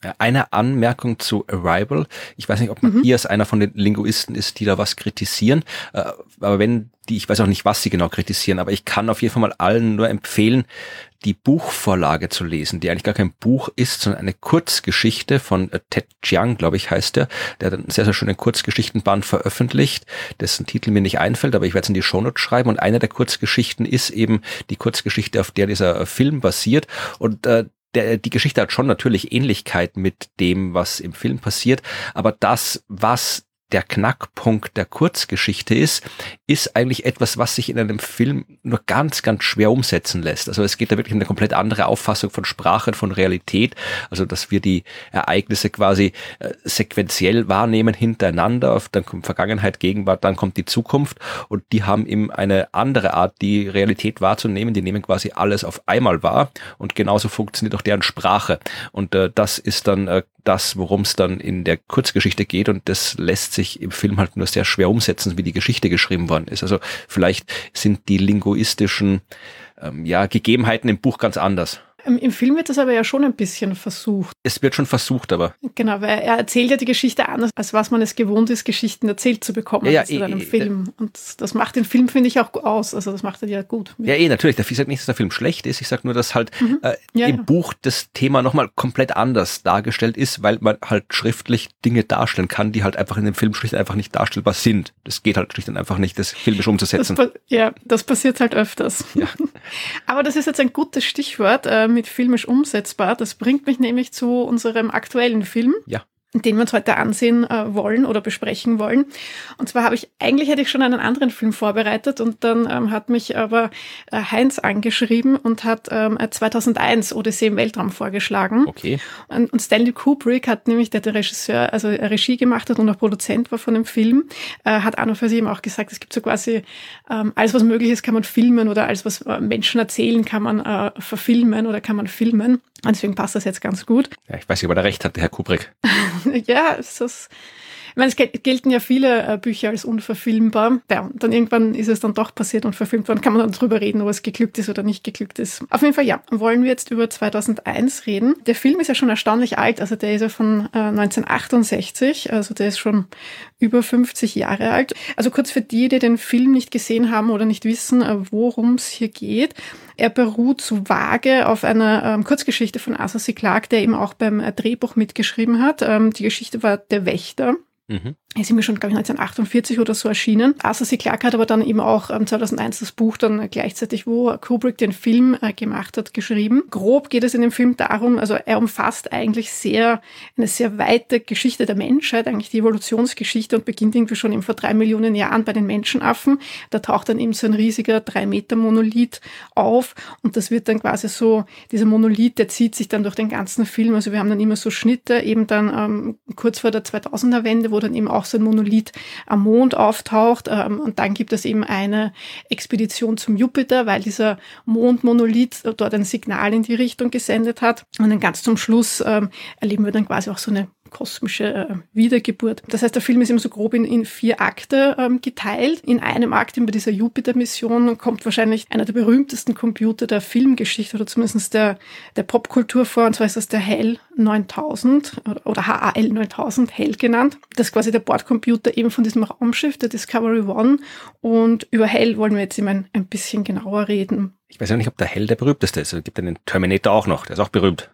Eine Anmerkung zu Arrival. Ich weiß nicht, ob Matthias mhm. einer von den Linguisten ist, die da was kritisieren. Aber wenn die, ich weiß auch nicht, was sie genau kritisieren, aber ich kann auf jeden Fall mal allen nur empfehlen, die Buchvorlage zu lesen, die eigentlich gar kein Buch ist, sondern eine Kurzgeschichte von Ted Chiang, glaube ich, heißt der. Der hat einen sehr, sehr schönen Kurzgeschichtenband veröffentlicht, dessen Titel mir nicht einfällt, aber ich werde es in die Shownotes schreiben. Und eine der Kurzgeschichten ist eben die Kurzgeschichte, auf der dieser Film basiert. Und äh, Der, die Geschichte hat schon natürlich Ähnlichkeit mit dem, was im Film passiert, aber das, was der Knackpunkt der Kurzgeschichte ist, ist eigentlich etwas, was sich in einem Film nur ganz, ganz schwer umsetzen lässt. Also es geht da wirklich um eine komplett andere Auffassung von Sprache und von Realität. Also dass wir die Ereignisse quasi äh, sequenziell wahrnehmen hintereinander. Dann kommt Vergangenheit, Gegenwart, dann kommt die Zukunft. Und die haben eben eine andere Art, die Realität wahrzunehmen. Die nehmen quasi alles auf einmal wahr. Und genauso funktioniert auch deren Sprache. Und äh, das ist dann äh, das, worum es dann in der Kurzgeschichte geht. Und das lässt sich im Film halt nur sehr schwer umsetzen, wie die Geschichte geschrieben worden ist. Also vielleicht sind die linguistischen ähm, ja, Gegebenheiten im Buch ganz anders. Im Film wird das aber ja schon ein bisschen versucht. Es wird schon versucht, aber... Genau, weil er erzählt ja die Geschichte anders, als was man es gewohnt ist, Geschichten erzählt zu bekommen ja, ja, in einem eh, Film. Eh, Und das macht den Film, finde ich, auch aus. Also das macht er ja gut. Ja, eh, natürlich. Ich sage nicht, dass der Film schlecht ist. Ich sage nur, dass halt mhm. äh, ja, im ja. Buch das Thema nochmal komplett anders dargestellt ist, weil man halt schriftlich Dinge darstellen kann, die halt einfach in dem Film schlicht einfach nicht darstellbar sind. Das geht halt schlicht und einfach nicht, das filmisch umzusetzen. Das, ja, das passiert halt öfters. Ja. Aber das ist jetzt ein gutes Stichwort äh, mit filmisch umsetzbar. Das bringt mich nämlich zu unserem aktuellen Film. Ja. Den wir uns heute ansehen äh, wollen oder besprechen wollen. Und zwar habe ich, eigentlich hätte ich schon einen anderen Film vorbereitet und dann ähm, hat mich aber äh, Heinz angeschrieben und hat ähm, zweitausendeins Odyssee im Weltraum vorgeschlagen. Okay. Und, und Stanley Kubrick hat nämlich, der der Regisseur, also Regie gemacht hat und auch Produzent war von dem Film, äh, hat an und für sich eben auch gesagt, es gibt so quasi ähm, alles, was möglich ist, kann man filmen oder alles, was äh, Menschen erzählen, kann man äh, verfilmen oder kann man filmen. Und deswegen passt das jetzt ganz gut. Ja, ich weiß nicht, ob er da recht hat, der Herr Kubrick. Ja, ist das... Ich meine, es gelten ja viele äh, Bücher als unverfilmbar. Ja, und dann irgendwann ist es dann doch passiert und verfilmt worden. Kann man dann drüber reden, ob es geglückt ist oder nicht geglückt ist. Auf jeden Fall, ja, wollen wir jetzt über zweitausendeins reden. Der Film ist ja schon erstaunlich alt. Also der ist ja von äh, neunzehnhundertachtundsechzig. Also der ist schon über fünfzig Jahre alt. Also kurz für die, die den Film nicht gesehen haben oder nicht wissen, äh, worum es hier geht. Er beruht so vage auf einer ähm, Kurzgeschichte von Arthur C. Clarke, der eben auch beim äh, Drehbuch mitgeschrieben hat. Ähm, die Geschichte war Der Wächter. Mhm. Ist ihm schon, glaube ich, neunzehnhundertachtundvierzig oder so erschienen. Arthur C. Clarke hat aber dann eben auch ähm, zweitausendeins das Buch dann gleichzeitig, wo Kubrick den Film äh, gemacht hat, geschrieben. Grob geht es in dem Film darum, also er umfasst eigentlich sehr, eine sehr weite Geschichte der Menschheit, eigentlich die Evolutionsgeschichte und beginnt irgendwie schon eben vor drei Millionen Jahren bei den Menschenaffen. Da taucht dann eben so ein riesiger drei Meter Monolith auf und das wird dann quasi so, dieser Monolith, der zieht sich dann durch den ganzen Film. Also wir haben dann immer so Schnitte, eben dann ähm, kurz vor der zweitausender Wende, wo dann eben auch so ein Monolith am Mond auftaucht. Ähm, und dann gibt es eben eine Expedition zum Jupiter, weil dieser Mondmonolith dort ein Signal in die Richtung gesendet hat. Und dann ganz zum Schluss ähm, erleben wir dann quasi auch so eine kosmische äh, Wiedergeburt. Das heißt, der Film ist immer so grob in, in vier Akte ähm, geteilt. In einem Akt, bei dieser Jupiter-Mission, kommt wahrscheinlich einer der berühmtesten Computer der Filmgeschichte oder zumindest der, der Popkultur vor, und zwar ist das der HAL neuntausend oder, oder H A L neuntausend, HAL genannt. Das ist quasi der Bordcomputer eben von diesem Raumschiff, der Discovery One. Und über HAL wollen wir jetzt eben ein, ein bisschen genauer reden. Ich weiß ja nicht, ob der HAL der berühmteste ist. Es gibt einen Terminator auch noch, der ist auch berühmt.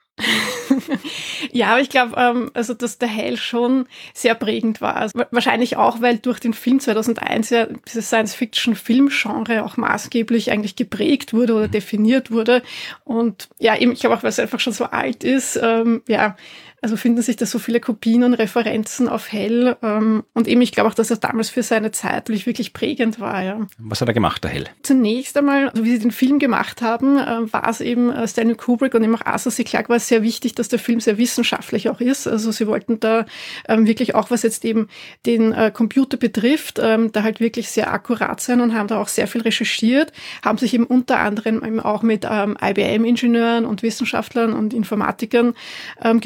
Ja, aber ich glaube, ähm, also dass der HAL schon sehr prägend war. Also, wahrscheinlich auch, weil durch den Film zweitausendeins ja dieses Science-Fiction-Film-Genre auch maßgeblich eigentlich geprägt wurde oder definiert wurde. Und ja, eben, ich glaube auch, weil es einfach schon so alt ist, ähm, ja, also finden sich da so viele Kopien und Referenzen auf HAL. Ähm, und eben, ich glaube auch, dass er damals für seine Zeit wirklich, wirklich prägend war. Ja. Was hat er gemacht, der HAL? Zunächst einmal, also wie sie den Film gemacht haben, äh, war es eben äh, Stanley Kubrick und eben auch Arthur C. Clarke war es sehr wichtig, dass der Film sehr wissenschaftlich auch ist. Also sie wollten da ähm, wirklich auch, was jetzt eben den äh, Computer betrifft, ähm, da halt wirklich sehr akkurat sein und haben da auch sehr viel recherchiert, haben sich eben unter anderem eben auch mit ähm, I B M-Ingenieuren und Wissenschaftlern und Informatikern ähm, getroffen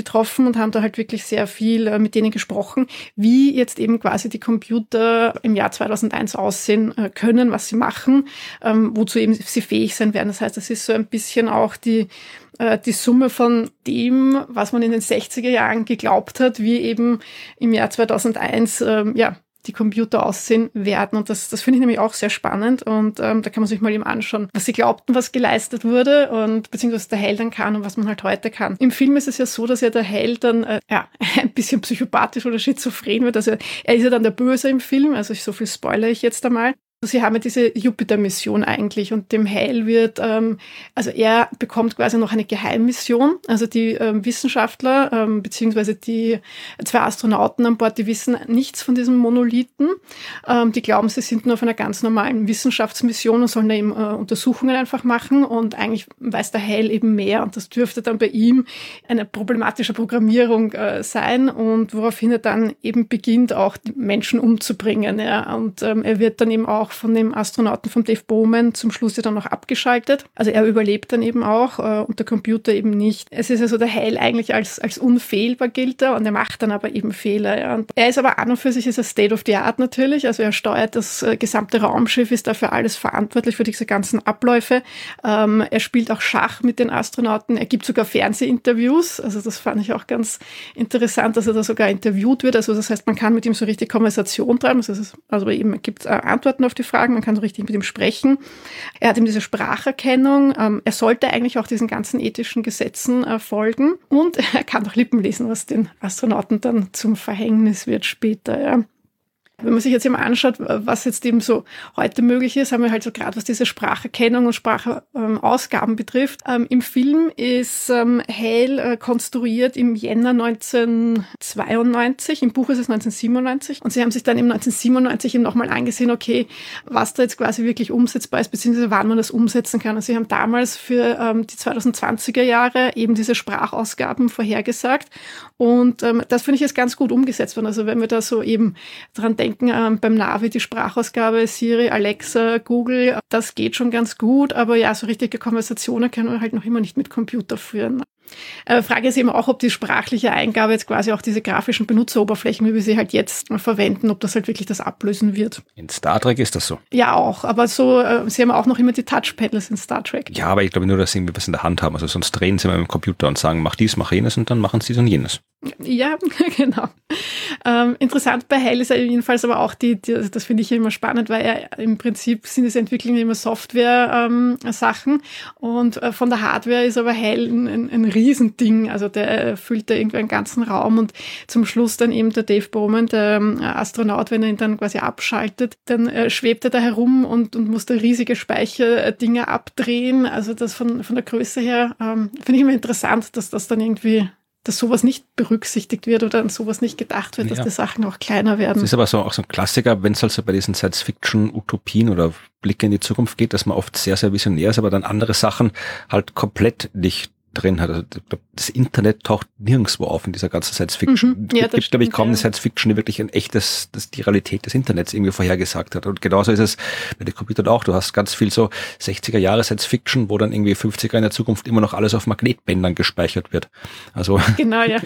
getroffen und haben da halt wirklich sehr viel äh, mit denen gesprochen, wie jetzt eben quasi die Computer im Jahr zweitausendeins aussehen äh, können, was sie machen, ähm, wozu eben sie fähig sein werden. Das heißt, das ist so ein bisschen auch die äh, die Summe von dem, was man in den sechziger Jahren geglaubt hat, wie eben im Jahr zweitausendeins ähm, ja die Computer aussehen werden. Und das, das finde ich nämlich auch sehr spannend. Und ähm, da kann man sich mal eben anschauen, was sie glaubten, was geleistet wurde und beziehungsweise der Held dann kann und was man halt heute kann. Im Film ist es ja so, dass ja der Held dann äh, ja ein bisschen psychopathisch oder schizophren wird. Also er ist ja dann der Böse im Film. Also ich, so viel spoilere ich jetzt einmal. Sie haben ja diese Jupiter-Mission eigentlich und dem Hale wird, ähm, also er bekommt quasi noch eine Geheimmission. Also die ähm, Wissenschaftler ähm, beziehungsweise die zwei Astronauten an Bord, die wissen nichts von diesem Monolithen. Ähm, die glauben, sie sind nur auf einer ganz normalen Wissenschaftsmission und sollen da eben äh, Untersuchungen einfach machen. Und eigentlich weiß der Hale eben mehr und das dürfte dann bei ihm eine problematische Programmierung äh, sein und woraufhin er dann eben beginnt, auch die Menschen umzubringen. Ja. Und ähm, er wird dann eben auch von dem Astronauten, von Dave Bowman, zum Schluss ja dann noch abgeschaltet. Also er überlebt dann eben auch äh, und der Computer eben nicht. Es ist also der Hale eigentlich als, als unfehlbar gilt er und er macht dann aber eben Fehler. Ja. Und er ist aber an und für sich ist er State of the Art natürlich. Also er steuert das äh, gesamte Raumschiff, ist dafür alles verantwortlich für diese ganzen Abläufe. Ähm, er spielt auch Schach mit den Astronauten. Er gibt sogar Fernsehinterviews. Also das fand ich auch ganz interessant, dass er da sogar interviewt wird. Also das heißt, man kann mit ihm so richtig Konversation treiben. Also, ist, also eben gibt äh, Antworten auf die Fragen, man kann so richtig mit ihm sprechen. Er hat eben diese Spracherkennung. Ähm, er sollte eigentlich auch diesen ganzen ethischen Gesetzen äh, folgen. Und er kann auch Lippen lesen, was den Astronauten dann zum Verhängnis wird später. Ja. Wenn man sich jetzt eben anschaut, was jetzt eben so heute möglich ist, haben wir halt so gerade, was diese Spracherkennung und Sprachausgaben betrifft. Ähm, Im Film ist ähm, Hale äh, konstruiert im Jänner neunzehnhundertzweiundneunzig, im Buch ist es neunzehnhundertsiebenundneunzig und sie haben sich dann im neunzehnhundertsiebenundneunzig eben nochmal angesehen, okay, was da jetzt quasi wirklich umsetzbar ist, beziehungsweise wann man das umsetzen kann. Und sie haben damals für ähm, die zweitausendzwanziger Jahre eben diese Sprachausgaben vorhergesagt und ähm, das finde ich jetzt ganz gut umgesetzt worden. Also wenn wir da so eben dran denken, Ähm, beim Navi die Sprachausgabe, Siri, Alexa, Google, das geht schon ganz gut, aber ja, so richtige Konversationen können wir halt noch immer nicht mit Computer führen. Äh, Frage ist eben auch, ob die sprachliche Eingabe jetzt quasi auch diese grafischen Benutzeroberflächen, wie wir sie halt jetzt verwenden, ob das halt wirklich das ablösen wird. In Star Trek ist das so. Ja, auch, aber so, äh, sie haben auch noch immer die Touchpaddles in Star Trek. Ja, aber ich glaube nur, dass sie irgendwie was in der Hand haben. Also sonst drehen sie mal mit dem Computer und sagen, mach dies, mach jenes und dann machen sie dann jenes. Ja, genau. Ähm, interessant bei Hale ist er jedenfalls aber auch die, die das finde ich immer spannend, weil er im Prinzip sind es Entwicklungen immer Software-Sachen ähm, und äh, von der Hardware ist aber Hale ein, ein, ein Riesending, also der füllt da irgendwie einen ganzen Raum und zum Schluss dann eben der Dave Bowman, der äh, Astronaut, wenn er ihn dann quasi abschaltet, dann äh, schwebt er da herum und, und muss da riesige Speicherdinger abdrehen, also das von, von der Größe her ähm, finde ich immer interessant, dass das dann irgendwie dass sowas nicht berücksichtigt wird oder an sowas nicht gedacht wird, dass ja. die Sachen auch kleiner werden. Das ist aber so, auch so ein Klassiker, wenn es also bei diesen Science-Fiction-Utopien oder Blicke in die Zukunft geht, dass man oft sehr, sehr visionär ist, aber dann andere Sachen halt komplett nicht drin hat. Also das Internet taucht nirgendwo auf in dieser ganzen Science-Fiction. Mhm. Ja, es gibt, glaube ich, kaum ja. eine Science-Fiction, die wirklich ein echtes, das die Realität des Internets irgendwie vorhergesagt hat. Und genauso ist es bei den Computern auch. Du hast ganz viel so sechziger Jahre Science-Fiction, wo dann irgendwie fünfziger in der Zukunft immer noch alles auf Magnetbändern gespeichert wird. Also. Genau, ja.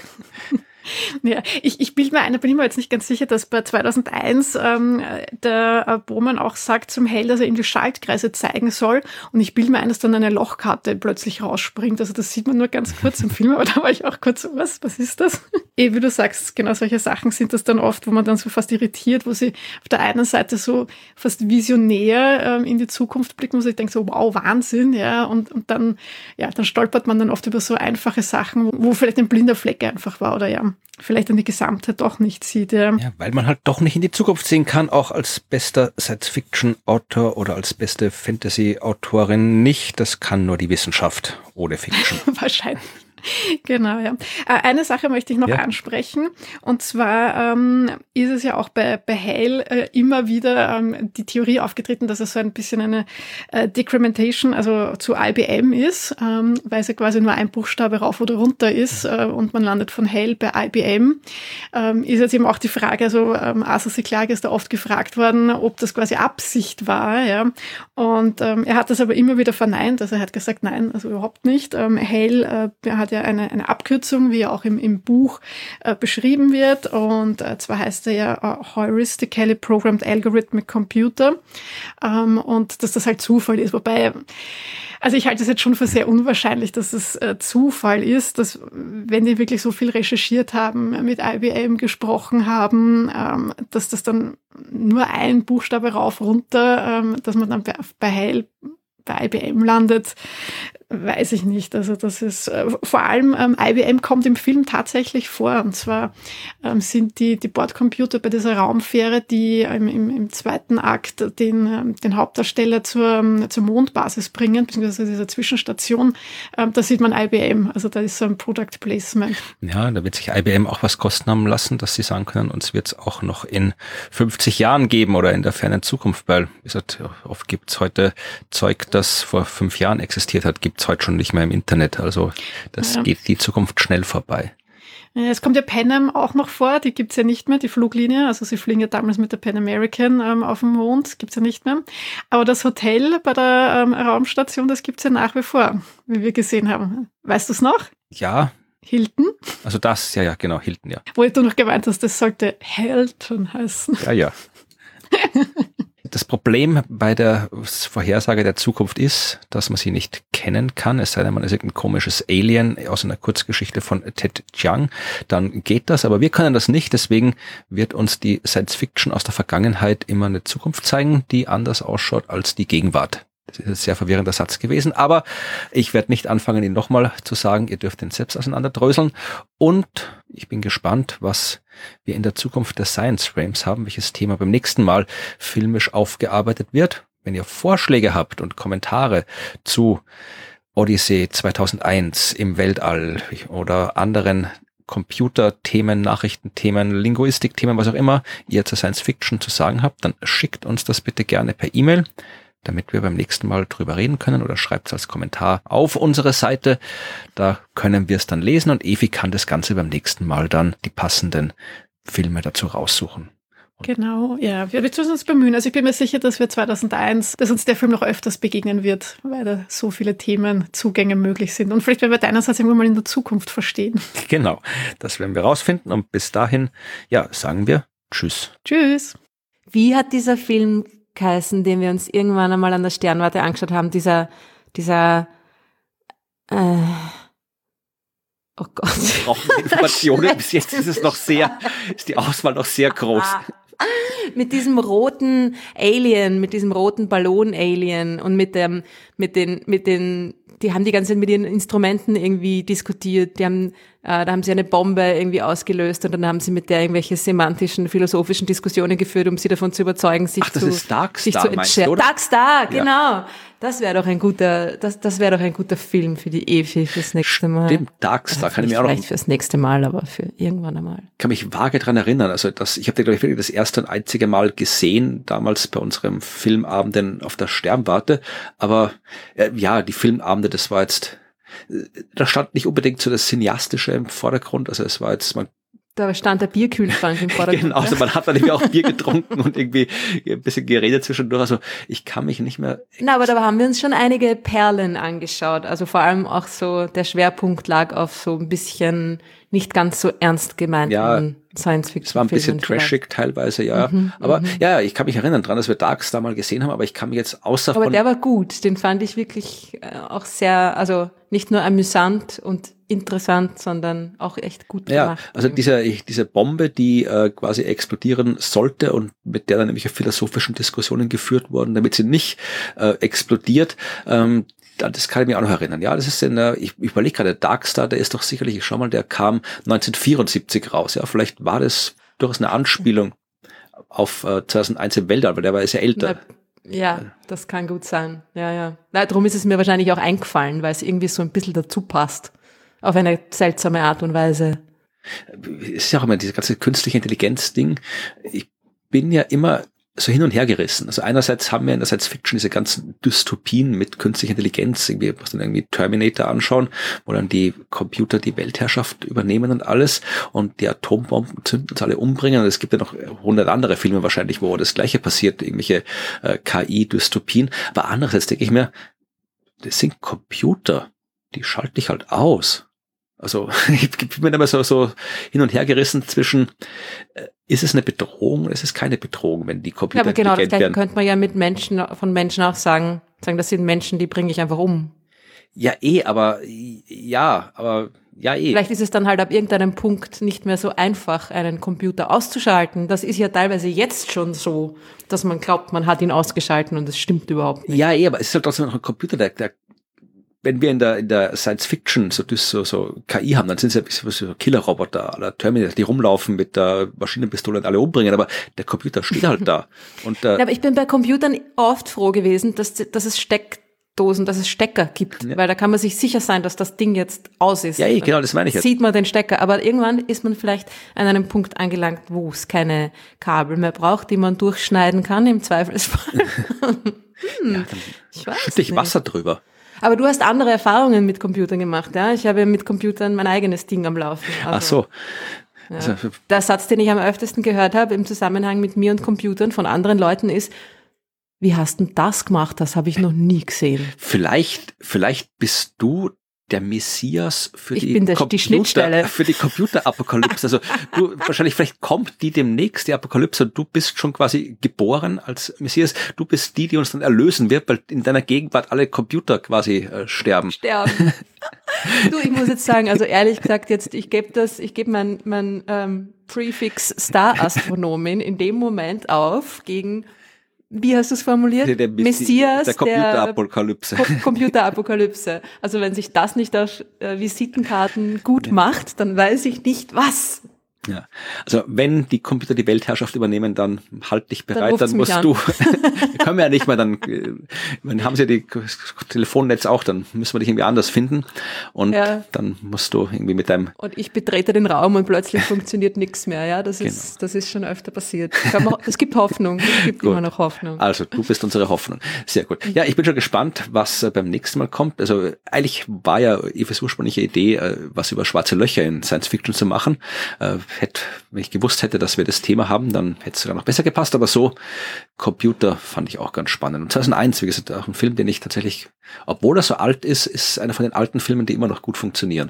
Ja, ich, ich bilde mir ein, da bin ich mir jetzt nicht ganz sicher, dass bei zweitausendeins ähm, der äh, Bowman auch sagt zum Hale, dass er ihm die Schaltkreise zeigen soll und ich bilde mir ein, dass dann eine Lochkarte plötzlich rausspringt. Also das sieht man nur ganz kurz im Film, aber da war ich auch kurz so, was, was ist das? Eh, wie du sagst, genau solche Sachen sind das dann oft, wo man dann so fast irritiert, wo sie auf der einen Seite so fast visionär ähm, in die Zukunft blicken, wo sie denkt so, wow, Wahnsinn, ja, und, und dann, ja, dann stolpert man dann oft über so einfache Sachen, wo, wo vielleicht ein blinder Fleck einfach war oder ja, vielleicht dann die Gesamtheit doch nicht sieht. Ja. ja, weil man halt doch nicht in die Zukunft sehen kann, auch als bester Science-Fiction-Autor oder als beste Fantasy-Autorin nicht. Das kann nur die Wissenschaft ohne Fiction. Wahrscheinlich. Genau, ja. Eine Sache möchte ich noch ja. ansprechen. Und zwar ähm, ist es ja auch bei, bei Hale äh, immer wieder ähm, die Theorie aufgetreten, dass es so ein bisschen eine äh, Decrementation, also zu I B M ist, ähm, weil es ja quasi nur ein Buchstabe rauf oder runter ist äh, und man landet von Hale bei I B M. Ähm, ist jetzt eben auch die Frage, also ähm, Arthur C. Clarke ist da oft gefragt worden, ob das quasi Absicht war. Ja. Und ähm, er hat das aber immer wieder verneint. Also er hat gesagt, nein, also überhaupt nicht. Ähm, Hale äh, hat ja ja eine, eine Abkürzung, wie auch im, im Buch äh, beschrieben wird. Und äh, zwar heißt er ja uh, Heuristically Programmed Algorithmic Computer. Ähm, und dass das halt Zufall ist. Wobei, also ich halte es jetzt schon für sehr unwahrscheinlich, dass es äh, Zufall ist, dass wenn die wirklich so viel recherchiert haben, mit I B M gesprochen haben, ähm, dass das dann nur ein Buchstabe rauf, runter, ähm, dass man dann bei, bei Heil bei I B M landet, weiß ich nicht. Also das ist äh, vor allem ähm, I B M kommt im Film tatsächlich vor. Und zwar ähm, sind die, die Bordcomputer bei dieser Raumfähre, die ähm, im, im zweiten Akt den, ähm, den Hauptdarsteller zur, ähm, zur Mondbasis bringen, beziehungsweise dieser Zwischenstation. Ähm, da sieht man I B M. Also da ist so ein Product Placement. Ja, da wird sich I B M auch was kosten haben lassen, dass sie sagen können, uns wird es auch noch in fünfzig Jahren geben oder in der fernen Zukunft, weil, wie gesagt, oft gibt es heute Zeug, das vor fünf Jahren existiert hat, gibt es heute schon nicht mehr im Internet. Also das ja. geht die Zukunft schnell vorbei. Es kommt ja Pan Am auch noch vor, die gibt's ja nicht mehr, die Fluglinie. Also sie fliegen ja damals mit der Pan American ähm, auf dem Mond, gibt's ja nicht mehr. Aber das Hotel bei der ähm, Raumstation, das gibt's ja nach wie vor, wie wir gesehen haben. Weißt du es noch? Ja. Hilton? Also das, ja, ja, genau, Hilton, ja. Wo du noch gemeint hast, das sollte Hilton heißen. Ja, ja. Das Problem bei der Vorhersage der Zukunft ist, dass man sie nicht kennen kann, es sei denn, man ist irgendein komisches Alien aus einer Kurzgeschichte von Ted Chiang, dann geht das, aber wir können das nicht, deswegen wird uns die Science Fiction aus der Vergangenheit immer eine Zukunft zeigen, die anders ausschaut als die Gegenwart. Das ist ein sehr verwirrender Satz gewesen, aber ich werde nicht anfangen, ihn nochmal zu sagen. Ihr dürft ihn selbst auseinanderdröseln. Und ich bin gespannt, was wir in der Zukunft der Science Frames haben, welches Thema beim nächsten Mal filmisch aufgearbeitet wird. Wenn ihr Vorschläge habt und Kommentare zu Odyssey zweitausendeins im Weltall oder anderen Computerthemen, Nachrichtenthemen, Linguistikthemen, was auch immer ihr zur Science Fiction zu sagen habt, dann schickt uns das bitte gerne per E-Mail, damit wir beim nächsten Mal drüber reden können, oder schreibt es als Kommentar auf unsere Seite. Da können wir es dann lesen und Evi kann das Ganze beim nächsten Mal dann die passenden Filme dazu raussuchen. Und genau, ja, wir müssen uns bemühen. Also ich bin mir sicher, dass wir zweitausendeins, dass uns der Film noch öfters begegnen wird, weil da so viele Themen, Zugänge möglich sind. Und vielleicht werden wir deinerseits irgendwann mal in der Zukunft verstehen. Genau, das werden wir rausfinden. Und bis dahin, ja, sagen wir Tschüss. Tschüss. Wie hat dieser Film geheißen, den wir uns irgendwann einmal an der Sternwarte angeschaut haben, dieser, dieser, äh, oh Gott. Wir brauchen Informationen. Bis jetzt ist es noch sehr, ist die Auswahl noch sehr groß. Mit diesem roten Alien, mit diesem roten Ballon-Alien und mit dem, mit den, mit den, die haben die ganze Zeit mit ihren Instrumenten irgendwie diskutiert, die haben, äh, da haben sie eine Bombe irgendwie ausgelöst und dann haben sie mit der irgendwelche semantischen, philosophischen Diskussionen geführt, um sie davon zu überzeugen, sich Ach, das zu, ist Dark sich Star, zu meinst du, oder? Dark Star, genau. Ja. Das wäre doch ein guter, das, das wäre doch ein guter Film für die Evi fürs nächste Mal. Stimmt, Dark Star, also kann ich mir auch noch. Vielleicht fürs nächste Mal, aber für irgendwann einmal. Ich kann mich vage dran erinnern. Also das, ich habe den, glaube ich, wirklich das erste und einzige Mal gesehen, damals bei unserem Filmabenden auf der Sternwarte. Aber äh, ja, die Filmabende, das war jetzt, da stand nicht unbedingt so das Cineastische im Vordergrund. Also es war jetzt, man Da stand der Bierkühlschrank im Vordergrund. Genau, also man hat dann irgendwie auch Bier getrunken und irgendwie ein bisschen geredet zwischendurch. Also ich kann mich nicht mehr... Na, aber da haben wir uns schon einige Perlen angeschaut. Also vor allem auch so, der Schwerpunkt lag auf so ein bisschen nicht ganz so ernst gemeinten ja, Science-Fiction. Es war ein bisschen trashig teilweise, ja. Mhm, aber m-m. ja, ich kann mich erinnern dran, dass wir Dark Star mal gesehen haben, aber ich kann mich jetzt außer Aber von... der war gut, den fand ich wirklich äh, auch sehr, also nicht nur amüsant und interessant, sondern auch echt gut ja, gemacht. Also diese, diese Bombe, die äh, quasi explodieren sollte und mit der dann nämlich philosophischen Diskussionen geführt wurden, damit sie nicht äh, explodiert, ähm, das kann ich mir auch noch erinnern. Ja, das ist in der, ich, ich überlege gerade, Dark Star, der ist doch sicherlich, ich schau mal, der kam neunzehnhundertvierundsiebzig raus. Ja, vielleicht war das durchaus eine Anspielung auf äh, zweitausendeins im Weltall, weil der war ja sehr älter. Ja, das kann gut sein. Ja, ja. Na, darum ist es mir wahrscheinlich auch eingefallen, weil es irgendwie so ein bisschen dazu passt. Auf eine seltsame Art und Weise. Es ist ja auch immer diese ganze künstliche Intelligenz-Ding. Ich bin ja immer so hin und her gerissen. Also einerseits haben wir in der Science Fiction diese ganzen Dystopien mit künstlicher Intelligenz, irgendwie, was dann irgendwie Terminator anschauen, wo dann die Computer die Weltherrschaft übernehmen und alles und die Atombomben zünden uns alle umbringen. Und es gibt ja noch hundert andere Filme wahrscheinlich, wo das Gleiche passiert, irgendwelche äh, K I-Dystopien. Aber andererseits denke ich mir, das sind Computer, die schalte ich halt aus. Also ich bin immer so, so hin und her gerissen zwischen, äh, ist es eine Bedrohung oder ist es keine Bedrohung, wenn die Computer ja, aber genau das intelligent Gleiche werden? könnte man ja mit Menschen, von Menschen auch sagen, sagen, das sind Menschen, die bringe ich einfach um. Ja, eh, aber ja, aber ja, eh. Vielleicht ist es dann halt ab irgendeinem Punkt nicht mehr so einfach, einen Computer auszuschalten. Das ist ja teilweise jetzt schon so, dass man glaubt, man hat ihn ausgeschalten und es stimmt überhaupt nicht. Ja, eh, aber es ist halt trotzdem noch ein Computer, der, der wenn wir in der in der Science Fiction so so, so K I haben, dann sind es ja ein bisschen so Killerroboter aller Terminator, die rumlaufen mit der Maschinenpistole und alle umbringen, aber der Computer steht halt da. Und äh, ja, aber ich bin bei Computern oft froh gewesen, dass, dass es Steckdosen, dass es Stecker gibt, ja. Weil da kann man sich sicher sein, dass das Ding jetzt aus ist. Ja, eh, genau, das meine ich jetzt. Sieht man den Stecker, aber irgendwann ist man vielleicht an einem Punkt angelangt, wo es keine Kabel mehr braucht, die man durchschneiden kann, im Zweifelsfall. hm, ja, dann ich weiß schütte ich nicht. Wasser drüber. Aber du hast andere Erfahrungen mit Computern gemacht, ja? Ich habe ja mit Computern mein eigenes Ding am Laufen. Also, Ach so. Ja. Also, der Satz, den ich am öftesten gehört habe im Zusammenhang mit mir und Computern von anderen Leuten ist, wie hast denn das gemacht? Das habe ich noch nie gesehen. Vielleicht, vielleicht bist du der Messias für ich die, bin der, Computer, die Schnittstelle. für die Computerapokalypse. Also du, wahrscheinlich, vielleicht kommt die demnächst, die Apokalypse, und du bist schon quasi geboren als Messias. Du bist die, die uns dann erlösen wird, weil in deiner Gegenwart alle Computer quasi äh, sterben. Sterben. Du, ich muss jetzt sagen, also ehrlich gesagt, jetzt, ich gebe das, ich gebe mein, mein ähm, Prefix Star-Astronomin in dem Moment auf gegen, wie hast du es formuliert? Der, der Messias der Computerapokalypse. Der Com- Computerapokalypse. Also wenn sich das nicht auf äh, Visitenkarten gut ja. macht, dann weiß ich nicht was. Ja, also wenn die Computer die Weltherrschaft übernehmen, dann halt dich bereit, dann, dann musst an. du, können wir ja nicht mehr, dann, dann haben sie ja die Telefonnetz auch, dann müssen wir dich irgendwie anders finden und ja. dann musst du irgendwie mit deinem... Und ich betrete den Raum und plötzlich funktioniert nichts mehr, ja, das ist, genau. das ist schon öfter passiert. Es gibt Hoffnung, es gibt immer noch Hoffnung. Also du bist unsere Hoffnung, sehr gut. Ja, ich bin schon gespannt, was beim nächsten Mal kommt. Also eigentlich war ja Eves ursprüngliche Idee, was über schwarze Löcher in Science Fiction zu machen. Hätte, wenn ich gewusst hätte, dass wir das Thema haben, dann hätte es sogar noch besser gepasst, aber so, Computer fand ich auch ganz spannend. Und zweitausendeins, wie gesagt, auch ein Film, den ich tatsächlich, obwohl er so alt ist, ist einer von den alten Filmen, die immer noch gut funktionieren.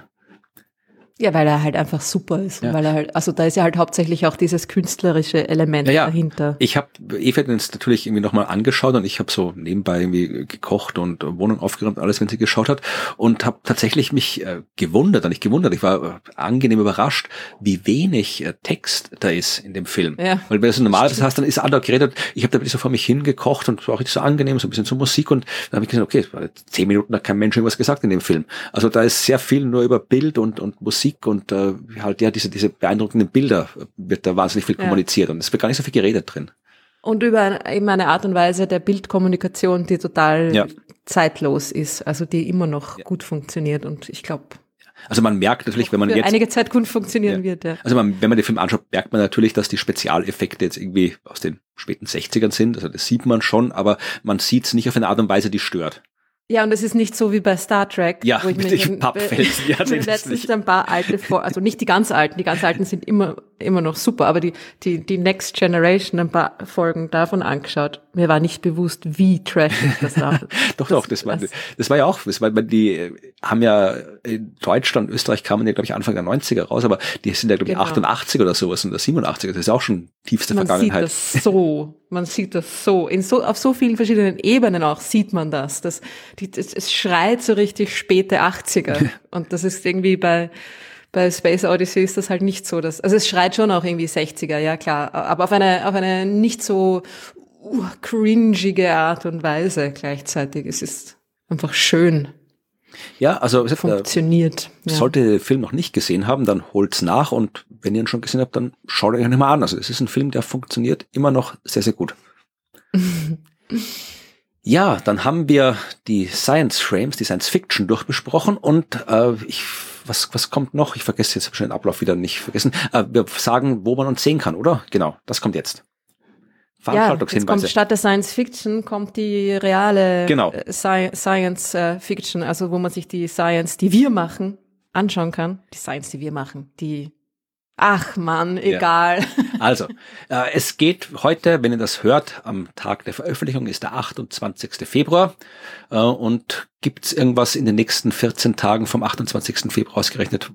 Ja, weil er halt einfach super ist. Ja. Weil er halt, also da ist ja halt hauptsächlich auch dieses künstlerische Element ja, ja. dahinter. Ich habe Eva jetzt natürlich irgendwie nochmal angeschaut und ich habe so nebenbei irgendwie gekocht und Wohnung aufgeräumt, alles, wenn sie geschaut hat und habe tatsächlich mich äh, gewundert, und nicht gewundert, ich war äh, angenehm überrascht, wie wenig äh, Text da ist in dem Film. Ja. Weil wenn du so normalerweise hast, dann ist andere geredet, ich habe da wirklich so vor mich hingekocht und war auch richtig so angenehm, so ein bisschen zur Musik und dann habe ich gesagt, okay, es war zehn Minuten, da hat kein Mensch irgendwas gesagt in dem Film. Also da ist sehr viel nur über Bild und, und Musik und äh, halt ja diese diese beeindruckenden Bilder wird da wahnsinnig viel kommuniziert ja. und es wird gar nicht so viel geredet drin. Und über eben eine Art und Weise der Bildkommunikation, die total ja. zeitlos ist, also die immer noch ja. gut funktioniert und ich glaube also man merkt natürlich, wenn man für jetzt einige Zeit gut funktionieren ja. wird. Ja. Also man, wenn man den Film anschaut, merkt man natürlich, dass die Spezialeffekte jetzt irgendwie aus den späten sechzigern sind, also das sieht man schon, aber man sieht es nicht auf eine Art und Weise, die stört. Ja, und es ist nicht so wie bei Star Trek, ja, wo ich mit mir Pappfelsen. Ja, nee, letztens ein paar alte, vor, also nicht die ganz alten, die ganz alten sind immer immer noch super, aber die die die Next Generation ein paar Folgen davon angeschaut. Mir war nicht bewusst, wie trashig das war. doch, doch, das war das war ja auch, das war, die haben ja in Deutschland, Österreich kamen ja glaube ich Anfang der neunziger raus, aber die sind ja glaube ich genau. achtundachtzig oder sowas und siebenundachtzig, das ist auch schon tiefste man Vergangenheit. Man sieht das so, man sieht das so in so auf so vielen verschiedenen Ebenen auch sieht man das, das die, das, es schreit so richtig späte achtziger und das ist irgendwie bei bei Space Odyssey ist das halt nicht so, dass, also es schreit schon auch irgendwie sechziger, ja klar, aber auf eine auf eine nicht so uh, cringige Art und Weise gleichzeitig. Es ist einfach schön. Ja, also funktioniert. Äh, sollte ja. den Film noch nicht gesehen haben, dann holt's nach und wenn ihr ihn schon gesehen habt, dann schaut euch ihn mal an. Also es ist ein Film, der funktioniert immer noch sehr, sehr gut. Ja, dann haben wir die Science Frames, die Science Fiction durchbesprochen und äh, ich was was kommt noch? Ich vergesse jetzt schon den Ablauf wieder nicht vergessen. Äh, wir sagen, wo man uns sehen kann, oder? Genau, das kommt jetzt. Ja, jetzt kommt statt der Science Fiction kommt die reale genau. Sci- Science äh, Fiction, also wo man sich die Science, die wir machen, anschauen kann. Die Science, die wir machen, die Ach Mann, egal. Ja. Also, äh, es geht heute, wenn ihr das hört, am Tag der Veröffentlichung ist der achtundzwanzigster Februar. Äh, und gibt's irgendwas in den nächsten vierzehn Tagen vom achtundzwanzigsten Februar ausgerechnet,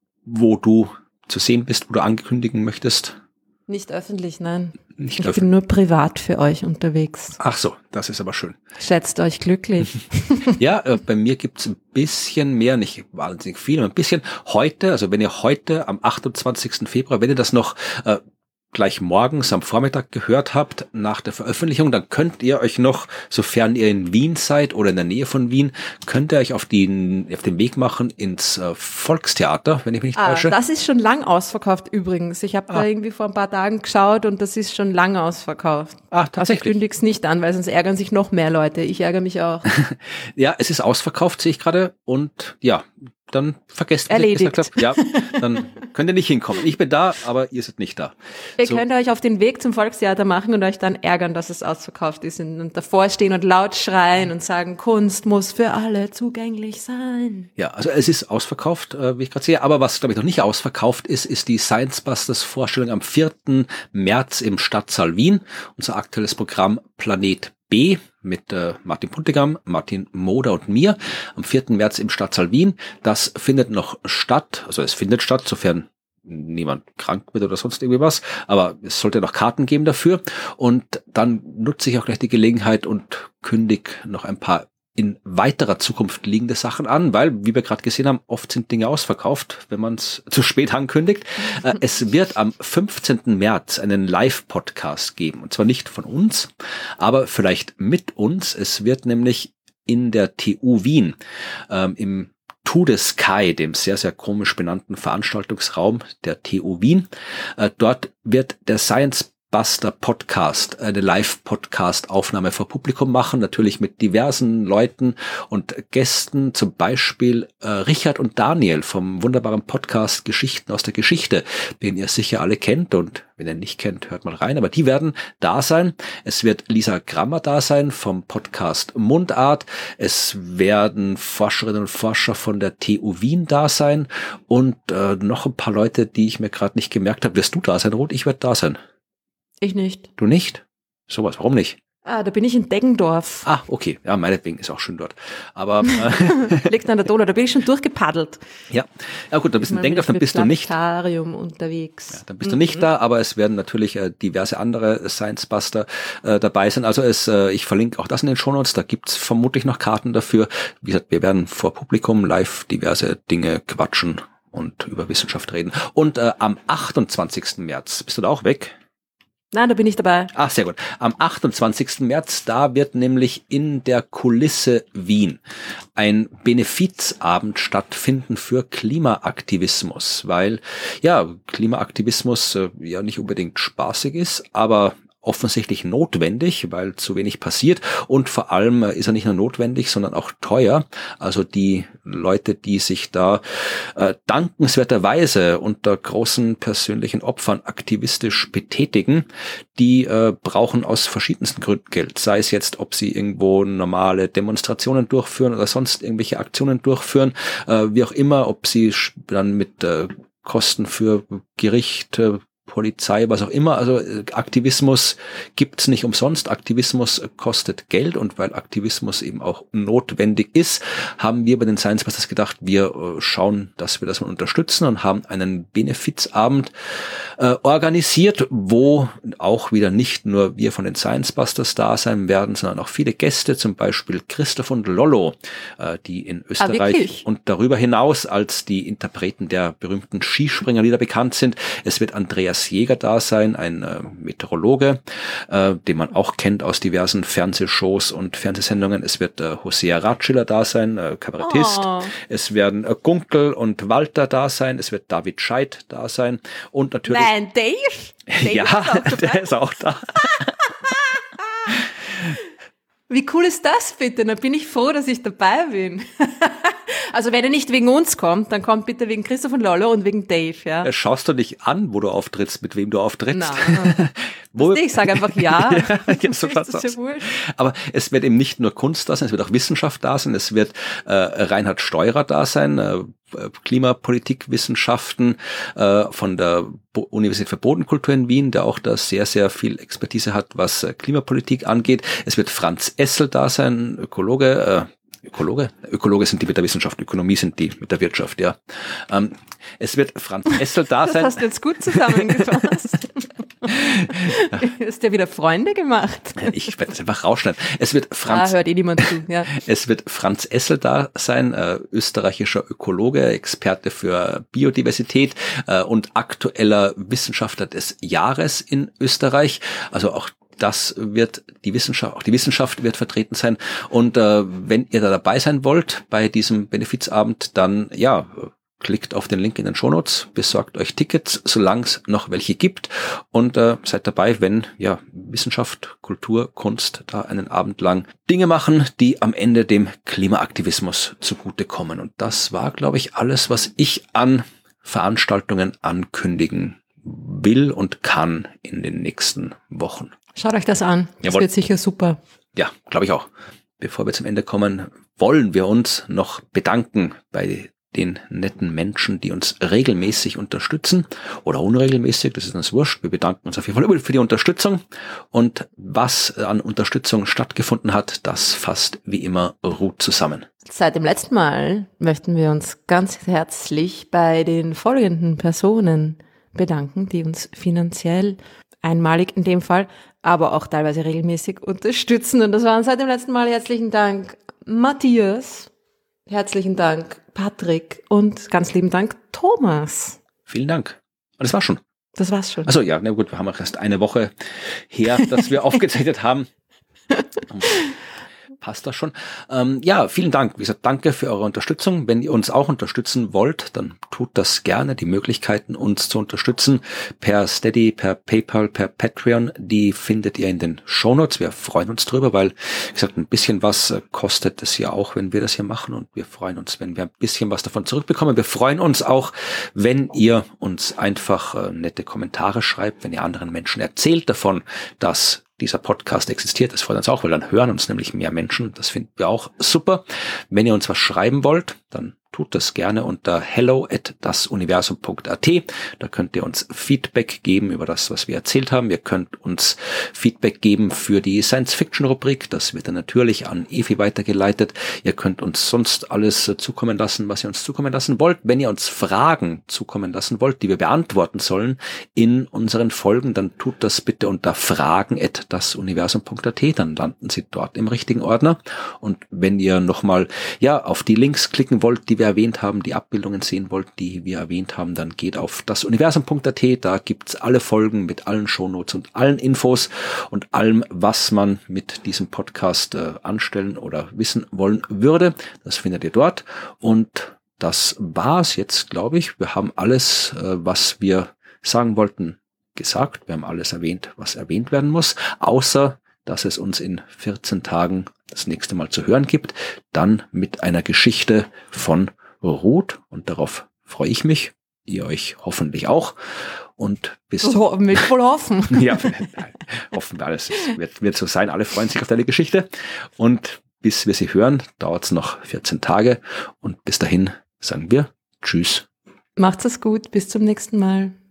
wo du zu sehen bist, wo du ankündigen möchtest? Nicht öffentlich, nein. Nicht ich öffentlich. bin nur privat für euch unterwegs. Ach so, das ist aber schön. Schätzt euch glücklich. Ja, äh, bei mir gibt's ein bisschen mehr, nicht wahnsinnig viel, aber ein bisschen. Heute, also wenn ihr heute am achtundzwanzigsten Februar, wenn ihr das noch äh, gleich morgens am Vormittag gehört habt, nach der Veröffentlichung, dann könnt ihr euch noch, sofern ihr in Wien seid oder in der Nähe von Wien, könnt ihr euch auf, die, auf den Weg machen ins äh, Volkstheater, wenn ich mich nicht ah, täusche. Das ist schon lang ausverkauft übrigens. Ich habe ah. da irgendwie vor ein paar Tagen geschaut und das ist schon lange ausverkauft. Ah, tatsächlich. Also ich kündige es nicht an, weil sonst ärgern sich noch mehr Leute. Ich ärgere mich auch. Ja, es ist ausverkauft, sehe ich gerade. Und ja, dann vergesst Erledigt. Es. Ja, dann könnt ihr nicht hinkommen. Ich bin da, aber ihr seid nicht da. Ihr so. könnt euch auf den Weg zum Volkstheater machen und euch dann ärgern, dass es ausverkauft ist und davor stehen und laut schreien und sagen, Kunst muss für alle zugänglich sein. Ja, also es ist ausverkauft, äh, wie ich gerade sehe. Aber was, glaube ich, noch nicht ausverkauft ist, ist die Science Busters Vorstellung am vierten März im Stadtsaal Wien. Unser aktuelles Programm Planet B mit äh, Martin Puntigam, Martin Moder und mir am vierten März im Stadtsaal Wien. Das findet noch statt, also es findet statt, sofern niemand krank wird oder sonst irgendwie was, aber es sollte noch Karten geben dafür. Und dann nutze ich auch gleich die Gelegenheit und kündige noch ein paar in weiterer Zukunft liegende Sachen an, weil, wie wir gerade gesehen haben, oft sind Dinge ausverkauft, wenn man es zu spät ankündigt. Äh, es wird am fünfzehnten März einen Live-Podcast geben, und zwar nicht von uns, aber vielleicht mit uns. Es wird nämlich in der T U Wien ähm, im To the Sky, dem sehr, sehr komisch benannten Veranstaltungsraum der T U Wien, äh, dort wird der Science Buster Podcast, eine Live-Podcast-Aufnahme vor Publikum machen, natürlich mit diversen Leuten und Gästen, zum Beispiel äh, Richard und Daniel vom wunderbaren Podcast Geschichten aus der Geschichte, den ihr sicher alle kennt, und wenn ihr nicht kennt, hört mal rein, aber die werden da sein. Es wird Lisa Grammer da sein vom Podcast Mundart, es werden Forscherinnen und Forscher von der T U Wien da sein und äh, noch ein paar Leute, die ich mir gerade nicht gemerkt habe. Wirst du da sein, Ruth? Ich werde da sein. Ich nicht. Du nicht? Sowas, warum nicht? Ah, da bin ich in Deggendorf. Ah, okay. Ja, meinetwegen ist auch schön dort. Aber äh, liegt an der Donau, da bin ich schon durchgepaddelt. Ja, ja gut, da bist du in Deggendorf, dann bist du nicht. Planetarium unterwegs. Ja, dann bist du nicht mhm. da, aber es werden natürlich äh, diverse andere Science Buster äh, dabei sein. Also es, äh, ich verlinke auch das in den Shownotes, da gibt's vermutlich noch Karten dafür. Wie gesagt, wir werden vor Publikum live diverse Dinge quatschen und über Wissenschaft reden. Und äh, am achtundzwanzigsten März, bist du da auch weg? Nein, da bin ich dabei. Ach, sehr gut. Am achtundzwanzigsten März, da wird nämlich in der Kulisse Wien ein Benefizabend stattfinden für Klimaaktivismus, weil ja Klimaaktivismus äh, ja nicht unbedingt spaßig ist, aber offensichtlich notwendig, weil zu wenig passiert, und vor allem ist er nicht nur notwendig, sondern auch teuer. Also die Leute, die sich da äh, dankenswerterweise unter großen persönlichen Opfern aktivistisch betätigen, die äh, brauchen aus verschiedensten Gründen Geld. Sei es jetzt, ob sie irgendwo normale Demonstrationen durchführen oder sonst irgendwelche Aktionen durchführen, äh, wie auch immer, ob sie dann mit äh, Kosten für Gericht, äh, Polizei, was auch immer. Also Aktivismus gibt's nicht umsonst. Aktivismus kostet Geld, und weil Aktivismus eben auch notwendig ist, haben wir bei den Science Busters gedacht, wir schauen, dass wir das mal unterstützen, und haben einen Benefizabend äh, organisiert, wo auch wieder nicht nur wir von den Science Busters da sein werden, sondern auch viele Gäste, zum Beispiel Christoph und Lollo, äh, die in Österreich ah, und darüber hinaus als die Interpreten der berühmten Skispringerlieder bekannt sind. Es wird Andreas Jäger da sein, ein äh, Meteorologe, äh, den man auch kennt aus diversen Fernsehshows und Fernsehsendungen. Es wird äh, Hosea Ratschiller da sein, äh, Kabarettist. Oh. Es werden äh, Gunkel und Walter da sein. Es wird David Scheidt da sein. Und natürlich... Nein, Dave? Dave ja, ist der ist auch da. Wie cool ist das bitte? Da bin ich froh, dass ich dabei bin. Also wenn er nicht wegen uns kommt, dann kommt bitte wegen Christoph und Lollo und wegen Dave, ja. Schaust du dich an, wo du auftrittst, mit wem du auftrittst? Nein. Wo, ich sage einfach ja. ja, ja so das ist ja wurscht. Aber es wird eben nicht nur Kunst da sein, es wird auch Wissenschaft da sein, es wird äh, Reinhard Steurer da sein, äh, Klimapolitikwissenschaften äh, von der Bo- Universität für Bodenkultur in Wien, der auch da sehr, sehr viel Expertise hat, was äh, Klimapolitik angeht. Es wird Franz Essel da sein, Ökologe, äh, Ökologe? Ökologe sind die mit der Wissenschaft, Ökonomie sind die mit der Wirtschaft, ja. Ähm, es wird Franz Essel da sein. Das hast du jetzt gut zusammengefasst. Hast du ja wieder Freunde gemacht? Ich werde das einfach rausschneiden. Es wird Franz, ah, hört eh niemand zu, ja. Es wird Franz Essel da sein, äh, österreichischer Ökologe, Experte für Biodiversität äh, und aktueller Wissenschaftler des Jahres in Österreich. Also auch das wird die Wissenschaft, auch die Wissenschaft wird vertreten sein. Und äh, wenn ihr da dabei sein wollt bei diesem Benefizabend, dann ja, klickt auf den Link in den Shownotes, besorgt euch Tickets, solange es noch welche gibt, und äh, seid dabei, wenn ja Wissenschaft, Kultur, Kunst da einen Abend lang Dinge machen, die am Ende dem Klimaaktivismus zugutekommen. Und das war, glaube ich, alles, was ich an Veranstaltungen ankündigen will und kann in den nächsten Wochen. Schaut euch das an. Das Jawohl. wird sicher super. Ja, glaube ich auch. Bevor wir zum Ende kommen, wollen wir uns noch bedanken bei den netten Menschen, die uns regelmäßig unterstützen oder unregelmäßig, das ist uns wurscht. Wir bedanken uns auf jeden Fall für die Unterstützung, und was an Unterstützung stattgefunden hat, das fasst wie immer Ruth zusammen. Seit dem letzten Mal möchten wir uns ganz herzlich bei den folgenden Personen bedanken, die uns finanziell, einmalig in dem Fall, aber auch teilweise regelmäßig unterstützen. Und das waren seit dem letzten Mal herzlichen Dank Matthias, herzlichen Dank Patrick und ganz lieben Dank Thomas. Vielen Dank. Und das war's schon. Das war's schon. Also ja, na gut, wir haben auch erst eine Woche her, dass wir aufgezeichnet haben. Passt das schon. Ähm, ja, vielen Dank. Wie gesagt, danke für eure Unterstützung. Wenn ihr uns auch unterstützen wollt, dann tut das gerne. Die Möglichkeiten, uns zu unterstützen, per Steady, per PayPal, per Patreon, die findet ihr in den Shownotes. Wir freuen uns drüber, weil, wie gesagt, ein bisschen was kostet es ja auch, wenn wir das hier machen, und wir freuen uns, wenn wir ein bisschen was davon zurückbekommen. Wir freuen uns auch, wenn ihr uns einfach äh, nette Kommentare schreibt, wenn ihr anderen Menschen erzählt davon, dass dieser Podcast existiert. Das freut uns auch, weil dann hören uns nämlich mehr Menschen. Das finden wir auch super. Wenn ihr uns was schreiben wollt, dann tut das gerne unter hello at dasuniversum punkt at. Da könnt ihr uns Feedback geben über das, was wir erzählt haben. Ihr könnt uns Feedback geben für die Science-Fiction-Rubrik. Das wird dann natürlich an Evi weitergeleitet. Ihr könnt uns sonst alles zukommen lassen, was ihr uns zukommen lassen wollt. Wenn ihr uns Fragen zukommen lassen wollt, die wir beantworten sollen in unseren Folgen, dann tut das bitte unter fragen at dasuniversum punkt at. Dann landen sie dort im richtigen Ordner. Und wenn ihr nochmal ja auf die Links klicken wollt, die wir erwähnt haben, die Abbildungen sehen wollt, die wir erwähnt haben, dann geht auf dasuniversum punkt at. Da gibt's alle Folgen mit allen Shownotes und allen Infos und allem, was man mit diesem Podcast äh, anstellen oder wissen wollen würde. Das findet ihr dort. Und das war's jetzt, glaube ich. Wir haben alles, äh, was wir sagen wollten, gesagt. Wir haben alles erwähnt, was erwähnt werden muss, außer dass es uns in vierzehn Tagen das nächste Mal zu hören gibt, dann mit einer Geschichte von Ruth, und darauf freue ich mich, ihr euch hoffentlich auch, und bis... Das hoffen wir voll hoffen. Ja, hoffen wir alles, es wird, wird so sein, alle freuen sich auf deine Geschichte, und bis wir sie hören, dauert es noch vierzehn Tage, und bis dahin sagen wir Tschüss. Macht's es gut, bis zum nächsten Mal.